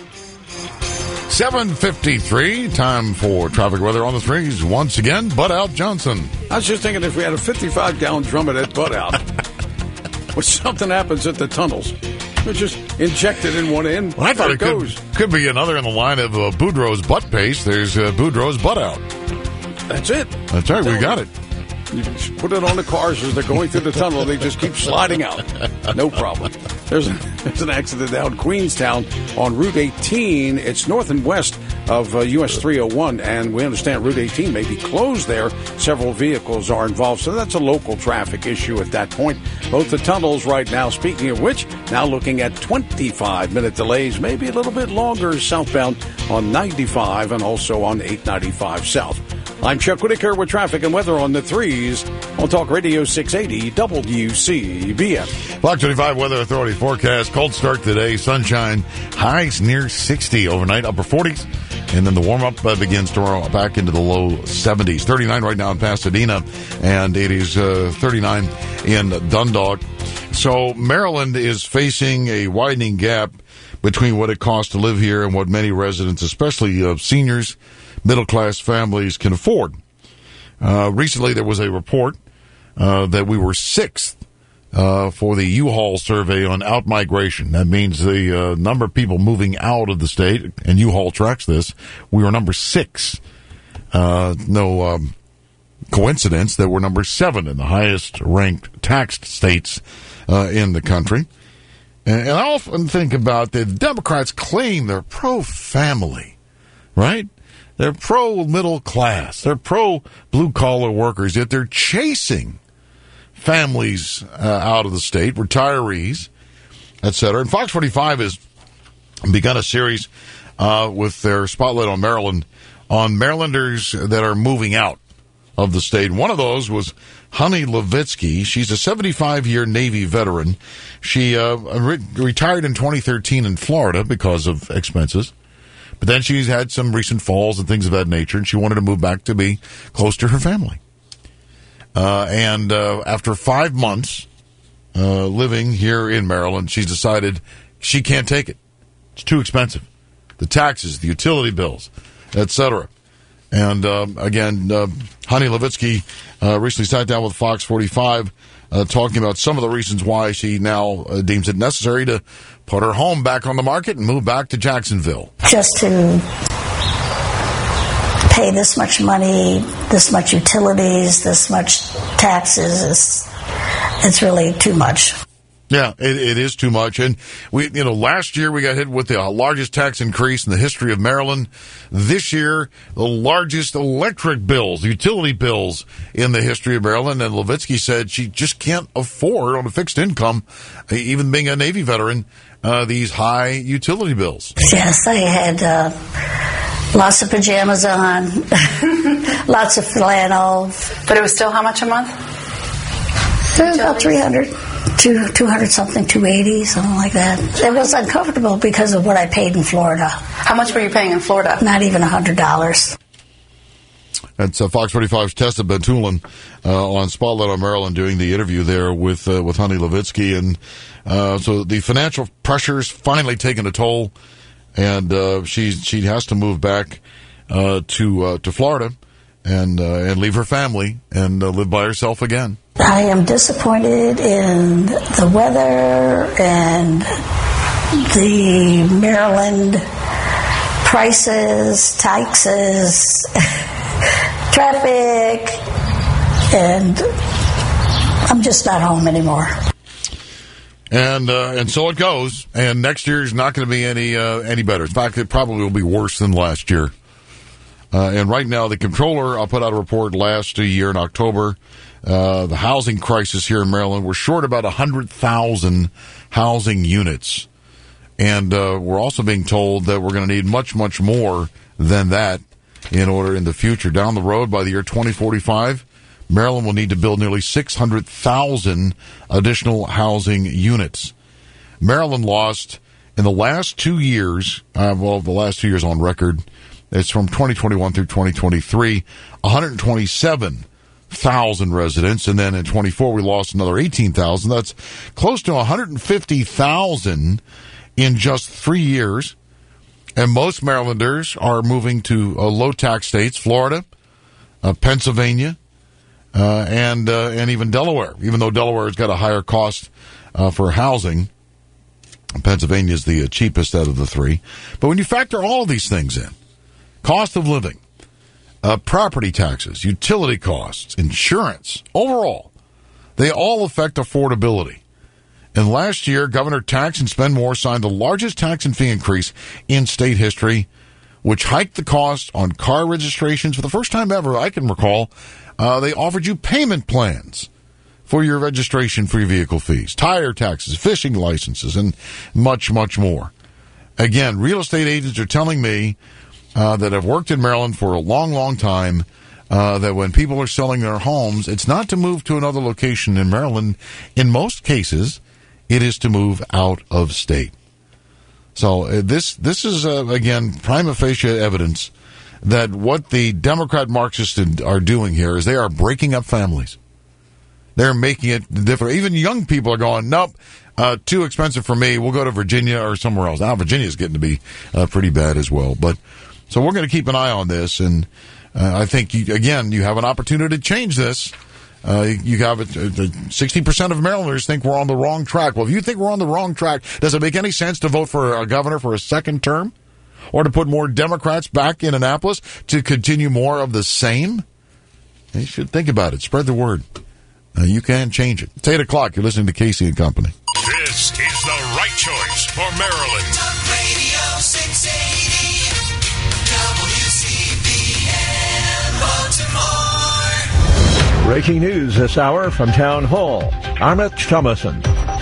seven fifty-three, time for traffic weather on the threes. Once again, Bud Out Johnson. I was just thinking if we had a fifty-five gallon drum of that Bud Out, when something happens at the tunnels, we just inject it in one end. Well, I thought there it could, goes. could be another in the line of uh, Boudreaux's butt paste. There's uh, Boudreaux's Bud Out. That's it. That's right, we got it. You just put it on the cars as they're going through the tunnel. They just keep sliding out. No problem. There's, a, there's an accident down in Queenstown on Route eighteen. It's north and west of uh, U S three oh one, and we understand Route eighteen may be closed there. Several vehicles are involved, so that's a local traffic issue at that point. Both the tunnels right now, speaking of which, now looking at twenty-five minute delays, maybe a little bit longer southbound on ninety-five and also on eight ninety-five south. I'm Chuck Whitaker with traffic and weather on the threes on Talk Radio six eighty W C B M. Block twenty-five Weather Authority forecast. Cold start today. Sunshine. Highs near sixty overnight. Upper forties. And then the warm-up uh, begins tomorrow back into the low seventies. thirty-nine right now in Pasadena. And it is uh, thirty-nine in Dundalk. So Maryland is facing a widening gap between what it costs to live here and what many residents, especially uh, seniors, middle-class families, can afford. Uh, recently, there was a report uh, that we were sixth uh, for the U-Haul survey on out-migration. That means the uh, number of people moving out of the state, and U-Haul tracks this, we were number six. Uh, no um, coincidence that we're number seven in the highest-ranked taxed states uh, in the country. And, and I often think about the Democrats claim they're pro-family, right? They're pro-middle class. They're pro-blue-collar workers, yet they're chasing families uh, out of the state, retirees, et cetera. And Fox forty-five has begun a series uh, with their spotlight on Maryland, on Marylanders that are moving out of the state. One of those was Honey Levitsky. She's a seventy-five-year Navy veteran. She uh, re- retired in twenty thirteen in Florida because of expenses. But then she's had some recent falls and things of that nature, and she wanted to move back to be close to her family. Uh, and uh, after five months uh, living here in Maryland, she's decided she can't take it. It's too expensive. The taxes, the utility bills, et cetera. And uh, again, uh, Honey Levitsky uh, recently sat down with Fox forty-five uh, talking about some of the reasons why she now uh, deems it necessary to put her home back on the market and move back to Jacksonville. Just to pay this much money, this much utilities, this much taxes, is, it's really too much. Yeah, it, it is too much. And we, you know, last year we got hit with the largest tax increase in the history of Maryland. This year, the largest electric bills, utility bills in the history of Maryland. And Levitsky said she just can't afford on a fixed income, even being a Navy veteran, uh, these high utility bills. Yes, I had uh, lots of pajamas on, lots of flannel. But it was still how much a month? About three hundred. Two, two hundred something, two eighty, something like that. It was uncomfortable because of what I paid in Florida. How much were you paying in Florida? Not even a hundred dollars. That's uh, Fox forty-five's Tessa Bentulin uh, on Spotlight on Maryland doing the interview there with uh, with Honey Levitsky. And uh, so the financial pressure's finally taken a toll, and uh, she she has to move back uh, to uh, to Florida and uh, and leave her family and uh, live by herself again. I am disappointed in the weather and the Maryland prices, taxes, traffic, and I'm just not home anymore. And uh, and so it goes. And next year is not going to be any uh, any better. In fact, it probably will be worse than last year. Uh, and right now, the comptroller, I put out a report last year in October. Uh, the housing crisis here in Maryland, we're short about one hundred thousand housing units. And uh, we're also being told that we're going to need much, much more than that in order in the future. Down the road, by the year twenty forty-five, Maryland will need to build nearly six hundred thousand additional housing units. Maryland lost in the last two years, uh, well, the last two years on record, it's from twenty twenty-one through twenty twenty-three, one hundred twenty-seven thousand residents. And then in twenty-four, we lost another eighteen thousand. That's close to one hundred fifty thousand in just three years. And most Marylanders are moving to uh, low-tax states, Florida, uh, Pennsylvania, uh, and uh, and even Delaware, even though Delaware has got a higher cost uh, for housing. Pennsylvania is the uh, cheapest out of the three. But when you factor all of these things in, cost of living, uh, property taxes, utility costs, insurance, overall, they all affect affordability. And last year, Governor Tax and Spend More signed the largest tax and fee increase in state history, which hiked the cost on car registrations. For the first time ever I can recall, uh, they offered you payment plans for your registration for your vehicle fees, tire taxes, fishing licenses, and much, much more. Again, real estate agents are telling me uh, that have worked in Maryland for a long, long time, uh, that when people are selling their homes, it's not to move to another location in Maryland. In most cases, it is to move out of state. So uh, this this is, uh, again, prima facie evidence that what the Democrat Marxists are doing here is they are breaking up families. They're making it different. Even young people are going, nope, uh, too expensive for me. We'll go to Virginia or somewhere else. Now, Virginia's getting to be uh, pretty bad as well. But so we're going to keep an eye on this. And uh, I think, you, again, you have an opportunity to change this. Uh, you have uh, sixty percent of Marylanders think we're on the wrong track. Well, if you think we're on the wrong track, does it make any sense to vote for a governor for a second term? Or to put more Democrats back in Annapolis to continue more of the same? You should think about it. Spread the word. Uh, you can change it. It's eight o'clock. You're listening to Casey and Company. This is the right choice for Maryland. Talk Radio six eighty W C B N Baltimore. Breaking news this hour from Town Hall. Amit Thomason.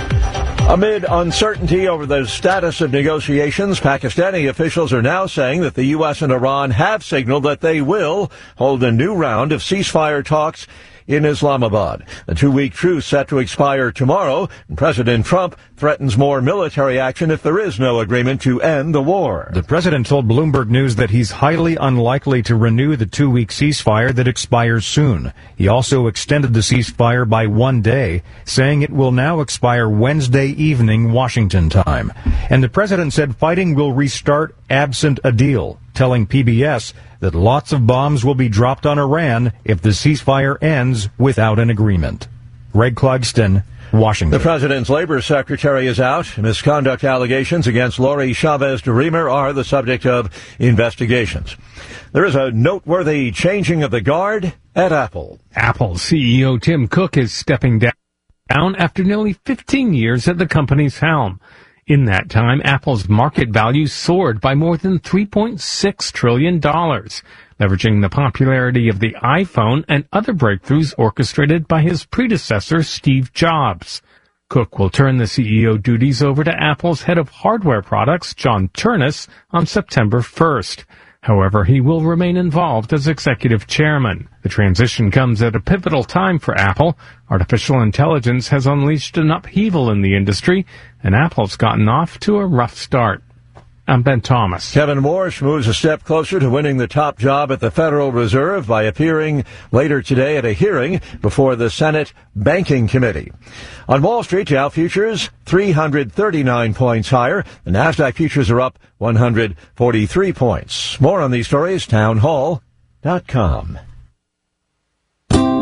Amid uncertainty over the status of negotiations, Pakistani officials are now saying that the U S and Iran have signaled that they will hold a new round of ceasefire talks in Islamabad. The two-week truce set to expire tomorrow, and President Trump threatens more military action if there is no agreement to end the war. The president told Bloomberg News that he's highly unlikely to renew the two-week ceasefire that expires soon. He also extended the ceasefire by one day, saying it will now expire Wednesday evening Washington time. And the president said fighting will restart absent a deal, telling P B S that lots of bombs will be dropped on Iran if the ceasefire ends without an agreement. Greg Clugston, Washington. The president's labor secretary is out. Misconduct allegations against Lori Chavez de Remer are the subject of investigations. There is a noteworthy changing of the guard at Apple. Apple C E O Tim Cook is stepping down after nearly fifteen years at the company's helm. In that time, Apple's market value soared by more than three point six trillion dollars, leveraging the popularity of the iPhone and other breakthroughs orchestrated by his predecessor, Steve Jobs. Cook will turn the C E O duties over to Apple's head of hardware products, John Ternus, on September first. However, he will remain involved as executive chairman. The transition comes at a pivotal time for Apple. Artificial intelligence has unleashed an upheaval in the industry, and Apple's gotten off to a rough start. I'm Ben Thomas. Kevin Warsh moves a step closer to winning the top job at the Federal Reserve by appearing later today at a hearing before the Senate Banking Committee. On Wall Street, Dow futures three hundred thirty-nine points higher. The Nasdaq futures are up one hundred forty-three points. More on these stories, town hall dot com.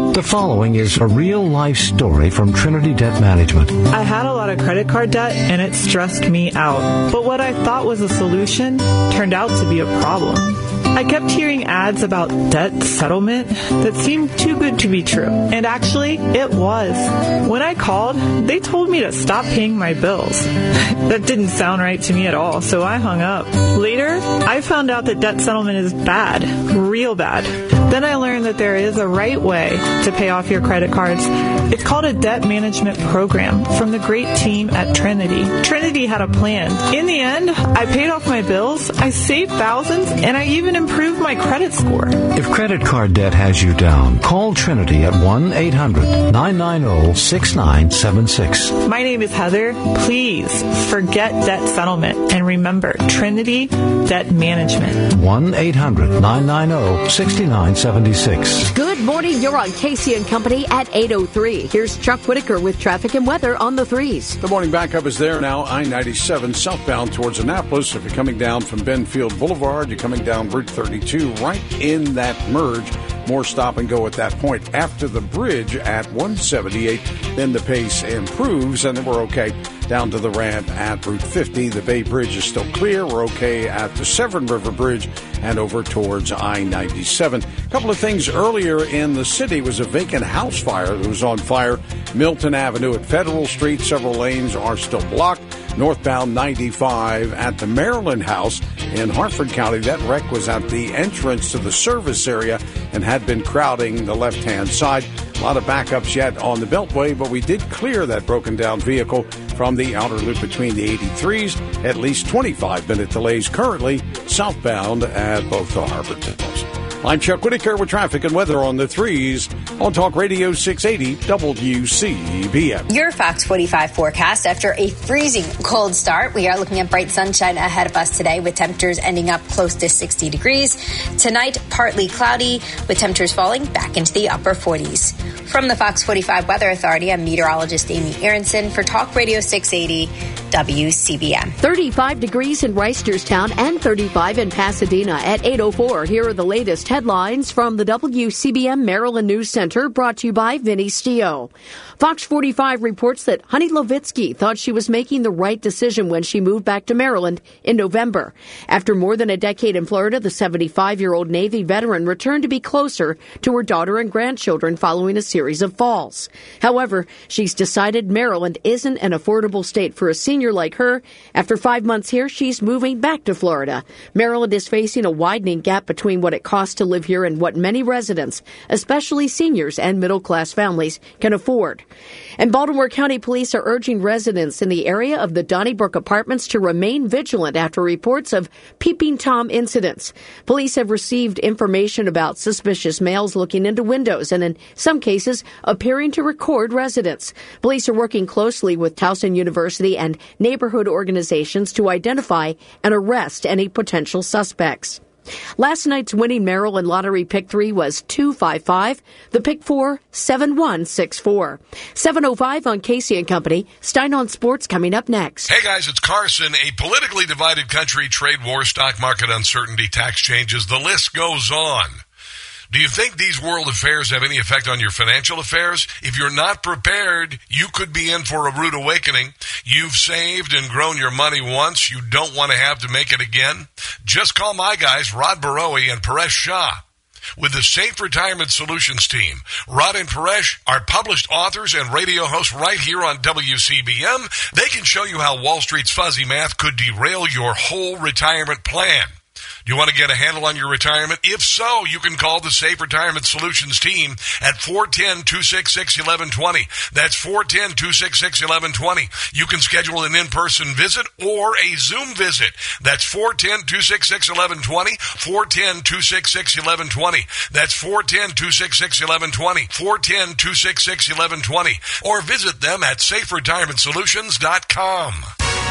The following is a real-life story from Trinity Debt Management. I had a lot of credit card debt, and it stressed me out. But what I thought was a solution turned out to be a problem. I kept hearing ads about debt settlement that seemed too good to be true. And actually, it was. When I called, they told me to stop paying my bills. That didn't sound right to me at all, so I hung up. Later, I found out that debt settlement is bad, real bad. Then I learned that there is a right way to pay off your credit cards. It's called a debt management program from the great team at Trinity. Trinity had a plan. In the end, I paid off my bills, I saved thousands, and I even improved my credit score. If credit card debt has you down, call Trinity at one eight hundred nine nine zero six nine seven six. My name is Heather. Please forget debt settlement and remember Trinity Debt Management. one eight hundred nine nine zero six nine seven six. Good morning. You're on Casey and Company at eight oh three. Here's Chuck Whitaker with traffic and weather on the threes. The morning backup is there now. I ninety-seven southbound towards Annapolis. If you're coming down from Benfield Boulevard, you're coming down Route thirty-two right in that merge. More stop and go at that point. After the bridge at one seventy-eight, then the pace improves, and then we're okay down to the ramp at Route fifty. The Bay Bridge is still clear. We're okay at the Severn River Bridge and over towards I ninety-seven. A couple of things earlier in the city was a vacant house fire that was on fire. Milton Avenue at Federal Street. Several lanes are still blocked. Northbound ninety-five at the Maryland House in Hartford County. That wreck was at the entrance to the service area and had been crowding the left-hand side. A lot of backups yet on the Beltway, but we did clear that broken-down vehicle from the outer loop between the eighty-threes. At least twenty-five minute delays currently southbound at both the harbor tunnels. I'm Chuck Whitaker with traffic and weather on the threes on Talk Radio six eighty W C B M. Your Fox forty-five forecast. After a freezing cold start, we are looking at bright sunshine ahead of us today with temperatures ending up close to sixty degrees. Tonight, partly cloudy with temperatures falling back into the upper forties. From the Fox forty-five Weather Authority, I'm meteorologist Amy Aronson for Talk Radio six eighty W C B M. thirty-five degrees in Reisterstown and thirty-five in Pasadena at eight oh four. Here are the latest headlines from the W C B M Maryland News Center, brought to you by Vinny Stio. Fox forty-five reports that Honey Levitsky thought she was making the right decision when she moved back to Maryland in November. After more than a decade in Florida, the seventy-five-year-old Navy veteran returned to be closer to her daughter and grandchildren following a series of falls. However, she's decided Maryland isn't an affordable state for a senior like her. After five months here, she's moving back to Florida. Maryland is facing a widening gap between what it costs to live here and what many residents, especially seniors and middle-class families, can afford. And Baltimore County Police are urging residents in the area of the Donnybrook Apartments to remain vigilant after reports of Peeping Tom incidents. Police have received information about suspicious males looking into windows and in some cases appearing to record residents. Police are working closely with Towson University and neighborhood organizations to identify and arrest any potential suspects. Last night's winning Maryland Lottery Pick three was two five five. The Pick four, seven one six four. seven oh five on Casey and Company. Stein on Sports coming up next. Hey guys, it's Carson. A politically divided country, trade war, stock market uncertainty, tax changes. The list goes on. Do you think these world affairs have any effect on your financial affairs? If you're not prepared, you could be in for a rude awakening. You've saved and grown your money once. You don't want to have to make it again. Just call my guys, Rod Barowie and Paresh Shah. With the Safe Retirement Solutions team, Rod and Paresh are published authors and radio hosts right here on W C B M. They can show you how Wall Street's fuzzy math could derail your whole retirement plan. You want to get a handle on your retirement? If so, you can call the Safe Retirement Solutions team at four one zero, two six six, one one two zero. That's four one zero, two six six, one one two zero. You can schedule an in-person visit or a Zoom visit. That's four one zero, two six six, one one two zero, four one zero, two six six, one one two zero. That's four one zero, two six six, one one two zero, four one zero, two six six, one one two zero. Or visit them at safe retirement solutions dot com.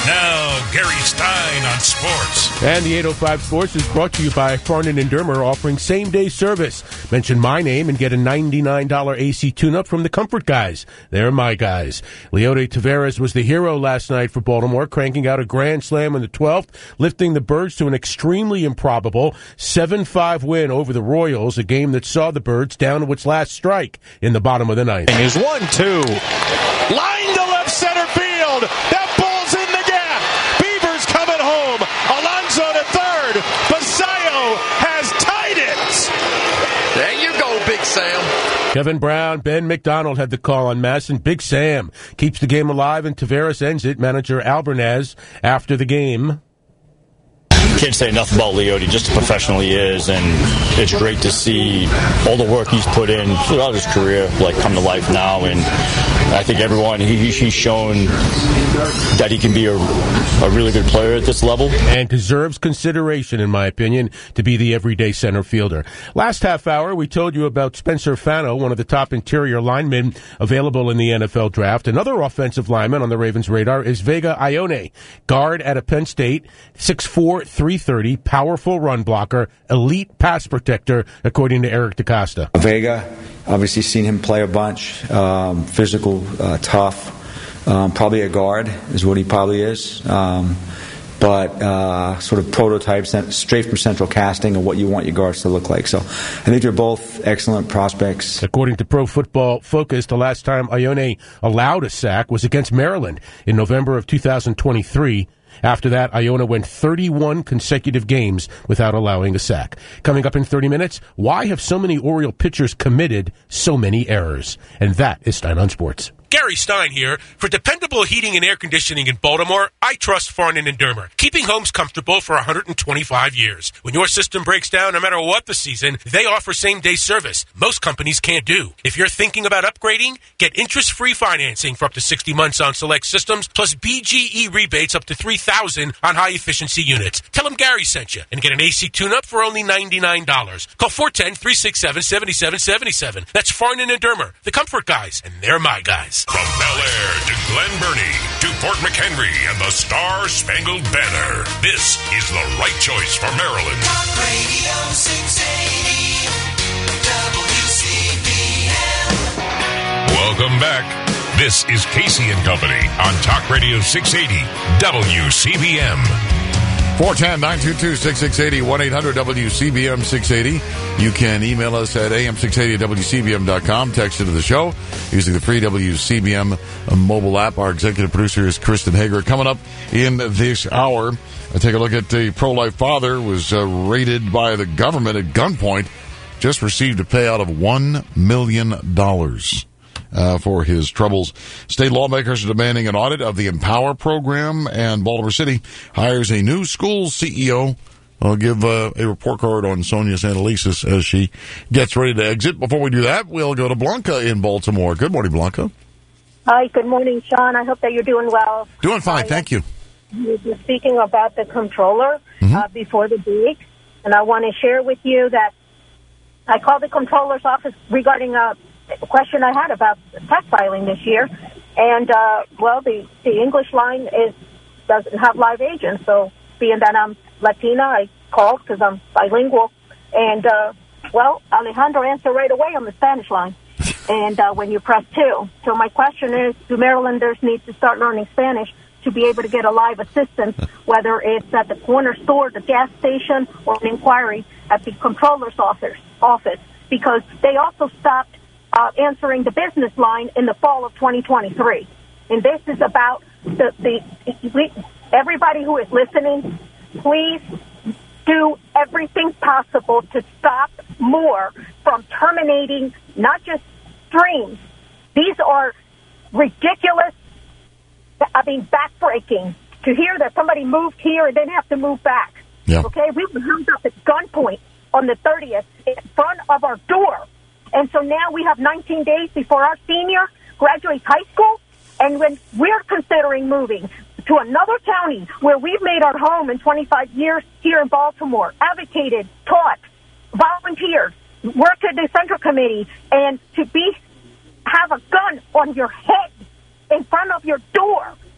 Now, Gary Stein on sports. And the eight oh five Sports is brought to you by Farnan and Dermer, offering same-day service. Mention my name and get a ninety-nine dollars A C tune-up from the Comfort Guys. They're my guys. Leody Taveras was the hero last night for Baltimore, cranking out a grand slam in the twelfth, lifting the Birds to an extremely improbable seven five win over the Royals, a game that saw the Birds down to its last strike in the bottom of the ninth. Is one two. Line to left center field. That ball's in the gap. Beavers coming home. Alonso to third. Basayo has tied it. There you go, Big Sam. Kevin Brown, Ben McDonald had the call on Masson. Big Sam keeps the game alive, and Taveras ends it. Manager Albernaz after the game. Can't say enough about Leody, just how professional he is, and it's great to see all the work he's put in throughout his career like come to life now. And I think everyone he, he's shown that he can be a, a really good player at this level and deserves consideration, in my opinion, to be the everyday center fielder. Last half hour, we told you about Spencer Fano, one of the top interior linemen available in the N F L draft. Another offensive lineman on the Ravens' radar is Vega Ione, guard at a Penn State, six four, three thirty, powerful run blocker, elite pass protector, according to Eric DeCosta. Vega, obviously seen him play a bunch, um, physical, uh, tough, um, probably a guard is what he probably is, um, but uh, sort of prototype straight from central casting of what you want your guards to look like. So I think they're both excellent prospects. According to Pro Football Focus, the last time Ione allowed a sack was against Maryland in November of two thousand twenty-three. After that, Iona went thirty-one consecutive games without allowing a sack. Coming up in thirty minutes, why have so many Oriole pitchers committed so many errors? And that is Stein on Sports. Gary Stein here. For dependable heating and air conditioning in Baltimore, I trust Farnan and Dermer, keeping homes comfortable for one hundred twenty-five years. When your system breaks down, no matter what the season, they offer same-day service. Most companies can't do. If you're thinking about upgrading, get interest-free financing for up to sixty months on select systems, plus B G E rebates up to three thousand dollars on high-efficiency units. Tell them Gary sent you and get an A C tune-up for only ninety-nine dollars. Call four one zero, three six seven, seven seven seven seven. That's Farnan and Dermer, the Comfort Guys, and they're my guys. From Bel Air to Glen Burnie to Fort McHenry and the Star-Spangled Banner, this is the right choice for Maryland. Talk Radio six eighty W C B M. Welcome back. This is Casey and Company on Talk Radio six eighty W C B M. four one zero, nine two two, six six eight zero, one eight hundred W C B M six eighty. You can email us at A M six eighty at W C B M dot com. Text into the show using the free W C B M mobile app. Our executive producer is Kristen Hager. Coming up in this hour, I take a look at the pro-life father was uh, raided by the government at gunpoint. Just received a payout of one million dollars. Uh, for his troubles. State lawmakers are demanding an audit of the Empower program, and Baltimore City hires a new school C E O. I'll give uh, a report card on Sonia Santelises as she gets ready to exit. Before we do that, we'll go to Blanca in Baltimore. Good morning, Blanca. Hi, good morning, Sean. I hope that you're doing well. Doing fine, uh, thank you. You were speaking about the comptroller mm-hmm. uh, before the break, and I want to share with you that I called the comptroller's office regarding a question I had about tax filing this year, and uh, well, the the English line is doesn't have live agents. So, being that I'm Latina, I called because I'm bilingual, and uh, well, Alejandro answered right away on the Spanish line. And uh, when you press two, so my question is: do Marylanders need to start learning Spanish to be able to get a live assistance, whether it's at the corner store, the gas station, or an inquiry at the comptroller's office? Office, because they also stopped Uh, answering the business line in the fall of twenty twenty-three. And this is about the, the we, everybody who is listening, please do everything possible to stop Moore from terminating not just streams. These are ridiculous, I mean, backbreaking. To hear that somebody moved here and then have to move back. Yeah. Okay, we were held up at gunpoint on the thirtieth in front of our door. And so now we have nineteen days before our senior graduates high school, and when we're considering moving to another county where we've made our home in twenty-five years here in Baltimore, advocated, taught, volunteered, worked at the Central Committee, and to be have a gun on your head in front of your door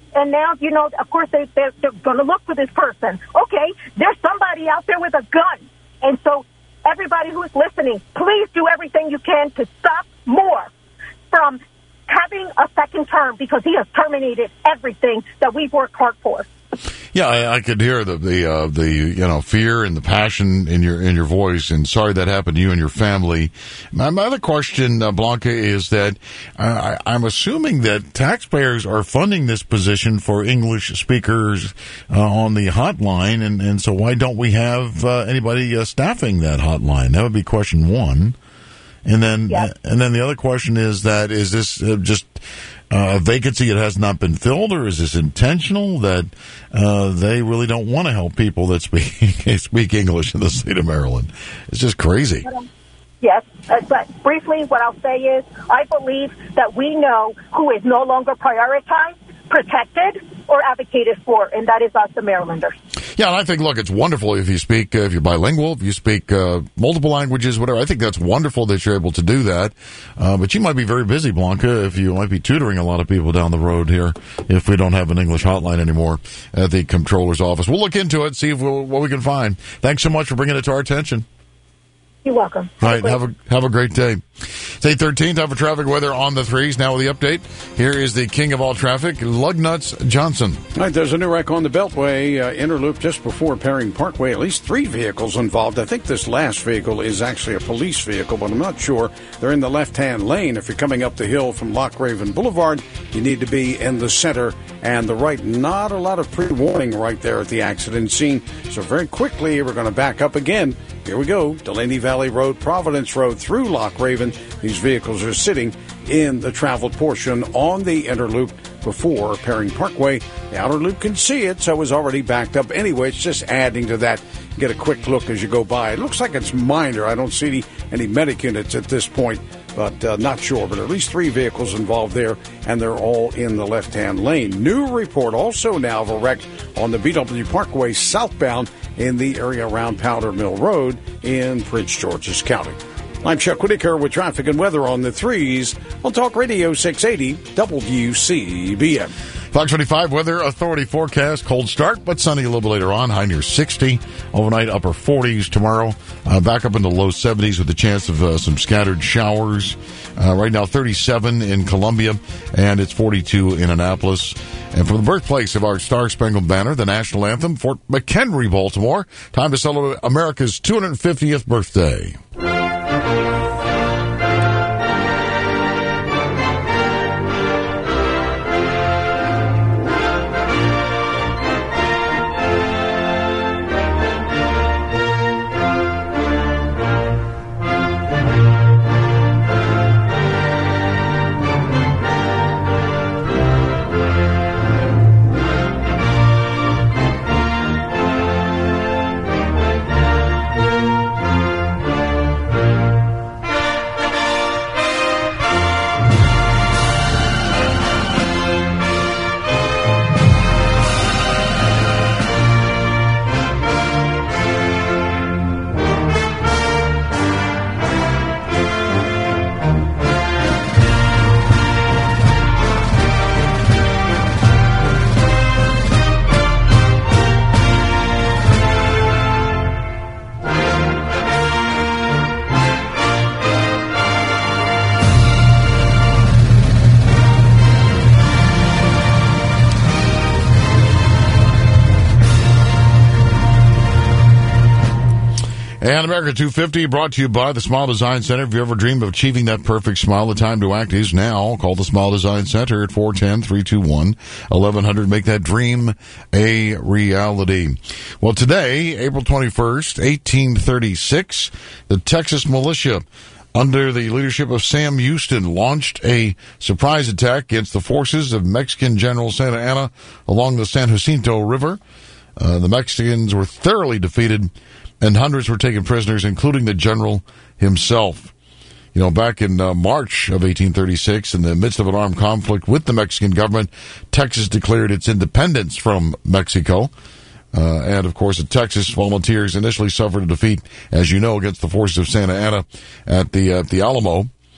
And now, you know, of course, they, they're, they're going to look for this person. Okay, there's somebody out there with a gun. And so everybody who's listening, please do everything you can to stop Moore from having a second term, because he has terminated everything that we've worked hard for. Yeah, I, I could hear the the uh, the you know fear and the passion in your in your voice, and sorry that happened to you and your family. My, my other question, uh, Blanca, is that uh, I, I'm assuming that taxpayers are funding this position for English speakers uh, on the hotline, and, and so why don't we have uh, anybody uh, staffing that hotline? That would be question one. And then, Yes. and then the other question is that is this uh, just uh, a vacancy that has not been filled, or is this intentional that uh, they really don't want to help people that speak speak English in the state of Maryland? It's just crazy. Yes, uh, but briefly, what I'll say is I believe that we know who is no longer prioritized, protected, or advocated for, and that is us, the Marylanders. Yeah, and I think, look, it's wonderful if you speak, uh, if you're bilingual, if you speak uh, multiple languages, whatever. I think that's wonderful that you're able to do that. Uh, but you might be very busy, Blanca, if you might be tutoring a lot of people down the road here if we don't have an English hotline anymore at the comptroller's office. We'll look into it, see if we'll, what we can find. Thanks so much for bringing it to our attention. You're welcome. All right, have a have a great day. It's eight thirteen, time for traffic weather on the threes. Now with the update, here is the king of all traffic, Lugnuts Johnson. All right, there's a new wreck on the Beltway uh, Interloop just before Perring Parkway. At least three vehicles involved. I think this last vehicle is actually a police vehicle, but I'm not sure. They're in the left-hand lane. If you're coming up the hill from Loch Raven Boulevard, you need to be in the center and the right. Not a lot of pre-warning right there at the accident scene. So very quickly, we're going to back up again. Here we go. Delaney Valley Road, Providence Road through Loch Raven. These vehicles are sitting in the traveled portion on the Interloop before Perring Parkway. The outer loop can see it, so it's already backed up. Anyway, it's just adding to that. Get a quick look as you go by. It looks like it's minor. I don't see any, any medic units at this point, but uh, not sure. But at least three vehicles involved there, and they're all in the left-hand lane. New report also now of a wreck on the B W Parkway southbound in the area around Powder Mill Road in Prince George's County. I'm Chuck Whitaker with traffic and weather on the threes on Talk Radio six eighty W C B M. Fox twenty-five Weather Authority forecast, cold start, but sunny a little bit later on, high near sixty. Overnight, upper forties tomorrow, uh, back up into low seventies with a chance of uh, some scattered showers. Uh, right now, thirty-seven in Columbia, and it's forty-two in Annapolis. And from the birthplace of our Star-Spangled Banner, the national anthem, Fort McHenry, Baltimore, time to celebrate America's two hundred fiftieth birthday. And America two fifty brought to you by the Smile Design Center. If you ever dream of achieving that perfect smile, the time to act is now. Call the Smile Design Center at four one zero, three two one, eleven hundred. Make that dream a reality. Well, today, April twenty-first, eighteen thirty-six, the Texas militia, under the leadership of Sam Houston, launched a surprise attack against the forces of Mexican General Santa Anna along the San Jacinto River. Uh, the Mexicans were thoroughly defeated, and hundreds were taken prisoners, including the general himself. You know, back in uh, March of eighteen thirty-six, in the midst of an armed conflict with the Mexican government, Texas declared its independence from Mexico. Uh, and, of course, the Texas volunteers initially suffered a defeat, as you know, against the forces of Santa Anna at the, uh, the Alamo.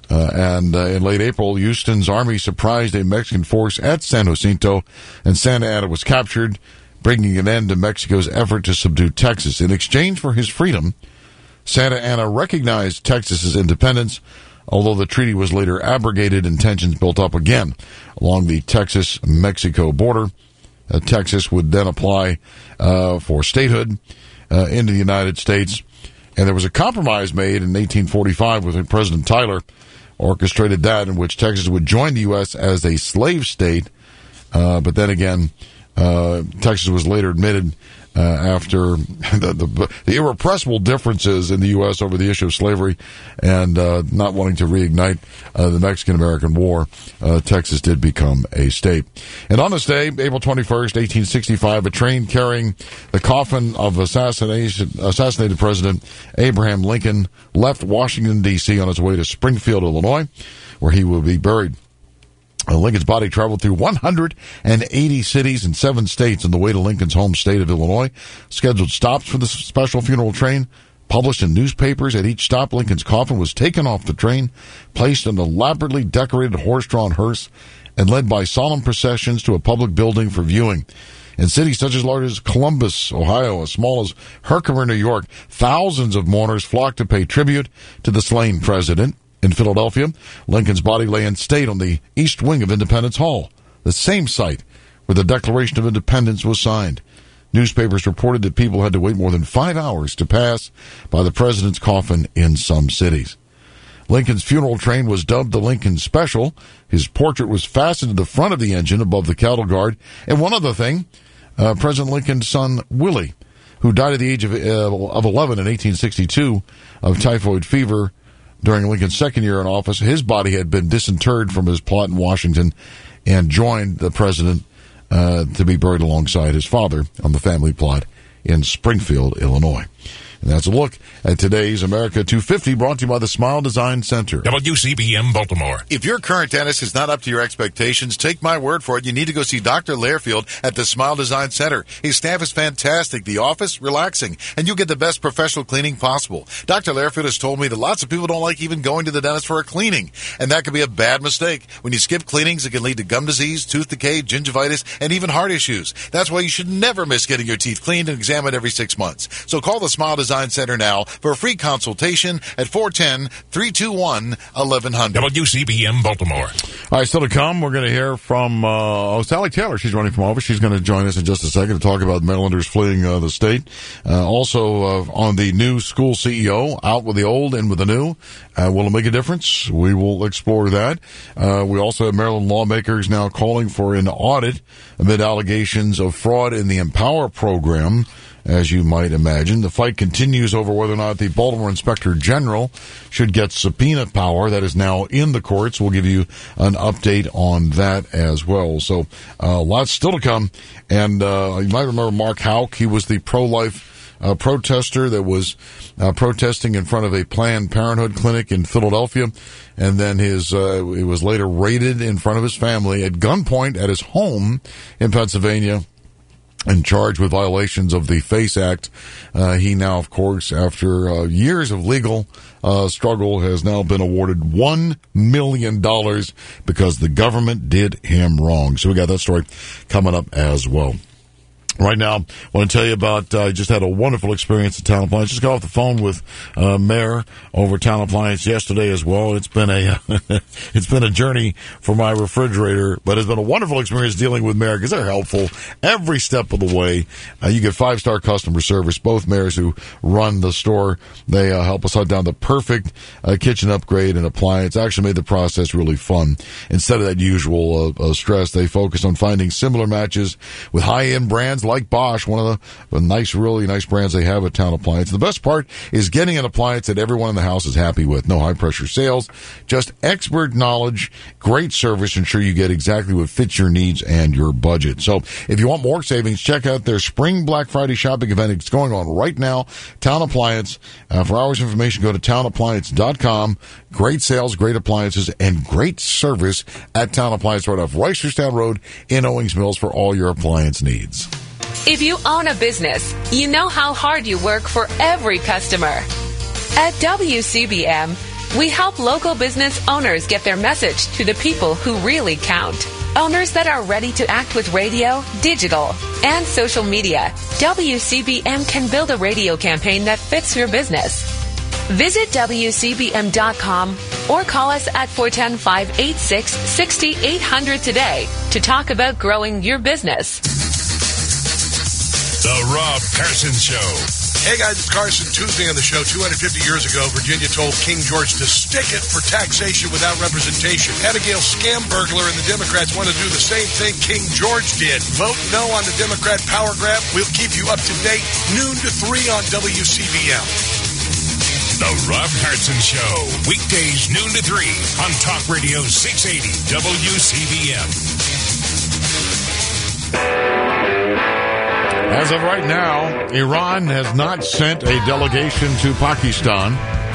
Uh, and uh, in late April, Houston's army surprised a Mexican force at San Jacinto, and Santa Anna was captured, bringing an end to Mexico's effort to subdue Texas. In exchange for his freedom, Santa Anna recognized Texas's independence, although the treaty was later abrogated and tensions built up again along the Texas-Mexico border. Uh, Texas would then apply uh, for statehood uh, into the United States. And there was a compromise made in eighteen forty-five with President Tyler orchestrated that, in which Texas would join the U S as a slave state. Uh, but then again, uh, Texas was later admitted uh, after the, the, the irrepressible differences in the U S over the issue of slavery and uh, not wanting to reignite uh, the Mexican-American War. Uh, Texas did become a state. And on this day, April twenty-first, eighteen sixty-five, a train carrying the coffin of assassination, assassinated President Abraham Lincoln left Washington, D C on its way to Springfield, Illinois, where he will be buried. Uh, Lincoln's body traveled through one hundred eighty cities in seven states on the way to Lincoln's home state of Illinois. Scheduled stops for the special funeral train published in newspapers. At each stop, Lincoln's coffin was taken off the train, placed in an elaborately decorated horse-drawn hearse, and led by solemn processions to a public building for viewing. In cities such as large as Columbus, Ohio, as small as Herkimer, New York, thousands of mourners flocked to pay tribute to the slain president. In Philadelphia, Lincoln's body lay in state on the east wing of Independence Hall, the same site where the Declaration of Independence was signed. Newspapers reported that people had to wait more than five hours to pass by the president's coffin in some cities. Lincoln's funeral train was dubbed the Lincoln Special. His portrait was fastened to the front of the engine above the cattle guard. And one other thing, uh, President Lincoln's son, Willie, who died at the age of, uh, of eleven in eighteen sixty-two of typhoid fever, during Lincoln's second year in office, his body had been disinterred from his plot in Washington and joined the president uh, to be buried alongside his father on the family plot in Springfield, Illinois. And that's a look at today's America two fifty, brought to you by the Smile Design Center. W C B M Baltimore. If your current dentist is not up to your expectations, take my word for it. You need to go see Doctor Lairfield at the Smile Design Center. His staff is fantastic. The office, relaxing. And you'll get the best professional cleaning possible. Doctor Lairfield has told me that lots of people don't like even going to the dentist for a cleaning. And that could be a bad mistake. When you skip cleanings, it can lead to gum disease, tooth decay, gingivitis, and even heart issues. That's why you should never miss getting your teeth cleaned and examined every six months. So call the Smile Design Center now for a free consultation at four one zero, three two one, one one zero zero. W C B M Baltimore. All right, still to come, we're going to hear from uh, oh, Sally Taylor. She's running from office. She's going to join us in just a second to talk about Marylanders fleeing uh, the state. Uh, also, uh, on the new school C E O, out with the old, in with the new. Uh, will it make a difference? We will explore that. Uh, we also have Maryland lawmakers now calling for an audit amid allegations of fraud in the Empower program. As you might imagine, the fight continues over whether or not the Baltimore Inspector General should get subpoena power. That is now in the courts. We'll give you an update on that as well. So, uh, lots still to come. And uh, you might remember Mark Houck. He was the pro-life uh, protester that was uh, protesting in front of a Planned Parenthood clinic in Philadelphia. And then his uh, it was later raided in front of his family at gunpoint at his home in Pennsylvania, and charged with violations of the FACE Act. Uh, he now, of course, after uh, years of legal uh, struggle, has now been awarded one million dollars because the government did him wrong. So we got that story coming up as well. Right now, I want to tell you about, I uh, just had a wonderful experience at Town Appliance. Just got off the phone with uh, Mayor over Town Appliance yesterday as well. It's been a it's been a journey for my refrigerator, but it's been a wonderful experience dealing with Mayor because they're helpful every step of the way. Uh, you get five-star customer service. Both mayors who run the store, they uh, help us hunt down the perfect uh, kitchen upgrade and appliance. Actually made the process really fun. Instead of that usual uh, uh, stress, they focus on finding similar matches with high-end brands like Bosch, one of the, the nice, really nice brands they have at Town Appliance. The best part is getting an appliance that everyone in the house is happy with. No high-pressure sales, just expert knowledge, great service, ensure you get exactly what fits your needs and your budget. So if you want more savings, check out their Spring Black Friday shopping event. It's going on right now. Town Appliance. Uh, for hours information, go to town appliance dot com. Great sales, great appliances, and great service at Town Appliance right off Reisterstown Road in Owings Mills for all your appliance needs. If you own a business, you know how hard you work for every customer. At W C B M, We help local business owners get their message to the people who really count. Owners that are ready to act with radio, digital, and social media. W C B M can build a radio campaign that fits your business. Visit W C B M dot com or call us at four one zero, five eight six, six eight zero zero today to talk about growing your business. The Rob Carson Show. Hey guys, it's Carson. Tuesday on the show, two hundred fifty years ago, Virginia told King George to stick it for taxation without representation. Abigail Scamburglar and the Democrats want to do the same thing King George did. Vote no on the Democrat power grab. We'll keep you up to date noon to three on W C B M. The Rob Carson Show. Weekdays noon to three on Talk Radio six eighty W C B M. As of right now, Iran has not sent a delegation to Pakistan.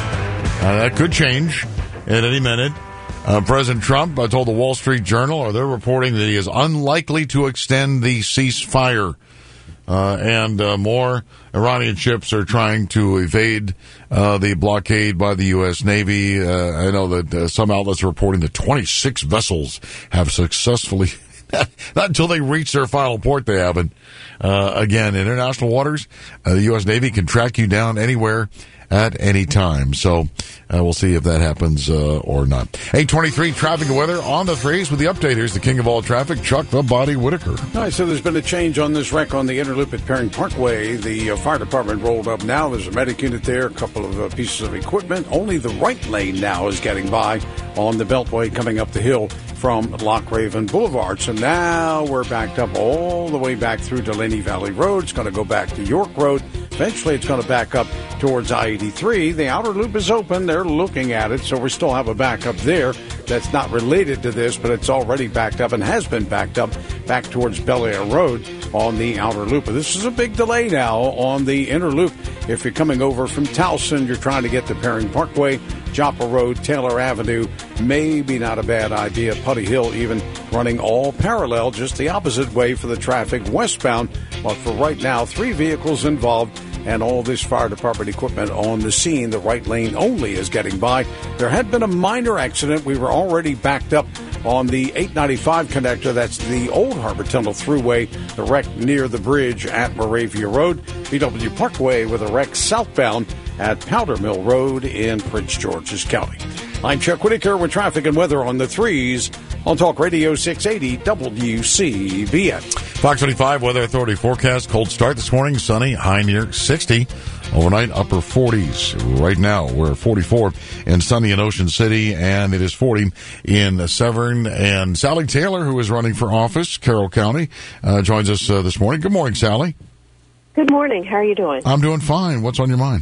Uh, that could change at any minute. Uh, President Trump uh, told the Wall Street Journal, or they're reporting that he is unlikely to extend the ceasefire. Uh, and uh, more Iranian ships are trying to evade uh, the blockade by the U S. Navy. Uh, I know that uh, some outlets are reporting that twenty-six vessels have successfully... Not until they reach their final port, they haven't. Uh, again, international waters, uh, the U S. Navy can track you down anywhere at any time. So uh, we'll see if that happens uh, or not. eight twenty-three traffic and weather on the threes with the update. Here's the king of all traffic, Chuck the Body Whitaker. All right, so there's been a change on this wreck on the Interloop at Perring Parkway. The uh, fire department rolled up now. There's a medic unit there, a couple of uh, pieces of equipment. Only the right lane now is getting by on the Beltway coming up the hill from Lochraven Boulevard. So now we're backed up all the way back through Delaney Valley Road. It's going to go back to York Road. Eventually, it's going to back up towards I eighty-three. The outer loop is open. They're looking at it, so we still have a backup there that's not related to this, but it's already backed up and has been backed up back towards Bel Air Road on the outer loop. But this is a big delay now on the inner loop. If you're coming over from Towson, you're trying to get to Perring Parkway, Joppa Road, Taylor Avenue, maybe not a bad idea. Putty Hill even running all parallel, just the opposite way for the traffic westbound. But for right now, three vehicles involved and all this fire department equipment on the scene. The right lane only is getting by. There had been a minor accident. We were already backed up on the eight ninety-five connector. That's the old Harbor Tunnel Thruway, the wreck near the bridge at Moravia Road. B W Parkway with a wreck southbound at Powder Mill Road in Prince George's County. I'm Chuck Whitaker with traffic and weather on the threes on Talk Radio six eighty W C B M. Fox twenty-five Weather Authority forecast. Cold start this morning, sunny, high near sixty. Overnight, upper forties. Right now, we're forty-four in sunny in Ocean City, and it is forty in Severn. And Sally Taylor, who is running for office, Carroll County, uh, joins us uh, this morning. Good morning, Sally. Good morning. How are you doing? I'm doing fine. What's on your mind?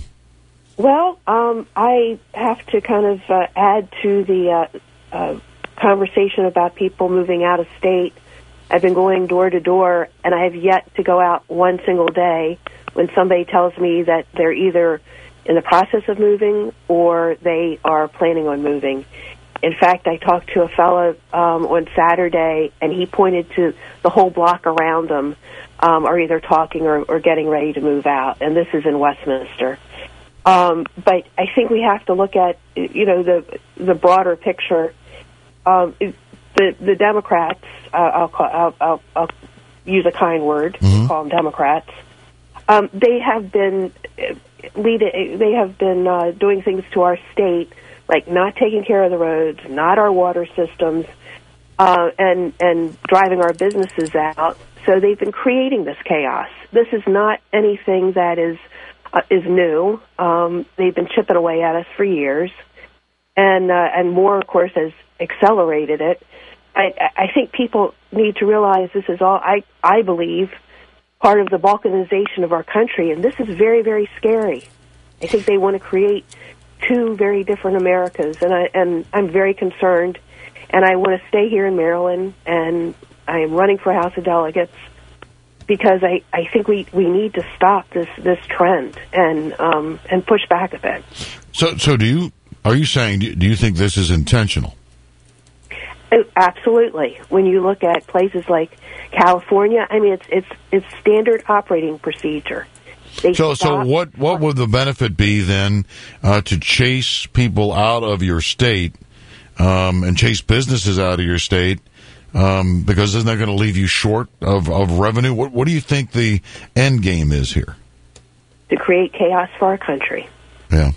Well, um, I have to kind of uh, add to the uh, uh, conversation about people moving out of state. I've been going door to door, and I have yet to go out one single day when somebody tells me that they're either in the process of moving or they are planning on moving. In fact, I talked to a fellow um, on Saturday, and he pointed to the whole block around them um, are either talking or, or getting ready to move out, and this is in Westminster. Um, but I think we have to look at, you know, the the broader picture. Um, the the Democrats, uh, I'll, call, I'll, I'll, I'll use a kind word, mm-hmm. call them Democrats. Um, they have been leading. They have been uh, doing things to our state, like not taking care of the roads, not our water systems, uh, and and driving our businesses out. So they've been creating this chaos. This is not anything that is. Uh, is new. Um, they've been chipping away at us for years, and uh, and more, of course, has accelerated it. I, I think people need to realize this is all, I, I believe, part of the balkanization of our country, and this is very, very scary. I think they want to create two very different Americas, and, I, and I'm very concerned, and I want to stay here in Maryland, and I am running for House of Delegates, because I, I think we, we need to stop this, this trend and um, and push back a bit. So so do you are you saying do you think this is intentional? Oh, absolutely. When you look at places like California, I mean it's it's it's standard operating procedure. They so, so stop- what, what would the benefit be then uh, to chase people out of your state um, and chase businesses out of your state? Um, because isn't that going to leave you short of, of revenue? What, what do you think the end game is here? To create chaos for our country. Yeah.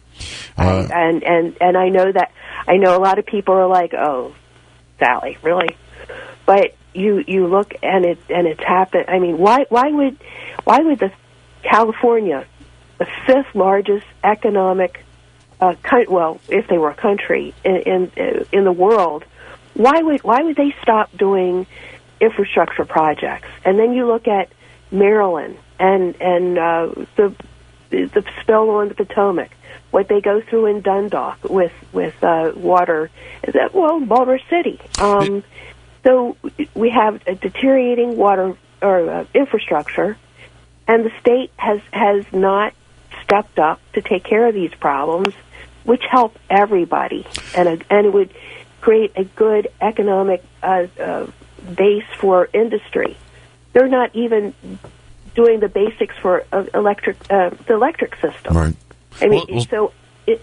Uh, and, and, and I know that, I know a lot of people are like, oh, Sally, really? But you, you look and it, and it's happened. I mean, why, why would, why would the California, the fifth largest economic, uh, co- well, if they were a country in, in, in the world, why would, why would they stop doing infrastructure projects? And then you look at Maryland and, and, uh, the, the spill on the Potomac, what they go through in Dundalk with, with, uh, water, is that, well, Boulder City. Um, so we have a deteriorating water, or, uh, infrastructure, and the state has, has not stepped up to take care of these problems, which help everybody, and a, and it would create a good economic uh, uh, base for industry. They're not even doing the basics for uh, electric uh, the electric system. Right. I mean, Well, well- so it,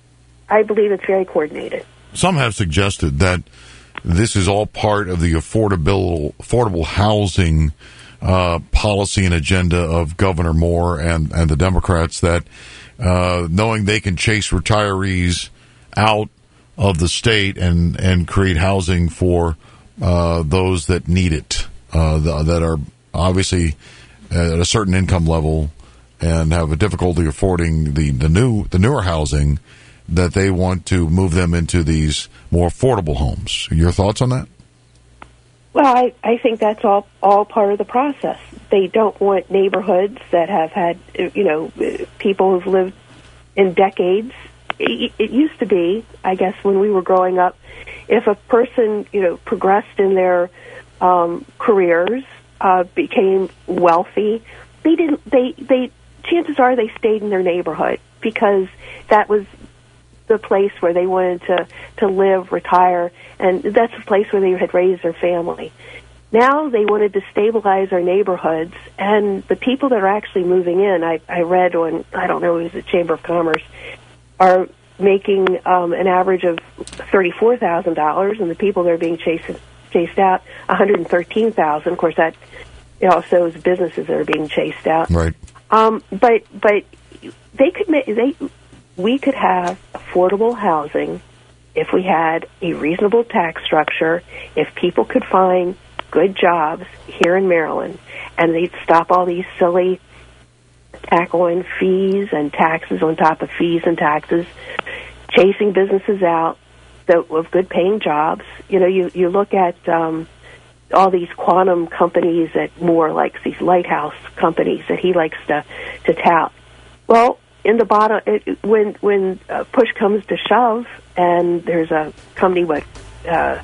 I believe it's very coordinated. Some have suggested that this is all part of the affordable affordable housing uh, policy and agenda of Governor Moore and, and the Democrats, that uh, knowing they can chase retirees out of the state and, and create housing for uh, those that need it, uh, the, that are obviously at a certain income level and have a difficulty affording the, the new the newer housing, that they want to move them into these more affordable homes. Your thoughts on that? Well, I, I think that's all, all part of the process. They don't want neighborhoods that have had, you know, people who've lived in decades. It, it used to be, I guess, when we were growing up, if a person, you know, progressed in their um, careers, uh, became wealthy, they didn't, they, they, chances are they stayed in their neighborhood because that was the place where they wanted to, to live, retire, and that's the place where they had raised their family. Now they wanted to stabilize our neighborhoods, and the people that are actually moving in, I, I read on, I don't know, it was the Chamber of Commerce, are making um, an average of thirty-four thousand dollars, and the people that are being chased, chased out, one hundred thirteen thousand dollars. Of course, that also is businesses that are being chased out. Right. Um, but but they could make, they we could have affordable housing if we had a reasonable tax structure, if people could find good jobs here in Maryland, and they'd stop all these silly tackling fees and taxes on top of fees and taxes, chasing businesses out that of good paying jobs. You know, you, you look at um, all these quantum companies that Moore likes, these lighthouse companies that he likes to, to tout. Well, in the bottom, it, when when uh, push comes to shove, and there's a company with uh,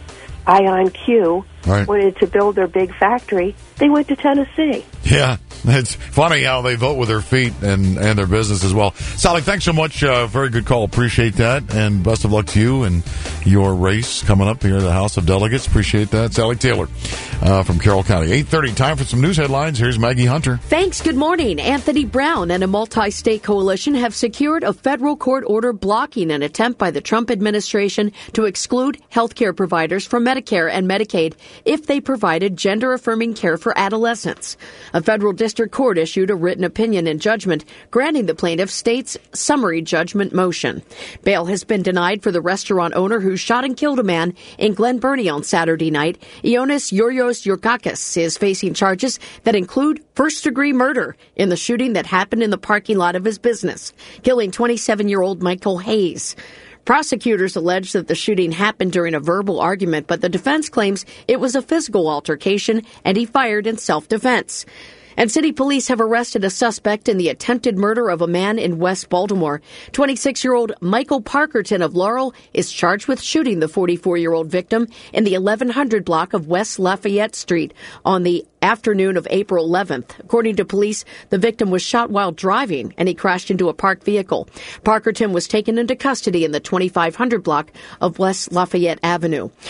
IonQ Right. wanted to build their big factory, they went to Tennessee. Yeah, it's funny how they vote with their feet and, and their business as well. Sally, thanks so much. Uh, very good call. Appreciate that. And best of luck to you and your race coming up here at the House of Delegates. Appreciate that. Sally Taylor uh, from Carroll County. eight thirty, time for some news headlines. Here's Maggie Hunter. Thanks. Good morning. Anthony Brown and a multi-state coalition have secured a federal court order blocking an attempt by the Trump administration to exclude healthcare providers from Medicare and Medicaid if they provided gender-affirming care for adolescents. A federal district court issued a written opinion and judgment granting the plaintiff state's summary judgment motion. Bail has been denied for the restaurant owner who shot and killed a man in Glen Burnie on Saturday night. Ioannis Yurios Yurkakis is facing charges that include first-degree murder in the shooting that happened in the parking lot of his business, killing twenty-seven-year-old Michael Hayes. Prosecutors allege that the shooting happened during a verbal argument, but the defense claims it was a physical altercation and he fired in self-defense. And city police have arrested a suspect in the attempted murder of a man in West Baltimore. twenty-six-year-old Michael Parkerton of Laurel is charged with shooting the forty-four-year-old victim in the eleven hundred block of West Lafayette Street on the afternoon of April eleventh. According to police, the victim was shot while driving and he crashed into a parked vehicle. Parkerton was taken into custody in the twenty-five hundred block of West Lafayette Avenue.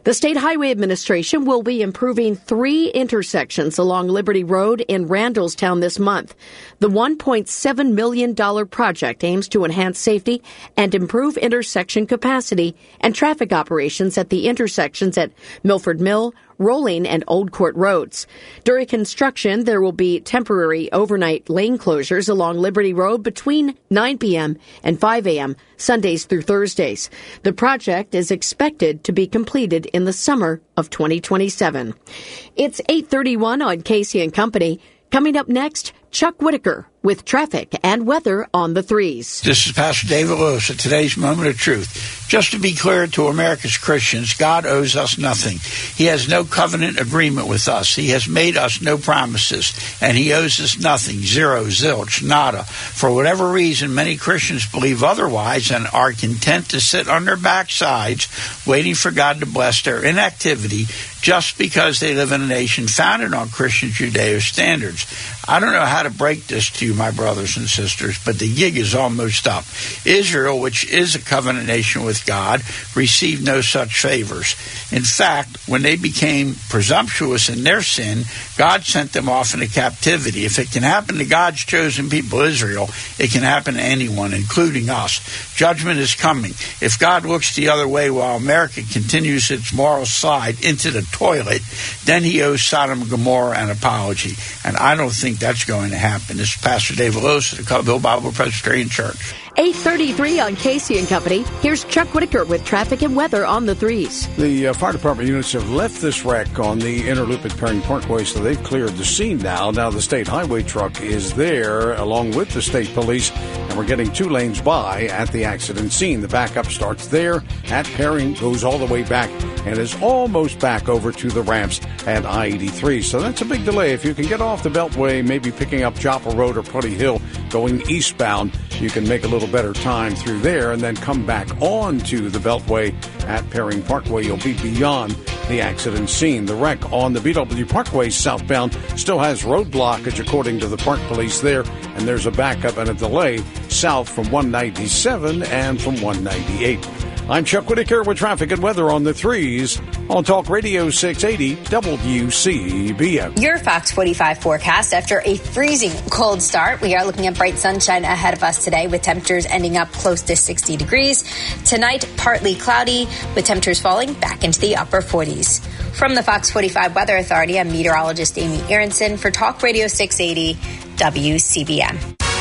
The State Highway Administration will be improving three intersections along Liberty Road in Randallstown this month. The one point seven million dollars project aims to enhance safety and improve intersection capacity and traffic operations at the intersections at Milford Mill, Rolling, and Old Court Roads. During construction, there will be temporary overnight lane closures along Liberty Road between nine p.m. and five a.m. Sundays through Thursdays. The project is expected to be completed in the summer of twenty twenty-seven. It's eight thirty-one on Casey and Company. Coming up next, Chuck Whitaker with traffic and weather on the threes. This is Pastor David Lewis at today's Moment of Truth. Just to be clear to America's Christians, God owes us nothing. He has no covenant agreement with us. He has made us no promises, and he owes us nothing. Zero, zilch, nada. For whatever reason, many Christians believe otherwise and are content to sit on their backsides waiting for God to bless their inactivity just because they live in a nation founded on Christian Judeo standards. I don't know how to break this to you, my brothers and sisters, but the gig is almost up. Israel, which is a covenant nation with God, received no such favors. In fact, when they became presumptuous in their sin, God sent them off into captivity. If it can happen to God's chosen people, Israel, it can happen to anyone, including us. Judgment is coming. If God looks the other way while America continues its moral slide into the toilet, then he owes Sodom and Gomorrah an apology. And I don't think that's going to happen. This is Pastor David Lewis of the Coverdale Bible Presbyterian Church. eight thirty-three on Casey and Company. Here's Chuck Whitaker with traffic and weather on the threes. The uh, fire department units have left this wreck on the inner loop at Perring Parkway, so they've cleared the scene now. Now the state highway truck is there along with the state police, and we're getting two lanes by at the accident scene. The backup starts there at Perring, goes all the way back, and is almost back over to the ramps at I eighty-three. So that's a big delay. If you can get off the Beltway, maybe picking up Joppa Road or Putty Hill going eastbound, you can make a little better time through there and then come back on to the Beltway at Perring Parkway. You'll be beyond the accident scene. The wreck on the B W Parkway southbound still has road blockage according to the park police there, and there's a backup and a delay south from one ninety-seven and from one ninety-eight. I'm Chuck Whitaker with traffic and weather on the threes on Talk Radio six eighty W C B M. Your Fox forty-five forecast after a freezing cold start. We are looking at bright sunshine ahead of us today with temperatures ending up close to sixty degrees. Tonight, partly cloudy with temperatures falling back into the upper forties. From the Fox forty-five Weather Authority, I'm meteorologist Amy Aronson for Talk Radio six eighty W C B M.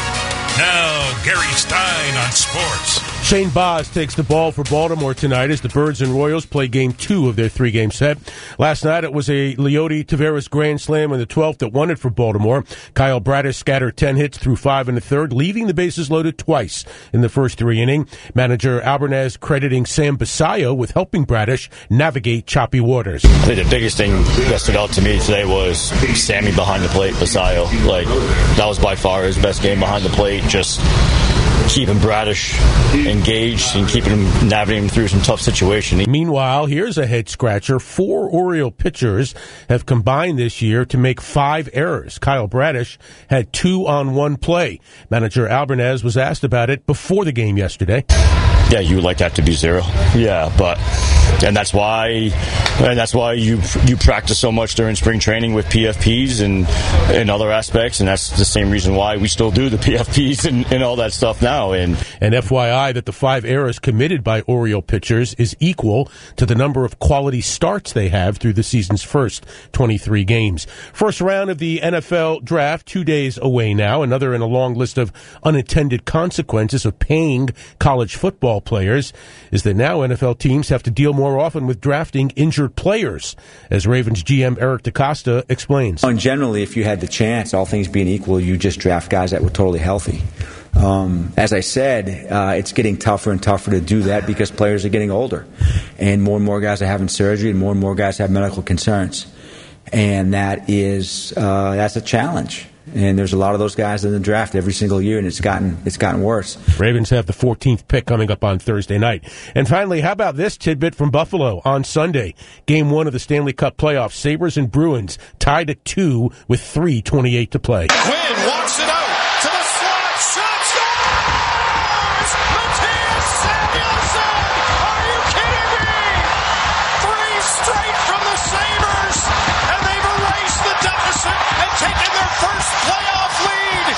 Now, Gary Stein on sports. Shane Baz takes the ball for Baltimore tonight as the Birds and Royals play game two of their three-game set. Last night it was a Leody Taveras grand slam in the twelfth that won it for Baltimore. Kyle Bradish scattered ten hits through five in the third, leaving the bases loaded twice in the first three innings. Manager Albernaz crediting Sam Basayo with helping Bradish navigate choppy waters. I think the biggest thing that stood out to me today was Sammy behind the plate, Basayo. Like, that was by far his best game behind the plate. Just keeping Bradish engaged and keeping him navigating through some tough situations. Meanwhile, here's a head scratcher. Four Oriole pitchers have combined this year to make five errors. Kyle Bradish had two on one play. Manager Albernaz was asked about it before the game yesterday. Yeah, you would like that to be zero. Yeah, but and that's why and that's why you you practice so much during spring training with P F Ps and and other aspects, and that's the same reason why we still do the P F Ps and, and all that stuff now. And and F Y I that the five errors committed by Oriole pitchers is equal to the number of quality starts they have through the season's first twenty-three games. First round of the N F L draft two days away now. Another in a long list of unintended consequences of paying college football players is that now N F L teams have to deal more often with drafting injured players, as Ravens G M Eric DeCosta explains. And generally, if you had the chance, all things being equal, you just draft guys that were totally healthy. Um, as I said, uh, it's getting tougher and tougher to do that because players are getting older, and more and more guys are having surgery, and more and more guys have medical concerns, and that is uh, that's a challenge. And there's a lot of those guys in the draft every single year, and it's gotten it's gotten worse. Ravens have the fourteenth pick coming up on Thursday night. And finally, how about this tidbit from Buffalo on Sunday? Game one of the Stanley Cup playoffs. Sabres and Bruins tied at two with three twenty-eight to play. Quinn walks it out to the slot. Shot scores! Matthias Samuelsson! Are you kidding me? Three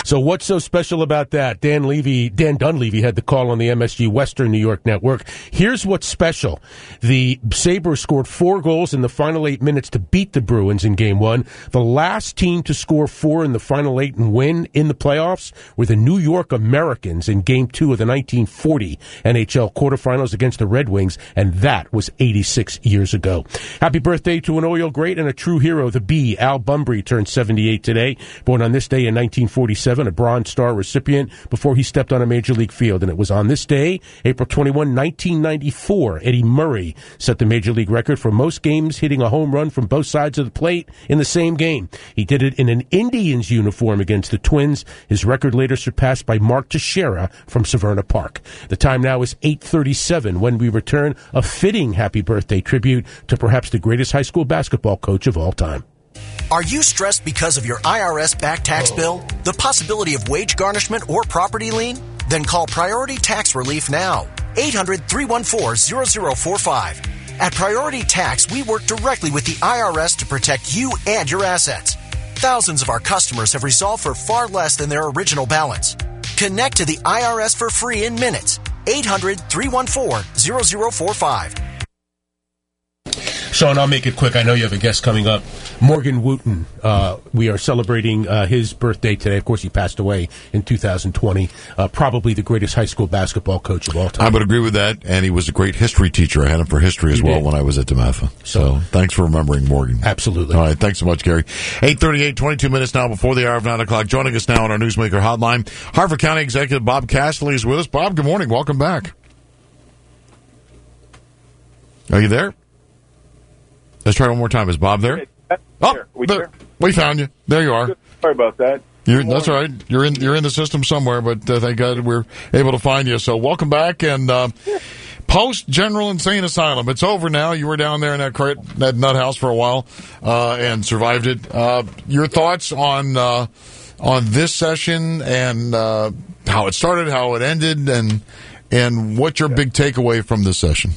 So what's so special about that? Dan Levy, Dan Dunleavy had the call on the M S G Western New York network. Here's what's special. The Sabres scored four goals in the final eight minutes to beat the Bruins in game one. The last team to score four in the final eight and win in the playoffs were the New York Americans in game two of the nineteen forty N H L quarterfinals against the Red Wings, and that was eighty-six years ago. Happy birthday to an oil great and a true hero, the Bee. Al Bunbury turned seventy-eight today. Born on this day in nineteen forty-seven, a Bronze Star recipient before he stepped on a major league field. And it was on this day, April twenty-first, nineteen ninety-four, Eddie Murray set the major league record for most games hitting a home run from both sides of the plate in the same game. He did it in an Indians uniform against the Twins. His record later surpassed by Mark Teixeira from Severna Park. The time now is eight thirty-seven when we return a fitting happy birthday tribute to perhaps the greatest high school basketball coach of all time. Are you stressed because of your I R S back tax bill, the possibility of wage garnishment or property lien? Then call Priority Tax Relief now. eight hundred, three one four, zero zero four five. At Priority Tax, we work directly with the I R S to protect you and your assets. Thousands of our customers have resolved for far less than their original balance. Connect to the I R S for free in minutes. eight hundred, three one four, zero zero four five. Sean, I'll make it quick. I know you have a guest coming up. Morgan Wooten. Uh, we are celebrating uh, his birthday today. Of course, he passed away in two thousand twenty. Uh, probably the greatest high school basketball coach of all time. I would agree with that. And he was a great history teacher. I had him for history as You well did. when I was at DeMatha. So, so thanks for remembering Morgan. Absolutely. All right. Thanks so much, Gary. eight thirty-eight, twenty-two minutes now before the hour of nine o'clock. Joining us now on our Newsmaker hotline, Harford County Executive Bob Castley is with us. Bob, good morning. Welcome back. Are you there? Let's try one more time. Is Bob there? Oh, we, there. we found you. There you are. Sorry about that. You're, that's all right. You're in. You're in the system somewhere, but uh, thank God we're able to find you. So welcome back. And uh, post General Insane Asylum, it's over now. You were down there in that, cra- that nut house for a while uh, and survived it. Uh, your thoughts on uh, on this session and uh, how it started, how it ended, and and what's your big takeaway from this session?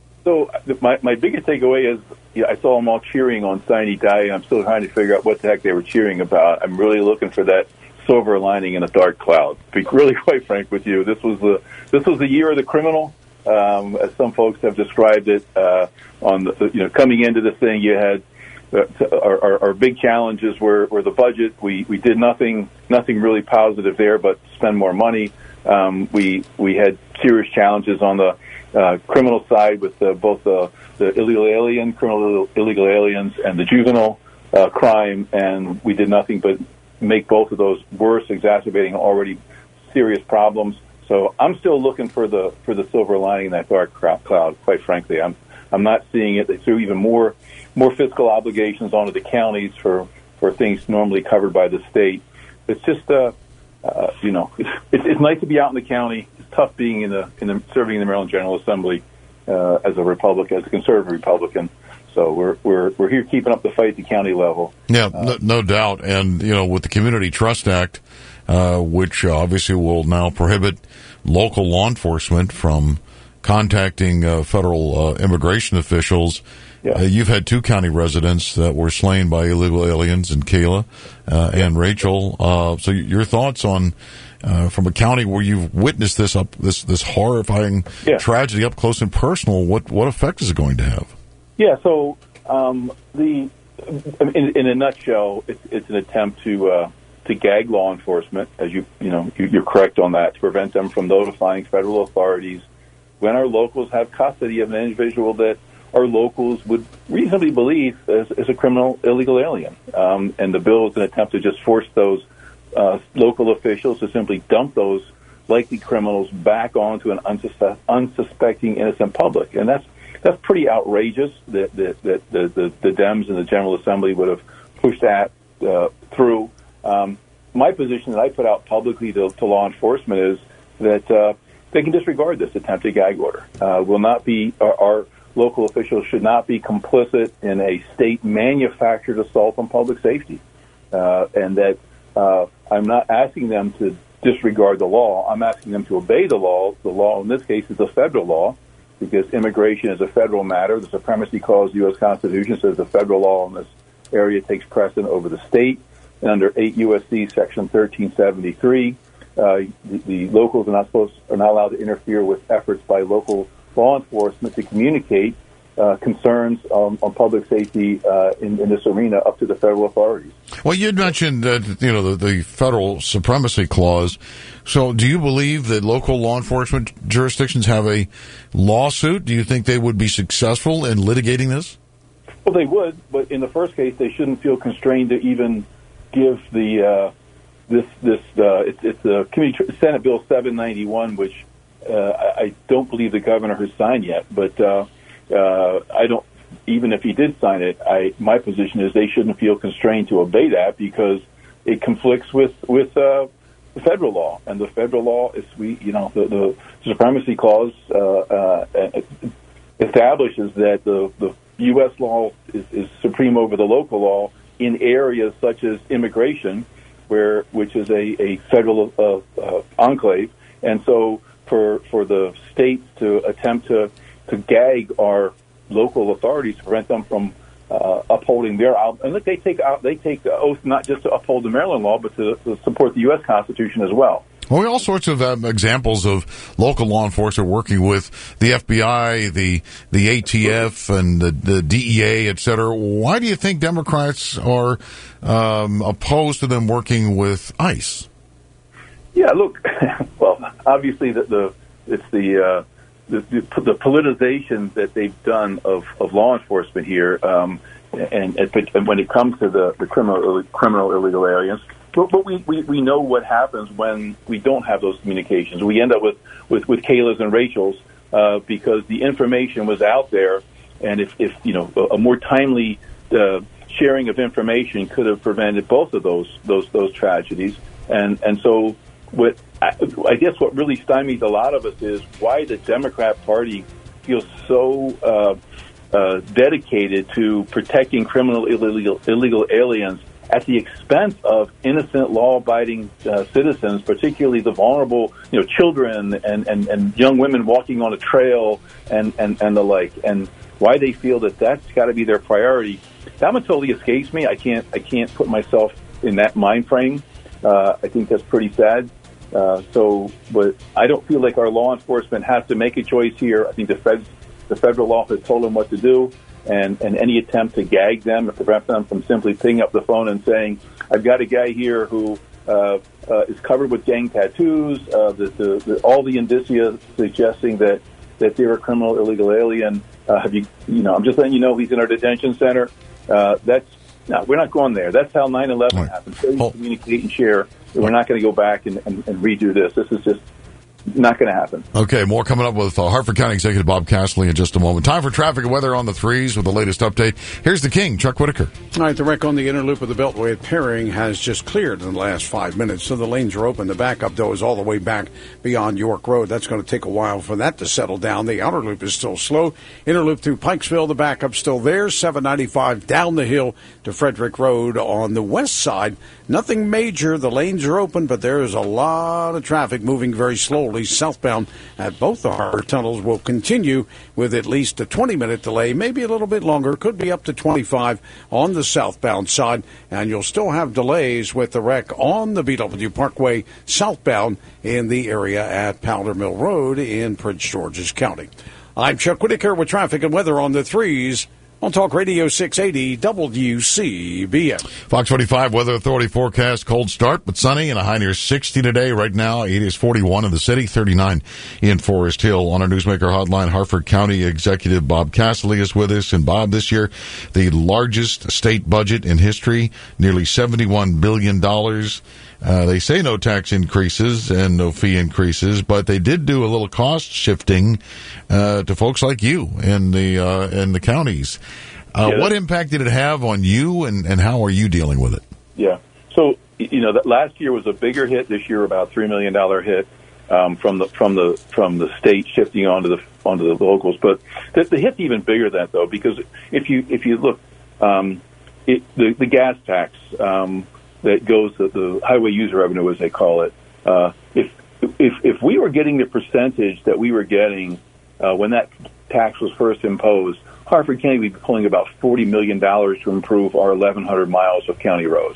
So my my biggest takeaway is yeah, I saw them all cheering on Sine Die, and I'm still trying to figure out what the heck they were cheering about. I'm really looking for that silver lining in a dark cloud. To be really quite frank with you, this was the this was the year of the criminal, um, as some folks have described it. Uh, on the, you know, coming into this thing, you had uh, our, our, our big challenges were, were the budget. We we did nothing nothing really positive there, but spend more money. Um, we we had serious challenges on the Uh, criminal side with uh, both the, the illegal alien, criminal illegal aliens, and the juvenile uh, crime, and we did nothing but make both of those worse, exacerbating already serious problems. So I'm still looking for the for the silver lining in that dark cloud. Quite frankly, I'm I'm not seeing it. They threw even more more fiscal obligations onto the counties for, for things normally covered by the state. It's just uh, uh, you know it's, it's nice to be out in the county. Tough being in the in the serving in the Maryland General Assembly uh, as a Republican, as a conservative Republican. So we're we're we're here keeping up the fight at the county level. Yeah, no, no doubt. And you know, with the Community Trust Act, uh, which obviously will now prohibit local law enforcement from contacting uh, federal uh, immigration officials. Yeah. Uh, you've had two county residents that were slain by illegal aliens, in Kayla uh, and Rachel. Uh, so, your thoughts on uh, from a county where you've witnessed this up this this horrifying yeah. tragedy up close and personal? What what effect is it going to have? Yeah. So um, the in, in a nutshell, it's, it's an attempt to uh, to gag law enforcement, as you you know you, you're correct on that, to prevent them from notifying federal authorities when our locals have custody of an individual that our locals would reasonably believe is, is a criminal illegal alien. Um, and the bill is an attempt to just force those uh, local officials to simply dump those likely criminals back onto an unsus- unsuspecting innocent public. And that's that's pretty outrageous that, that, that the, the, the Dems and the General Assembly would have pushed that uh, through. Um, my position that I put out publicly to, to law enforcement is that uh, they can disregard this attempted gag order. Uh, will not be our, our local officials should not be complicit in a state-manufactured assault on public safety, uh, and that uh, I'm not asking them to disregard the law. I'm asking them to obey the law. The law in this case is a federal law because immigration is a federal matter. The Supremacy Clause of the U S Constitution says the federal law in this area takes precedent over the state. and under eight U S C Section thirteen seventy-three, uh, the, the locals are not supposed are not allowed to interfere with efforts by local law enforcement to communicate uh, concerns um, on public safety uh, in, in this arena up to the federal authorities. Well, you had mentioned uh, you know the, the federal supremacy clause. So, do you believe that local law enforcement jurisdictions have a lawsuit? Do you think they would be successful in litigating this? Well, they would, but in the first case, they shouldn't feel constrained to even give the uh, this this uh, it's, it's a community Senate Bill seven ninety-one, which uh, I, I don't believe the governor has signed yet. But uh, uh, I don't. Even if he did sign it, I my position is they shouldn't feel constrained to obey that because it conflicts with with uh, the federal law, and the federal law is we you know the, the supremacy clause uh, uh, establishes that the the U S law is, is supreme over the local law in areas such as immigration, where which is a, a federal uh, uh, enclave, and so for for the states to attempt to to gag our local authorities to prevent them from uh, upholding their and look, they take out they take the oath not just to uphold the Maryland law, but to, to support the U S Constitution as well. Well, all sorts of um, examples of local law enforcement working with the F B I, the the A T F, and the, the D E A, et cetera. Why do you think Democrats are um, opposed to them working with ICE? Yeah, look, well, obviously the, the it's the, uh, the the the politicization that they've done of, of law enforcement here, um, and, and when it comes to the, the criminal criminal illegal aliens. But, but we, we, we know what happens when we don't have those communications. We end up with, with, with Kayla's and Rachel's uh, because the information was out there, and if, if you know a, a more timely uh, sharing of information could have prevented both of those those those tragedies. And and so what I, I guess what really stymies a lot of us is why the Democrat Party feels so uh, uh, dedicated to protecting criminal illegal illegal aliens at the expense of innocent, law-abiding uh, citizens, particularly the vulnerable, you know, children and, and, and young women walking on a trail and, and, and the like, and why they feel that that's got to be their priority. That one totally escapes me. I can't I can't put myself in that mind frame. Uh, I think that's pretty sad. Uh, so, but I don't feel like our law enforcement has to make a choice here. I think the feds, the federal law has told them what to do. And, and any attempt to gag them or prevent them from simply picking up the phone and saying, I've got a guy here who uh, uh, is covered with gang tattoos, uh, the, the, the, all the indicia suggesting that, that they're a criminal illegal alien. Uh, have you, you know, I'm just letting you know he's in our detention center. Uh, that's, no, we're not going there. That's how nine eleven right. happened. So you communicate and share. We're not going to go back and, and, and redo this. This is just not going to happen. Okay, more coming up with uh, Hartford County Executive Bob Castle in just a moment. Time for traffic and weather on the threes with the latest update. Here's the King, Chuck Whitaker. All right, the wreck on the inner loop of the Beltway at Perring has just cleared in the last five minutes, so the lanes are open. The backup, though, is all the way back beyond York Road. That's going to take a while for that to settle down. The outer loop is still slow. Inner loop through Pikesville, the backup's still there. seven ninety-five down the hill to Frederick Road on the west side. Nothing major. The lanes are open, but there is a lot of traffic moving very slowly southbound at both the harbor tunnels. Will continue with at least a twenty-minute delay, maybe a little bit longer, could be up to twenty-five on the southbound side, and you'll still have delays with the wreck on the B W Parkway southbound in the area at Powder Mill Road in Prince George's County. I'm Chuck Whitaker with traffic and weather on the threes on Talk Radio six eighty W C B M. Fox forty-five Weather Authority forecast, cold start, but sunny and a high near sixty today. Right now, it is forty-one in the city, thirty-nine in Forest Hill. On our Newsmaker hotline, Hartford County Executive Bob Castle is with us. And Bob, this year, the largest state budget in history, nearly seventy-one billion dollars. Uh, they say no tax increases and no fee increases, but they did do a little cost shifting uh, to folks like you in the uh, in the counties. Uh, yeah. What impact did it have on you, and, and how are you dealing with it? Yeah. So, you know, that last year was a bigger hit. This year, about three million dollar hit um, from the from the from the state shifting onto the onto the locals. But the, the hit's even bigger than that, though, because if you if you look, um, it, the the gas tax. Um, that goes to the highway user revenue, as they call it. Uh, if if if we were getting the percentage that we were getting uh, when that tax was first imposed, Hartford County would be pulling about forty million dollars to improve our eleven hundred miles of county roads.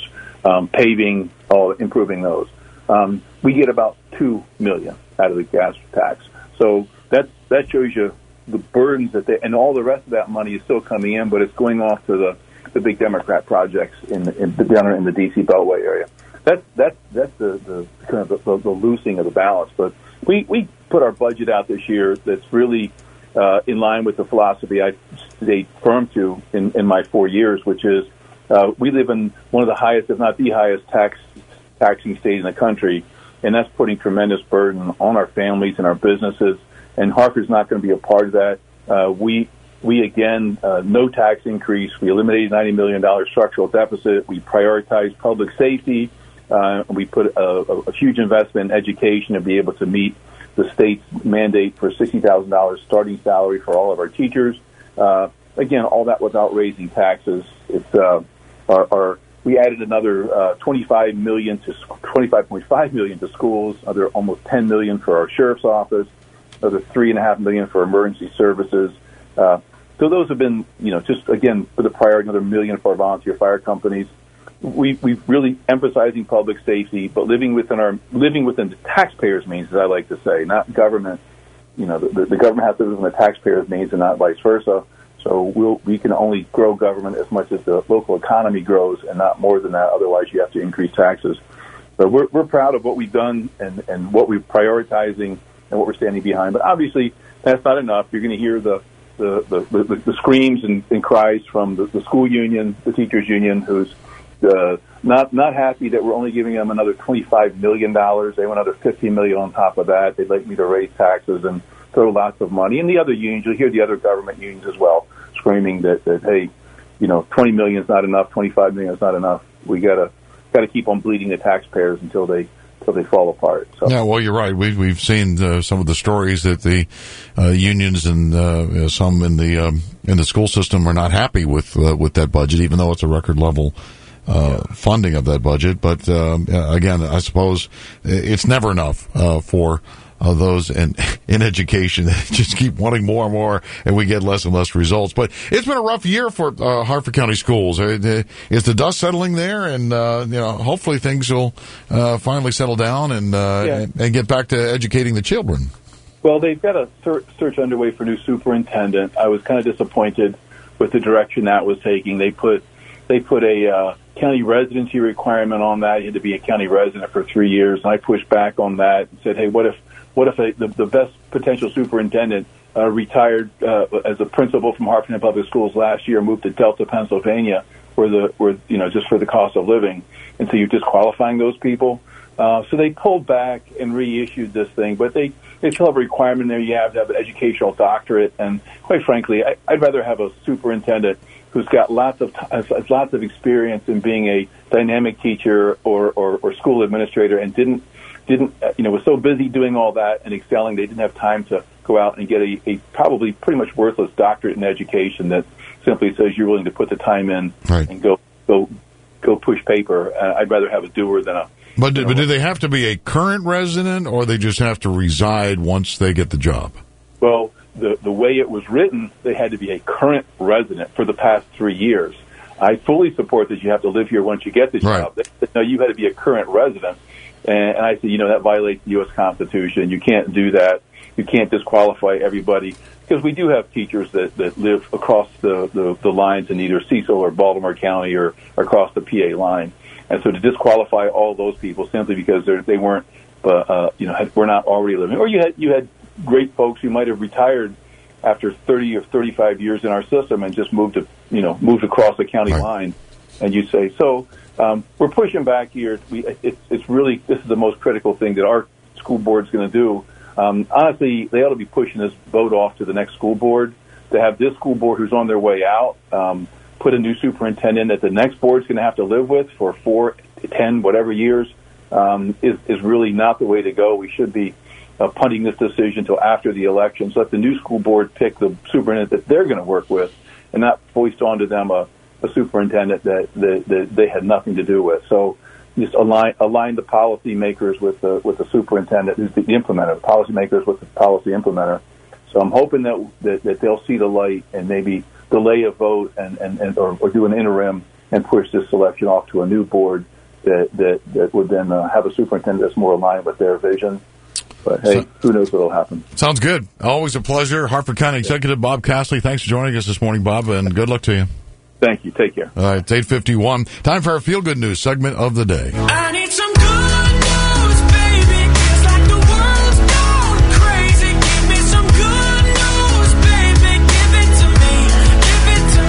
um, paving, all improving those. Um, we get about two million out of the gas tax. So that that shows you the burdens that they, and all the rest of that money is still coming in, but it's going off to the, the big Democrat projects in, the, in down in the D C Beltway area. That's that's that's the, the kind of the, the, the loosing of the balance. But we we put our budget out this year that's really uh, in line with the philosophy I stayed firm to in, in my four years, which is uh, we live in one of the highest, if not the highest, tax taxing state in the country, and that's putting tremendous burden on our families and our businesses. And Hartford's not going to be a part of that. Uh, we, we again, uh, no tax increase. We eliminated ninety million dollars structural deficit. We prioritized public safety. Uh, we put a, a, a huge investment in education to be able to meet the state's mandate for sixty thousand dollars starting salary for all of our teachers. Uh, again, all that without raising taxes. It's uh, our, our we added another uh, twenty-five million to twenty-five point five million to schools. Another almost ten million for our sheriff's office. Another three and a half million for emergency services. Uh, so those have been, you know, just again for the priority, another million for our volunteer fire companies. We we've really emphasizing public safety, but living within our living within the taxpayers' means, as I like to say, not government. You know, the, the government has to live within the taxpayers' means, and not vice versa. So we'll, we can only grow government as much as the local economy grows, and not more than that. Otherwise, you have to increase taxes. But we're we're proud of what we've done and and what we're prioritizing and what we're standing behind. But obviously, that's not enough. You're going to hear the the, the, the, the screams and, and cries from the, the school union, the teachers union, who's uh, not not happy that we're only giving them another twenty-five million dollars. They want another fifteen million dollars on top of that. They'd like me to raise taxes and throw lots of money. And the other unions, you'll hear the other government unions as well, screaming that, that hey, you know, twenty million dollars is not enough, twenty-five million dollars is not enough. We got to got to keep on bleeding the taxpayers until they until they fall apart. So. Yeah, well, you're right. We've we've seen uh, some of the stories that the uh, unions and uh, some in the um, in the school system are not happy with uh, with that budget, even though it's a record level uh, yeah. funding of that budget. But um, again, I suppose it's never enough uh, for. Uh, those in, in education just keep wanting more and more, and we get less and less results. But it's been a rough year for uh, Hartford County schools. Uh, is the dust settling there? And uh, you know, hopefully things will uh, finally settle down and, uh, yeah. and and get back to educating the children. Well, they've got a ser- search underway for new superintendent. I was kind of disappointed with the direction that was taking. They put they put a uh, county residency requirement on that. You had to be a county resident for three years, and I pushed back on that and said, "Hey, what if?" What if a, the, the best potential superintendent uh, retired uh, as a principal from Hartford Public Schools last year, moved to Delta, Pennsylvania, where the where you know just for the cost of living, and so you're disqualifying those people. Uh, so they pulled back and reissued this thing, but they they still have a requirement there. You have to have an educational doctorate, and quite frankly, I, I'd rather have a superintendent who's got lots of has lots of experience in being a dynamic teacher or or, or school administrator, and didn't. didn't, you know, was so busy doing all that and excelling, they didn't have time to go out and get a, a probably pretty much worthless doctorate in education that simply says you're willing to put the time in right. and go go go push paper. Uh, I'd rather have a doer than a... But do, but do they have to be a current resident, or they just have to reside once they get the job? Well, the, the way it was written, they had to be a current resident for the past three years. I fully support that you have to live here once you get the right. job. They said, no, you had to be a current resident. And I said, you know, that violates the U S Constitution. You can't do that. You can't disqualify everybody. Because we do have teachers that, that live across the, the, the lines in either Cecil or Baltimore County or, or across the P A line. And so to disqualify all those people simply because they weren't, uh, uh, you know, had, were not already living. Or you had you had great folks who might have retired after thirty or thirty-five years in our system and just moved to, you know, moved across the county right. line. And you say, so... Um, we're pushing back here. We, it, it's really, this is the most critical thing that our school board's going to do. Um, honestly, they ought to be pushing this vote off to the next school board to have this school board who's on their way out um, put a new superintendent that the next board's going to have to live with for four, ten, whatever years um, is, is really not the way to go. We should be uh, punting this decision until after the election. So let the new school board pick the superintendent that they're going to work with and not foist onto them a a superintendent that, that, that they had nothing to do with. So just align align the policy makers with the with the superintendent who's the implementer, the policy makers with the policy implementer. So I'm hoping that that, that they'll see the light and maybe delay a vote and, and, and or, or do an interim and push this selection off to a new board that that, that would then uh, have a superintendent that's more aligned with their vision. But hey, So- who knows what will happen? Sounds good. Always a pleasure. Hartford County Executive Bob Castley, thanks for joining us this morning, Bob, and good luck to you. Thank you. Take care. All right, it's eight fifty-one. Time for our Feel Good News segment of the day. I need some good news, baby. It's like the world's gone crazy. Give me some good news, baby. Give it to me. Give it to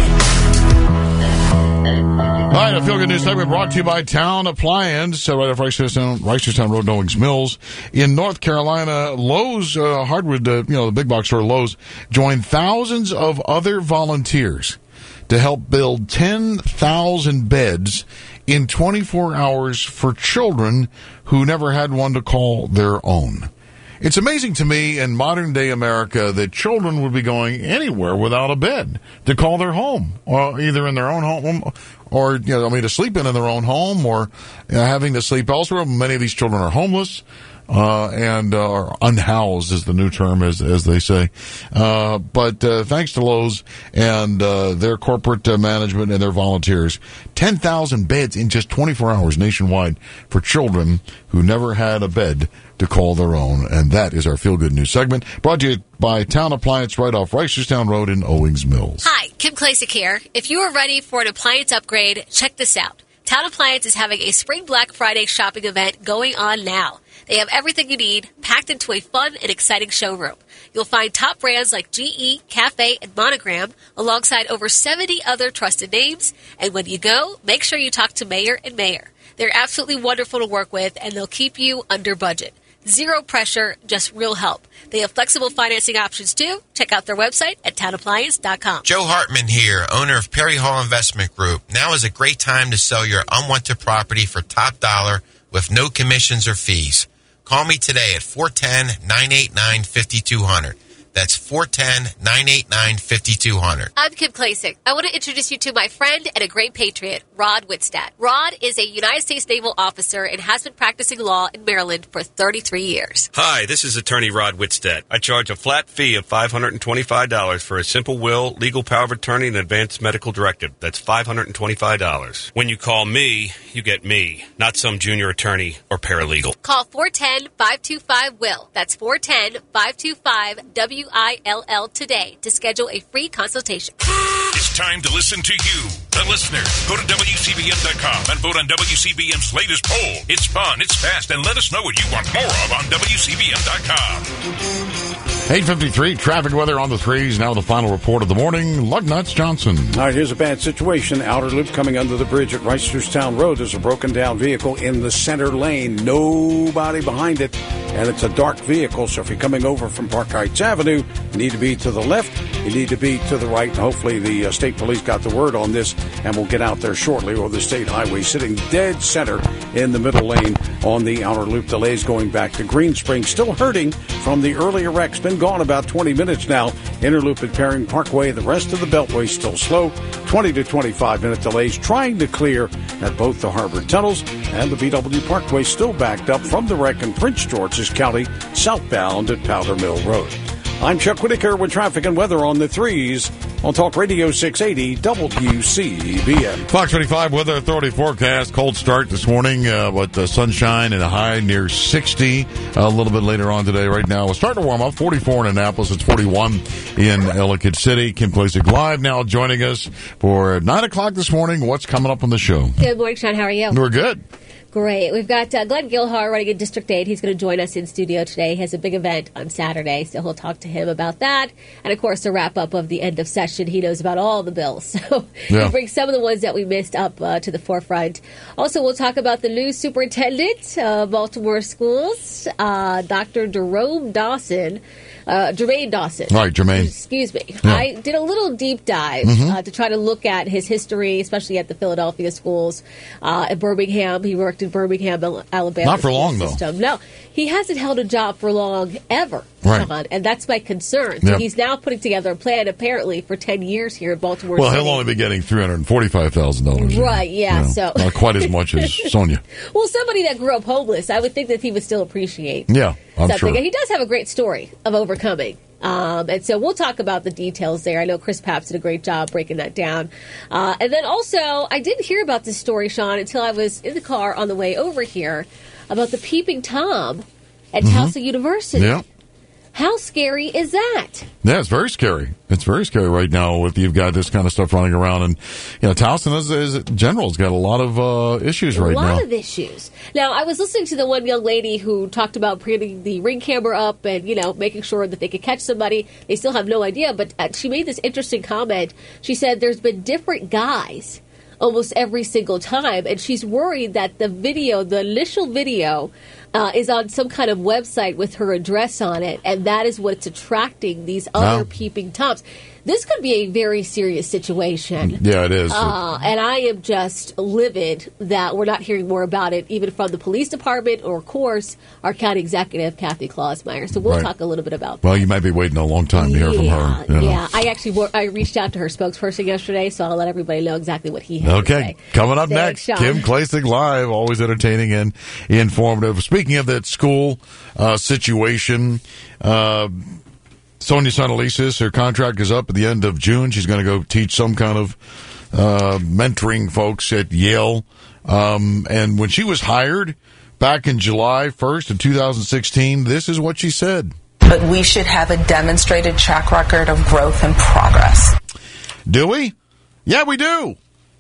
me. All right, a Feel Good News segment brought to you by Town Appliance, uh, right off Reisterstown, Reisterstown Road, Owings Mills. In North Carolina, Lowe's, uh, hardwood, uh, you know, the big box store Lowe's, joined thousands of other volunteers to help build ten thousand beds in twenty-four hours for children who never had one to call their own. It's amazing to me in modern day America that children would be going anywhere without a bed to call their home, or either in their own home, or, you know, I mean, to sleep in in their own home, or you know, having to sleep elsewhere. Many of these children are homeless. Uh, and uh, are unhoused is the new term, as as they say. Uh, but uh, thanks to Lowe's and uh, their corporate uh, management and their volunteers, ten thousand beds in just twenty-four hours nationwide for children who never had a bed to call their own. And that is our Feel Good News segment, brought to you by Town Appliance right off Reisterstown Road in Owings Mills. Hi, Kim Klasick here. If you are ready for an appliance upgrade, check this out. Town Appliance is having a Spring Black Friday shopping event going on now. They have everything you need packed into a fun and exciting showroom. You'll find top brands like G E, Cafe, and Monogram, alongside over seventy other trusted names. And when you go, make sure you talk to Mayor and Mayor. They're absolutely wonderful to work with, and they'll keep you under budget. Zero pressure, just real help. They have flexible financing options, too. Check out their website at town appliance dot com. Joe Hartman here, owner of Perry Hall Investment Group. Now is a great time to sell your unwanted property for top dollar with no commissions or fees. Call me today at four one zero, nine eight nine, five two zero zero. That's four one zero, nine eight nine, five two zero zero. I'm Kim Klasick. I want to introduce you to my friend and a great patriot, Rod Whitstadt. Rod is a United States Naval officer and has been practicing law in Maryland for thirty-three years. Hi, this is attorney Rod Whitstead. I charge a flat fee of five hundred twenty-five dollars for a simple will, legal power of attorney, and advanced medical directive. That's five hundred twenty-five dollars. When you call me, you get me, not some junior attorney or paralegal. Call four one zero, five two five, W I L L. That's four one zero, five two five, W I L L today to schedule a free consultation. It's time to listen to you, the listener. Go to W C B M dot com and vote on W C B M's latest poll. It's fun, it's fast, and let us know what you want more of on W C B M dot com. eight fifty-three, traffic weather on the threes. Now the final report of the morning. Lugnuts Johnson. All right, here's a bad situation. Outer loop coming under the bridge at Reisterstown Road. There's a broken down vehicle in the center lane. Nobody behind it, and it's a dark vehicle. So if you're coming over from Park Heights Avenue, you need to be to the left. You need to be to the right. And hopefully the uh, state police got the word on this, and we'll get out there shortly. Or the state highway sitting dead center in the middle lane on the outer loop. Delays going back to Green Springs. Still hurting from the earlier wrecks. Been gone about twenty minutes now. Interloop at Perring Parkway. The rest of the Beltway still slow. twenty to twenty-five minute delays trying to clear at both the Harvard tunnels, and the B W Parkway still backed up from the wreck in Prince George's County southbound at Powder Mill Road. I'm Chuck Whitaker with traffic and weather on the threes on Talk Radio six eighty W C B M. Fox twenty-five Weather Authority forecast. Cold start this morning, uh, but uh, sunshine and a high near sixty a little bit later on today. Right now, we're starting to warm up. forty-four in Annapolis. It's forty-one in Ellicott City. Kim Klasick live now joining us for nine o'clock this morning. What's coming up on the show? Good morning, Sean. How are you? We're good. Great. We've got uh, Glenn Gilhar running in District eight. He's going to join us in studio today. He has a big event on Saturday, so he'll talk to him about that. And, of course, the wrap-up of the end of session. He knows about all the bills. So Yeah. he brings some of the ones that we missed up uh, to the forefront. Also, we'll talk about the new superintendent of Baltimore schools, uh, Doctor Jerome Dawson. Uh, Jermaine Dawson. Right, Jermaine. Excuse me. Yeah. I did a little deep dive Mhm. uh, to try to look at his history, especially at the Philadelphia schools, uh, at Birmingham. He worked in Birmingham, Al- Alabama. Not for school long, though. system. No, he hasn't held a job for long, ever, Right. Sean, and that's my concern. So Yep. he's now putting together a plan, apparently, for ten years here in Baltimore Well, City. he'll only be getting three hundred forty-five thousand dollars. Right, yeah, so- Not quite as much as Sonia. Well, somebody that grew up homeless, I would think that he would still appreciate Yeah, I'm something. sure. And he does have a great story of overcoming Um, and so we'll talk about the details there. I know Chris Papps did a great job breaking that down. Uh, and then also, I didn't hear about this story, Sean, until I was in the car on the way over here about the peeping Tom at Mm-hmm. Towson University. Yeah. How scary is that? Yeah, it's very scary. It's very scary right now if you've got this kind of stuff running around. And, you know, Towson is, is in general has got a lot of uh, issues right a lot now. of issues. Now, I was listening to the one young lady who talked about putting the ring camera up and, you know, making sure that they could catch somebody. They still have no idea, but uh, she made this interesting comment. She said there's been different guys almost every single time, and she's worried that the video, the initial video, uh, is on some kind of website with her address on it, and that is what's attracting these other Wow. peeping Toms. This could be a very serious situation. Yeah, it is. Uh, and I am just livid that we're not hearing more about it, even from the police department or, of course, our county executive, Kathy Clausmeyer. So we'll Right. talk a little bit about Well, you might be waiting a long time to hear from her. you know. Yeah, I actually wor- I reached out to her spokesperson yesterday, so I'll let everybody know exactly what he had to Okay, say. coming up Thanks, next, Sean. Kim Klasick Live, always entertaining and informative. Speaking of that school uh, situation, uh, Sonia Sanalisis, her contract is up at the end of June. She's going to go teach some kind of uh, mentoring folks at Yale. Um, and when she was hired back in July first of two thousand sixteen, this is what she said. But we should have a demonstrated track record of growth and progress. Do we? Yeah, we do.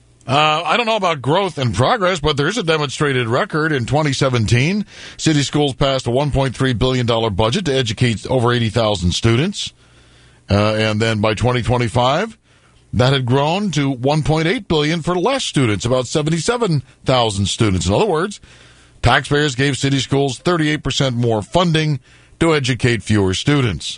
Uh, I don't know about growth and progress, but there is a demonstrated record. In twenty seventeen, city schools passed a one point three billion dollars budget to educate over eighty thousand students. Uh, and then by twenty twenty-five, that had grown to one point eight billion dollars for less students, about seventy-seven thousand students. In other words, taxpayers gave city schools thirty-eight percent more funding to educate fewer students.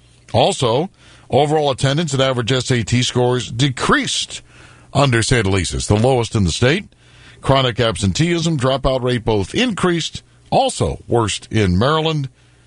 Also, overall attendance and average S A T scores decreased under Sanalisis, the lowest in the state. Chronic absenteeism, dropout rate both increased, also worst in Maryland.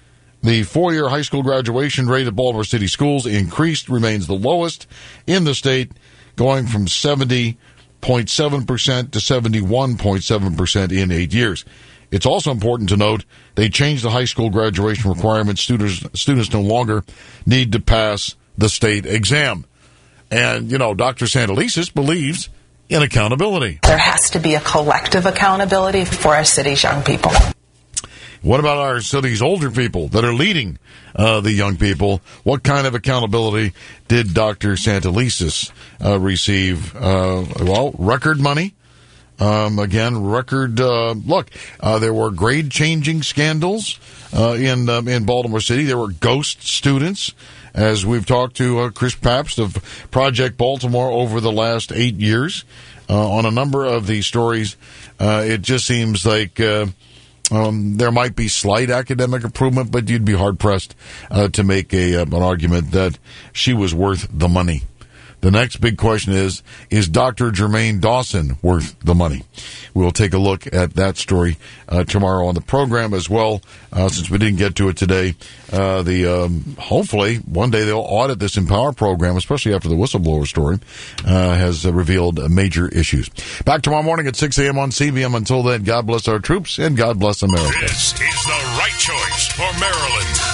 The four-year high school graduation rate at Baltimore City Schools increased, remains the lowest in the state, going from seventy point seven percent to seventy-one point seven percent in eight years. It's also important to note they changed the high school graduation requirements. Students, students no longer need to pass the state exam. And, you know, Doctor Sanalisis believes in accountability. There has to be a collective accountability for our city's young people. What about our city's older people that are leading uh, the young people? What kind of accountability did Doctor Sanalisis uh, receive? Uh, well, record money. Um, again, record. Uh, look, uh, there were grade-changing scandals uh, in um, in Baltimore City. There were ghost students, as we've talked to uh, Chris Papps of Project Baltimore over the last eight years uh, on a number of these stories. Uh, it just seems like uh, um, there might be slight academic improvement, but you'd be hard-pressed uh, to make a uh, an argument that she was worth the money. The next big question is, is Doctor Jermaine Dawson worth the money? We'll take a look at that story uh, tomorrow on the program as well, uh, since we didn't get to it today. Uh, the um, hopefully, one day they'll audit this Empower program, especially after the whistleblower story uh, has uh, revealed uh, major issues. Back tomorrow morning at six a.m. on C B M. Until then, God bless our troops and God bless America. This is the right choice for Maryland.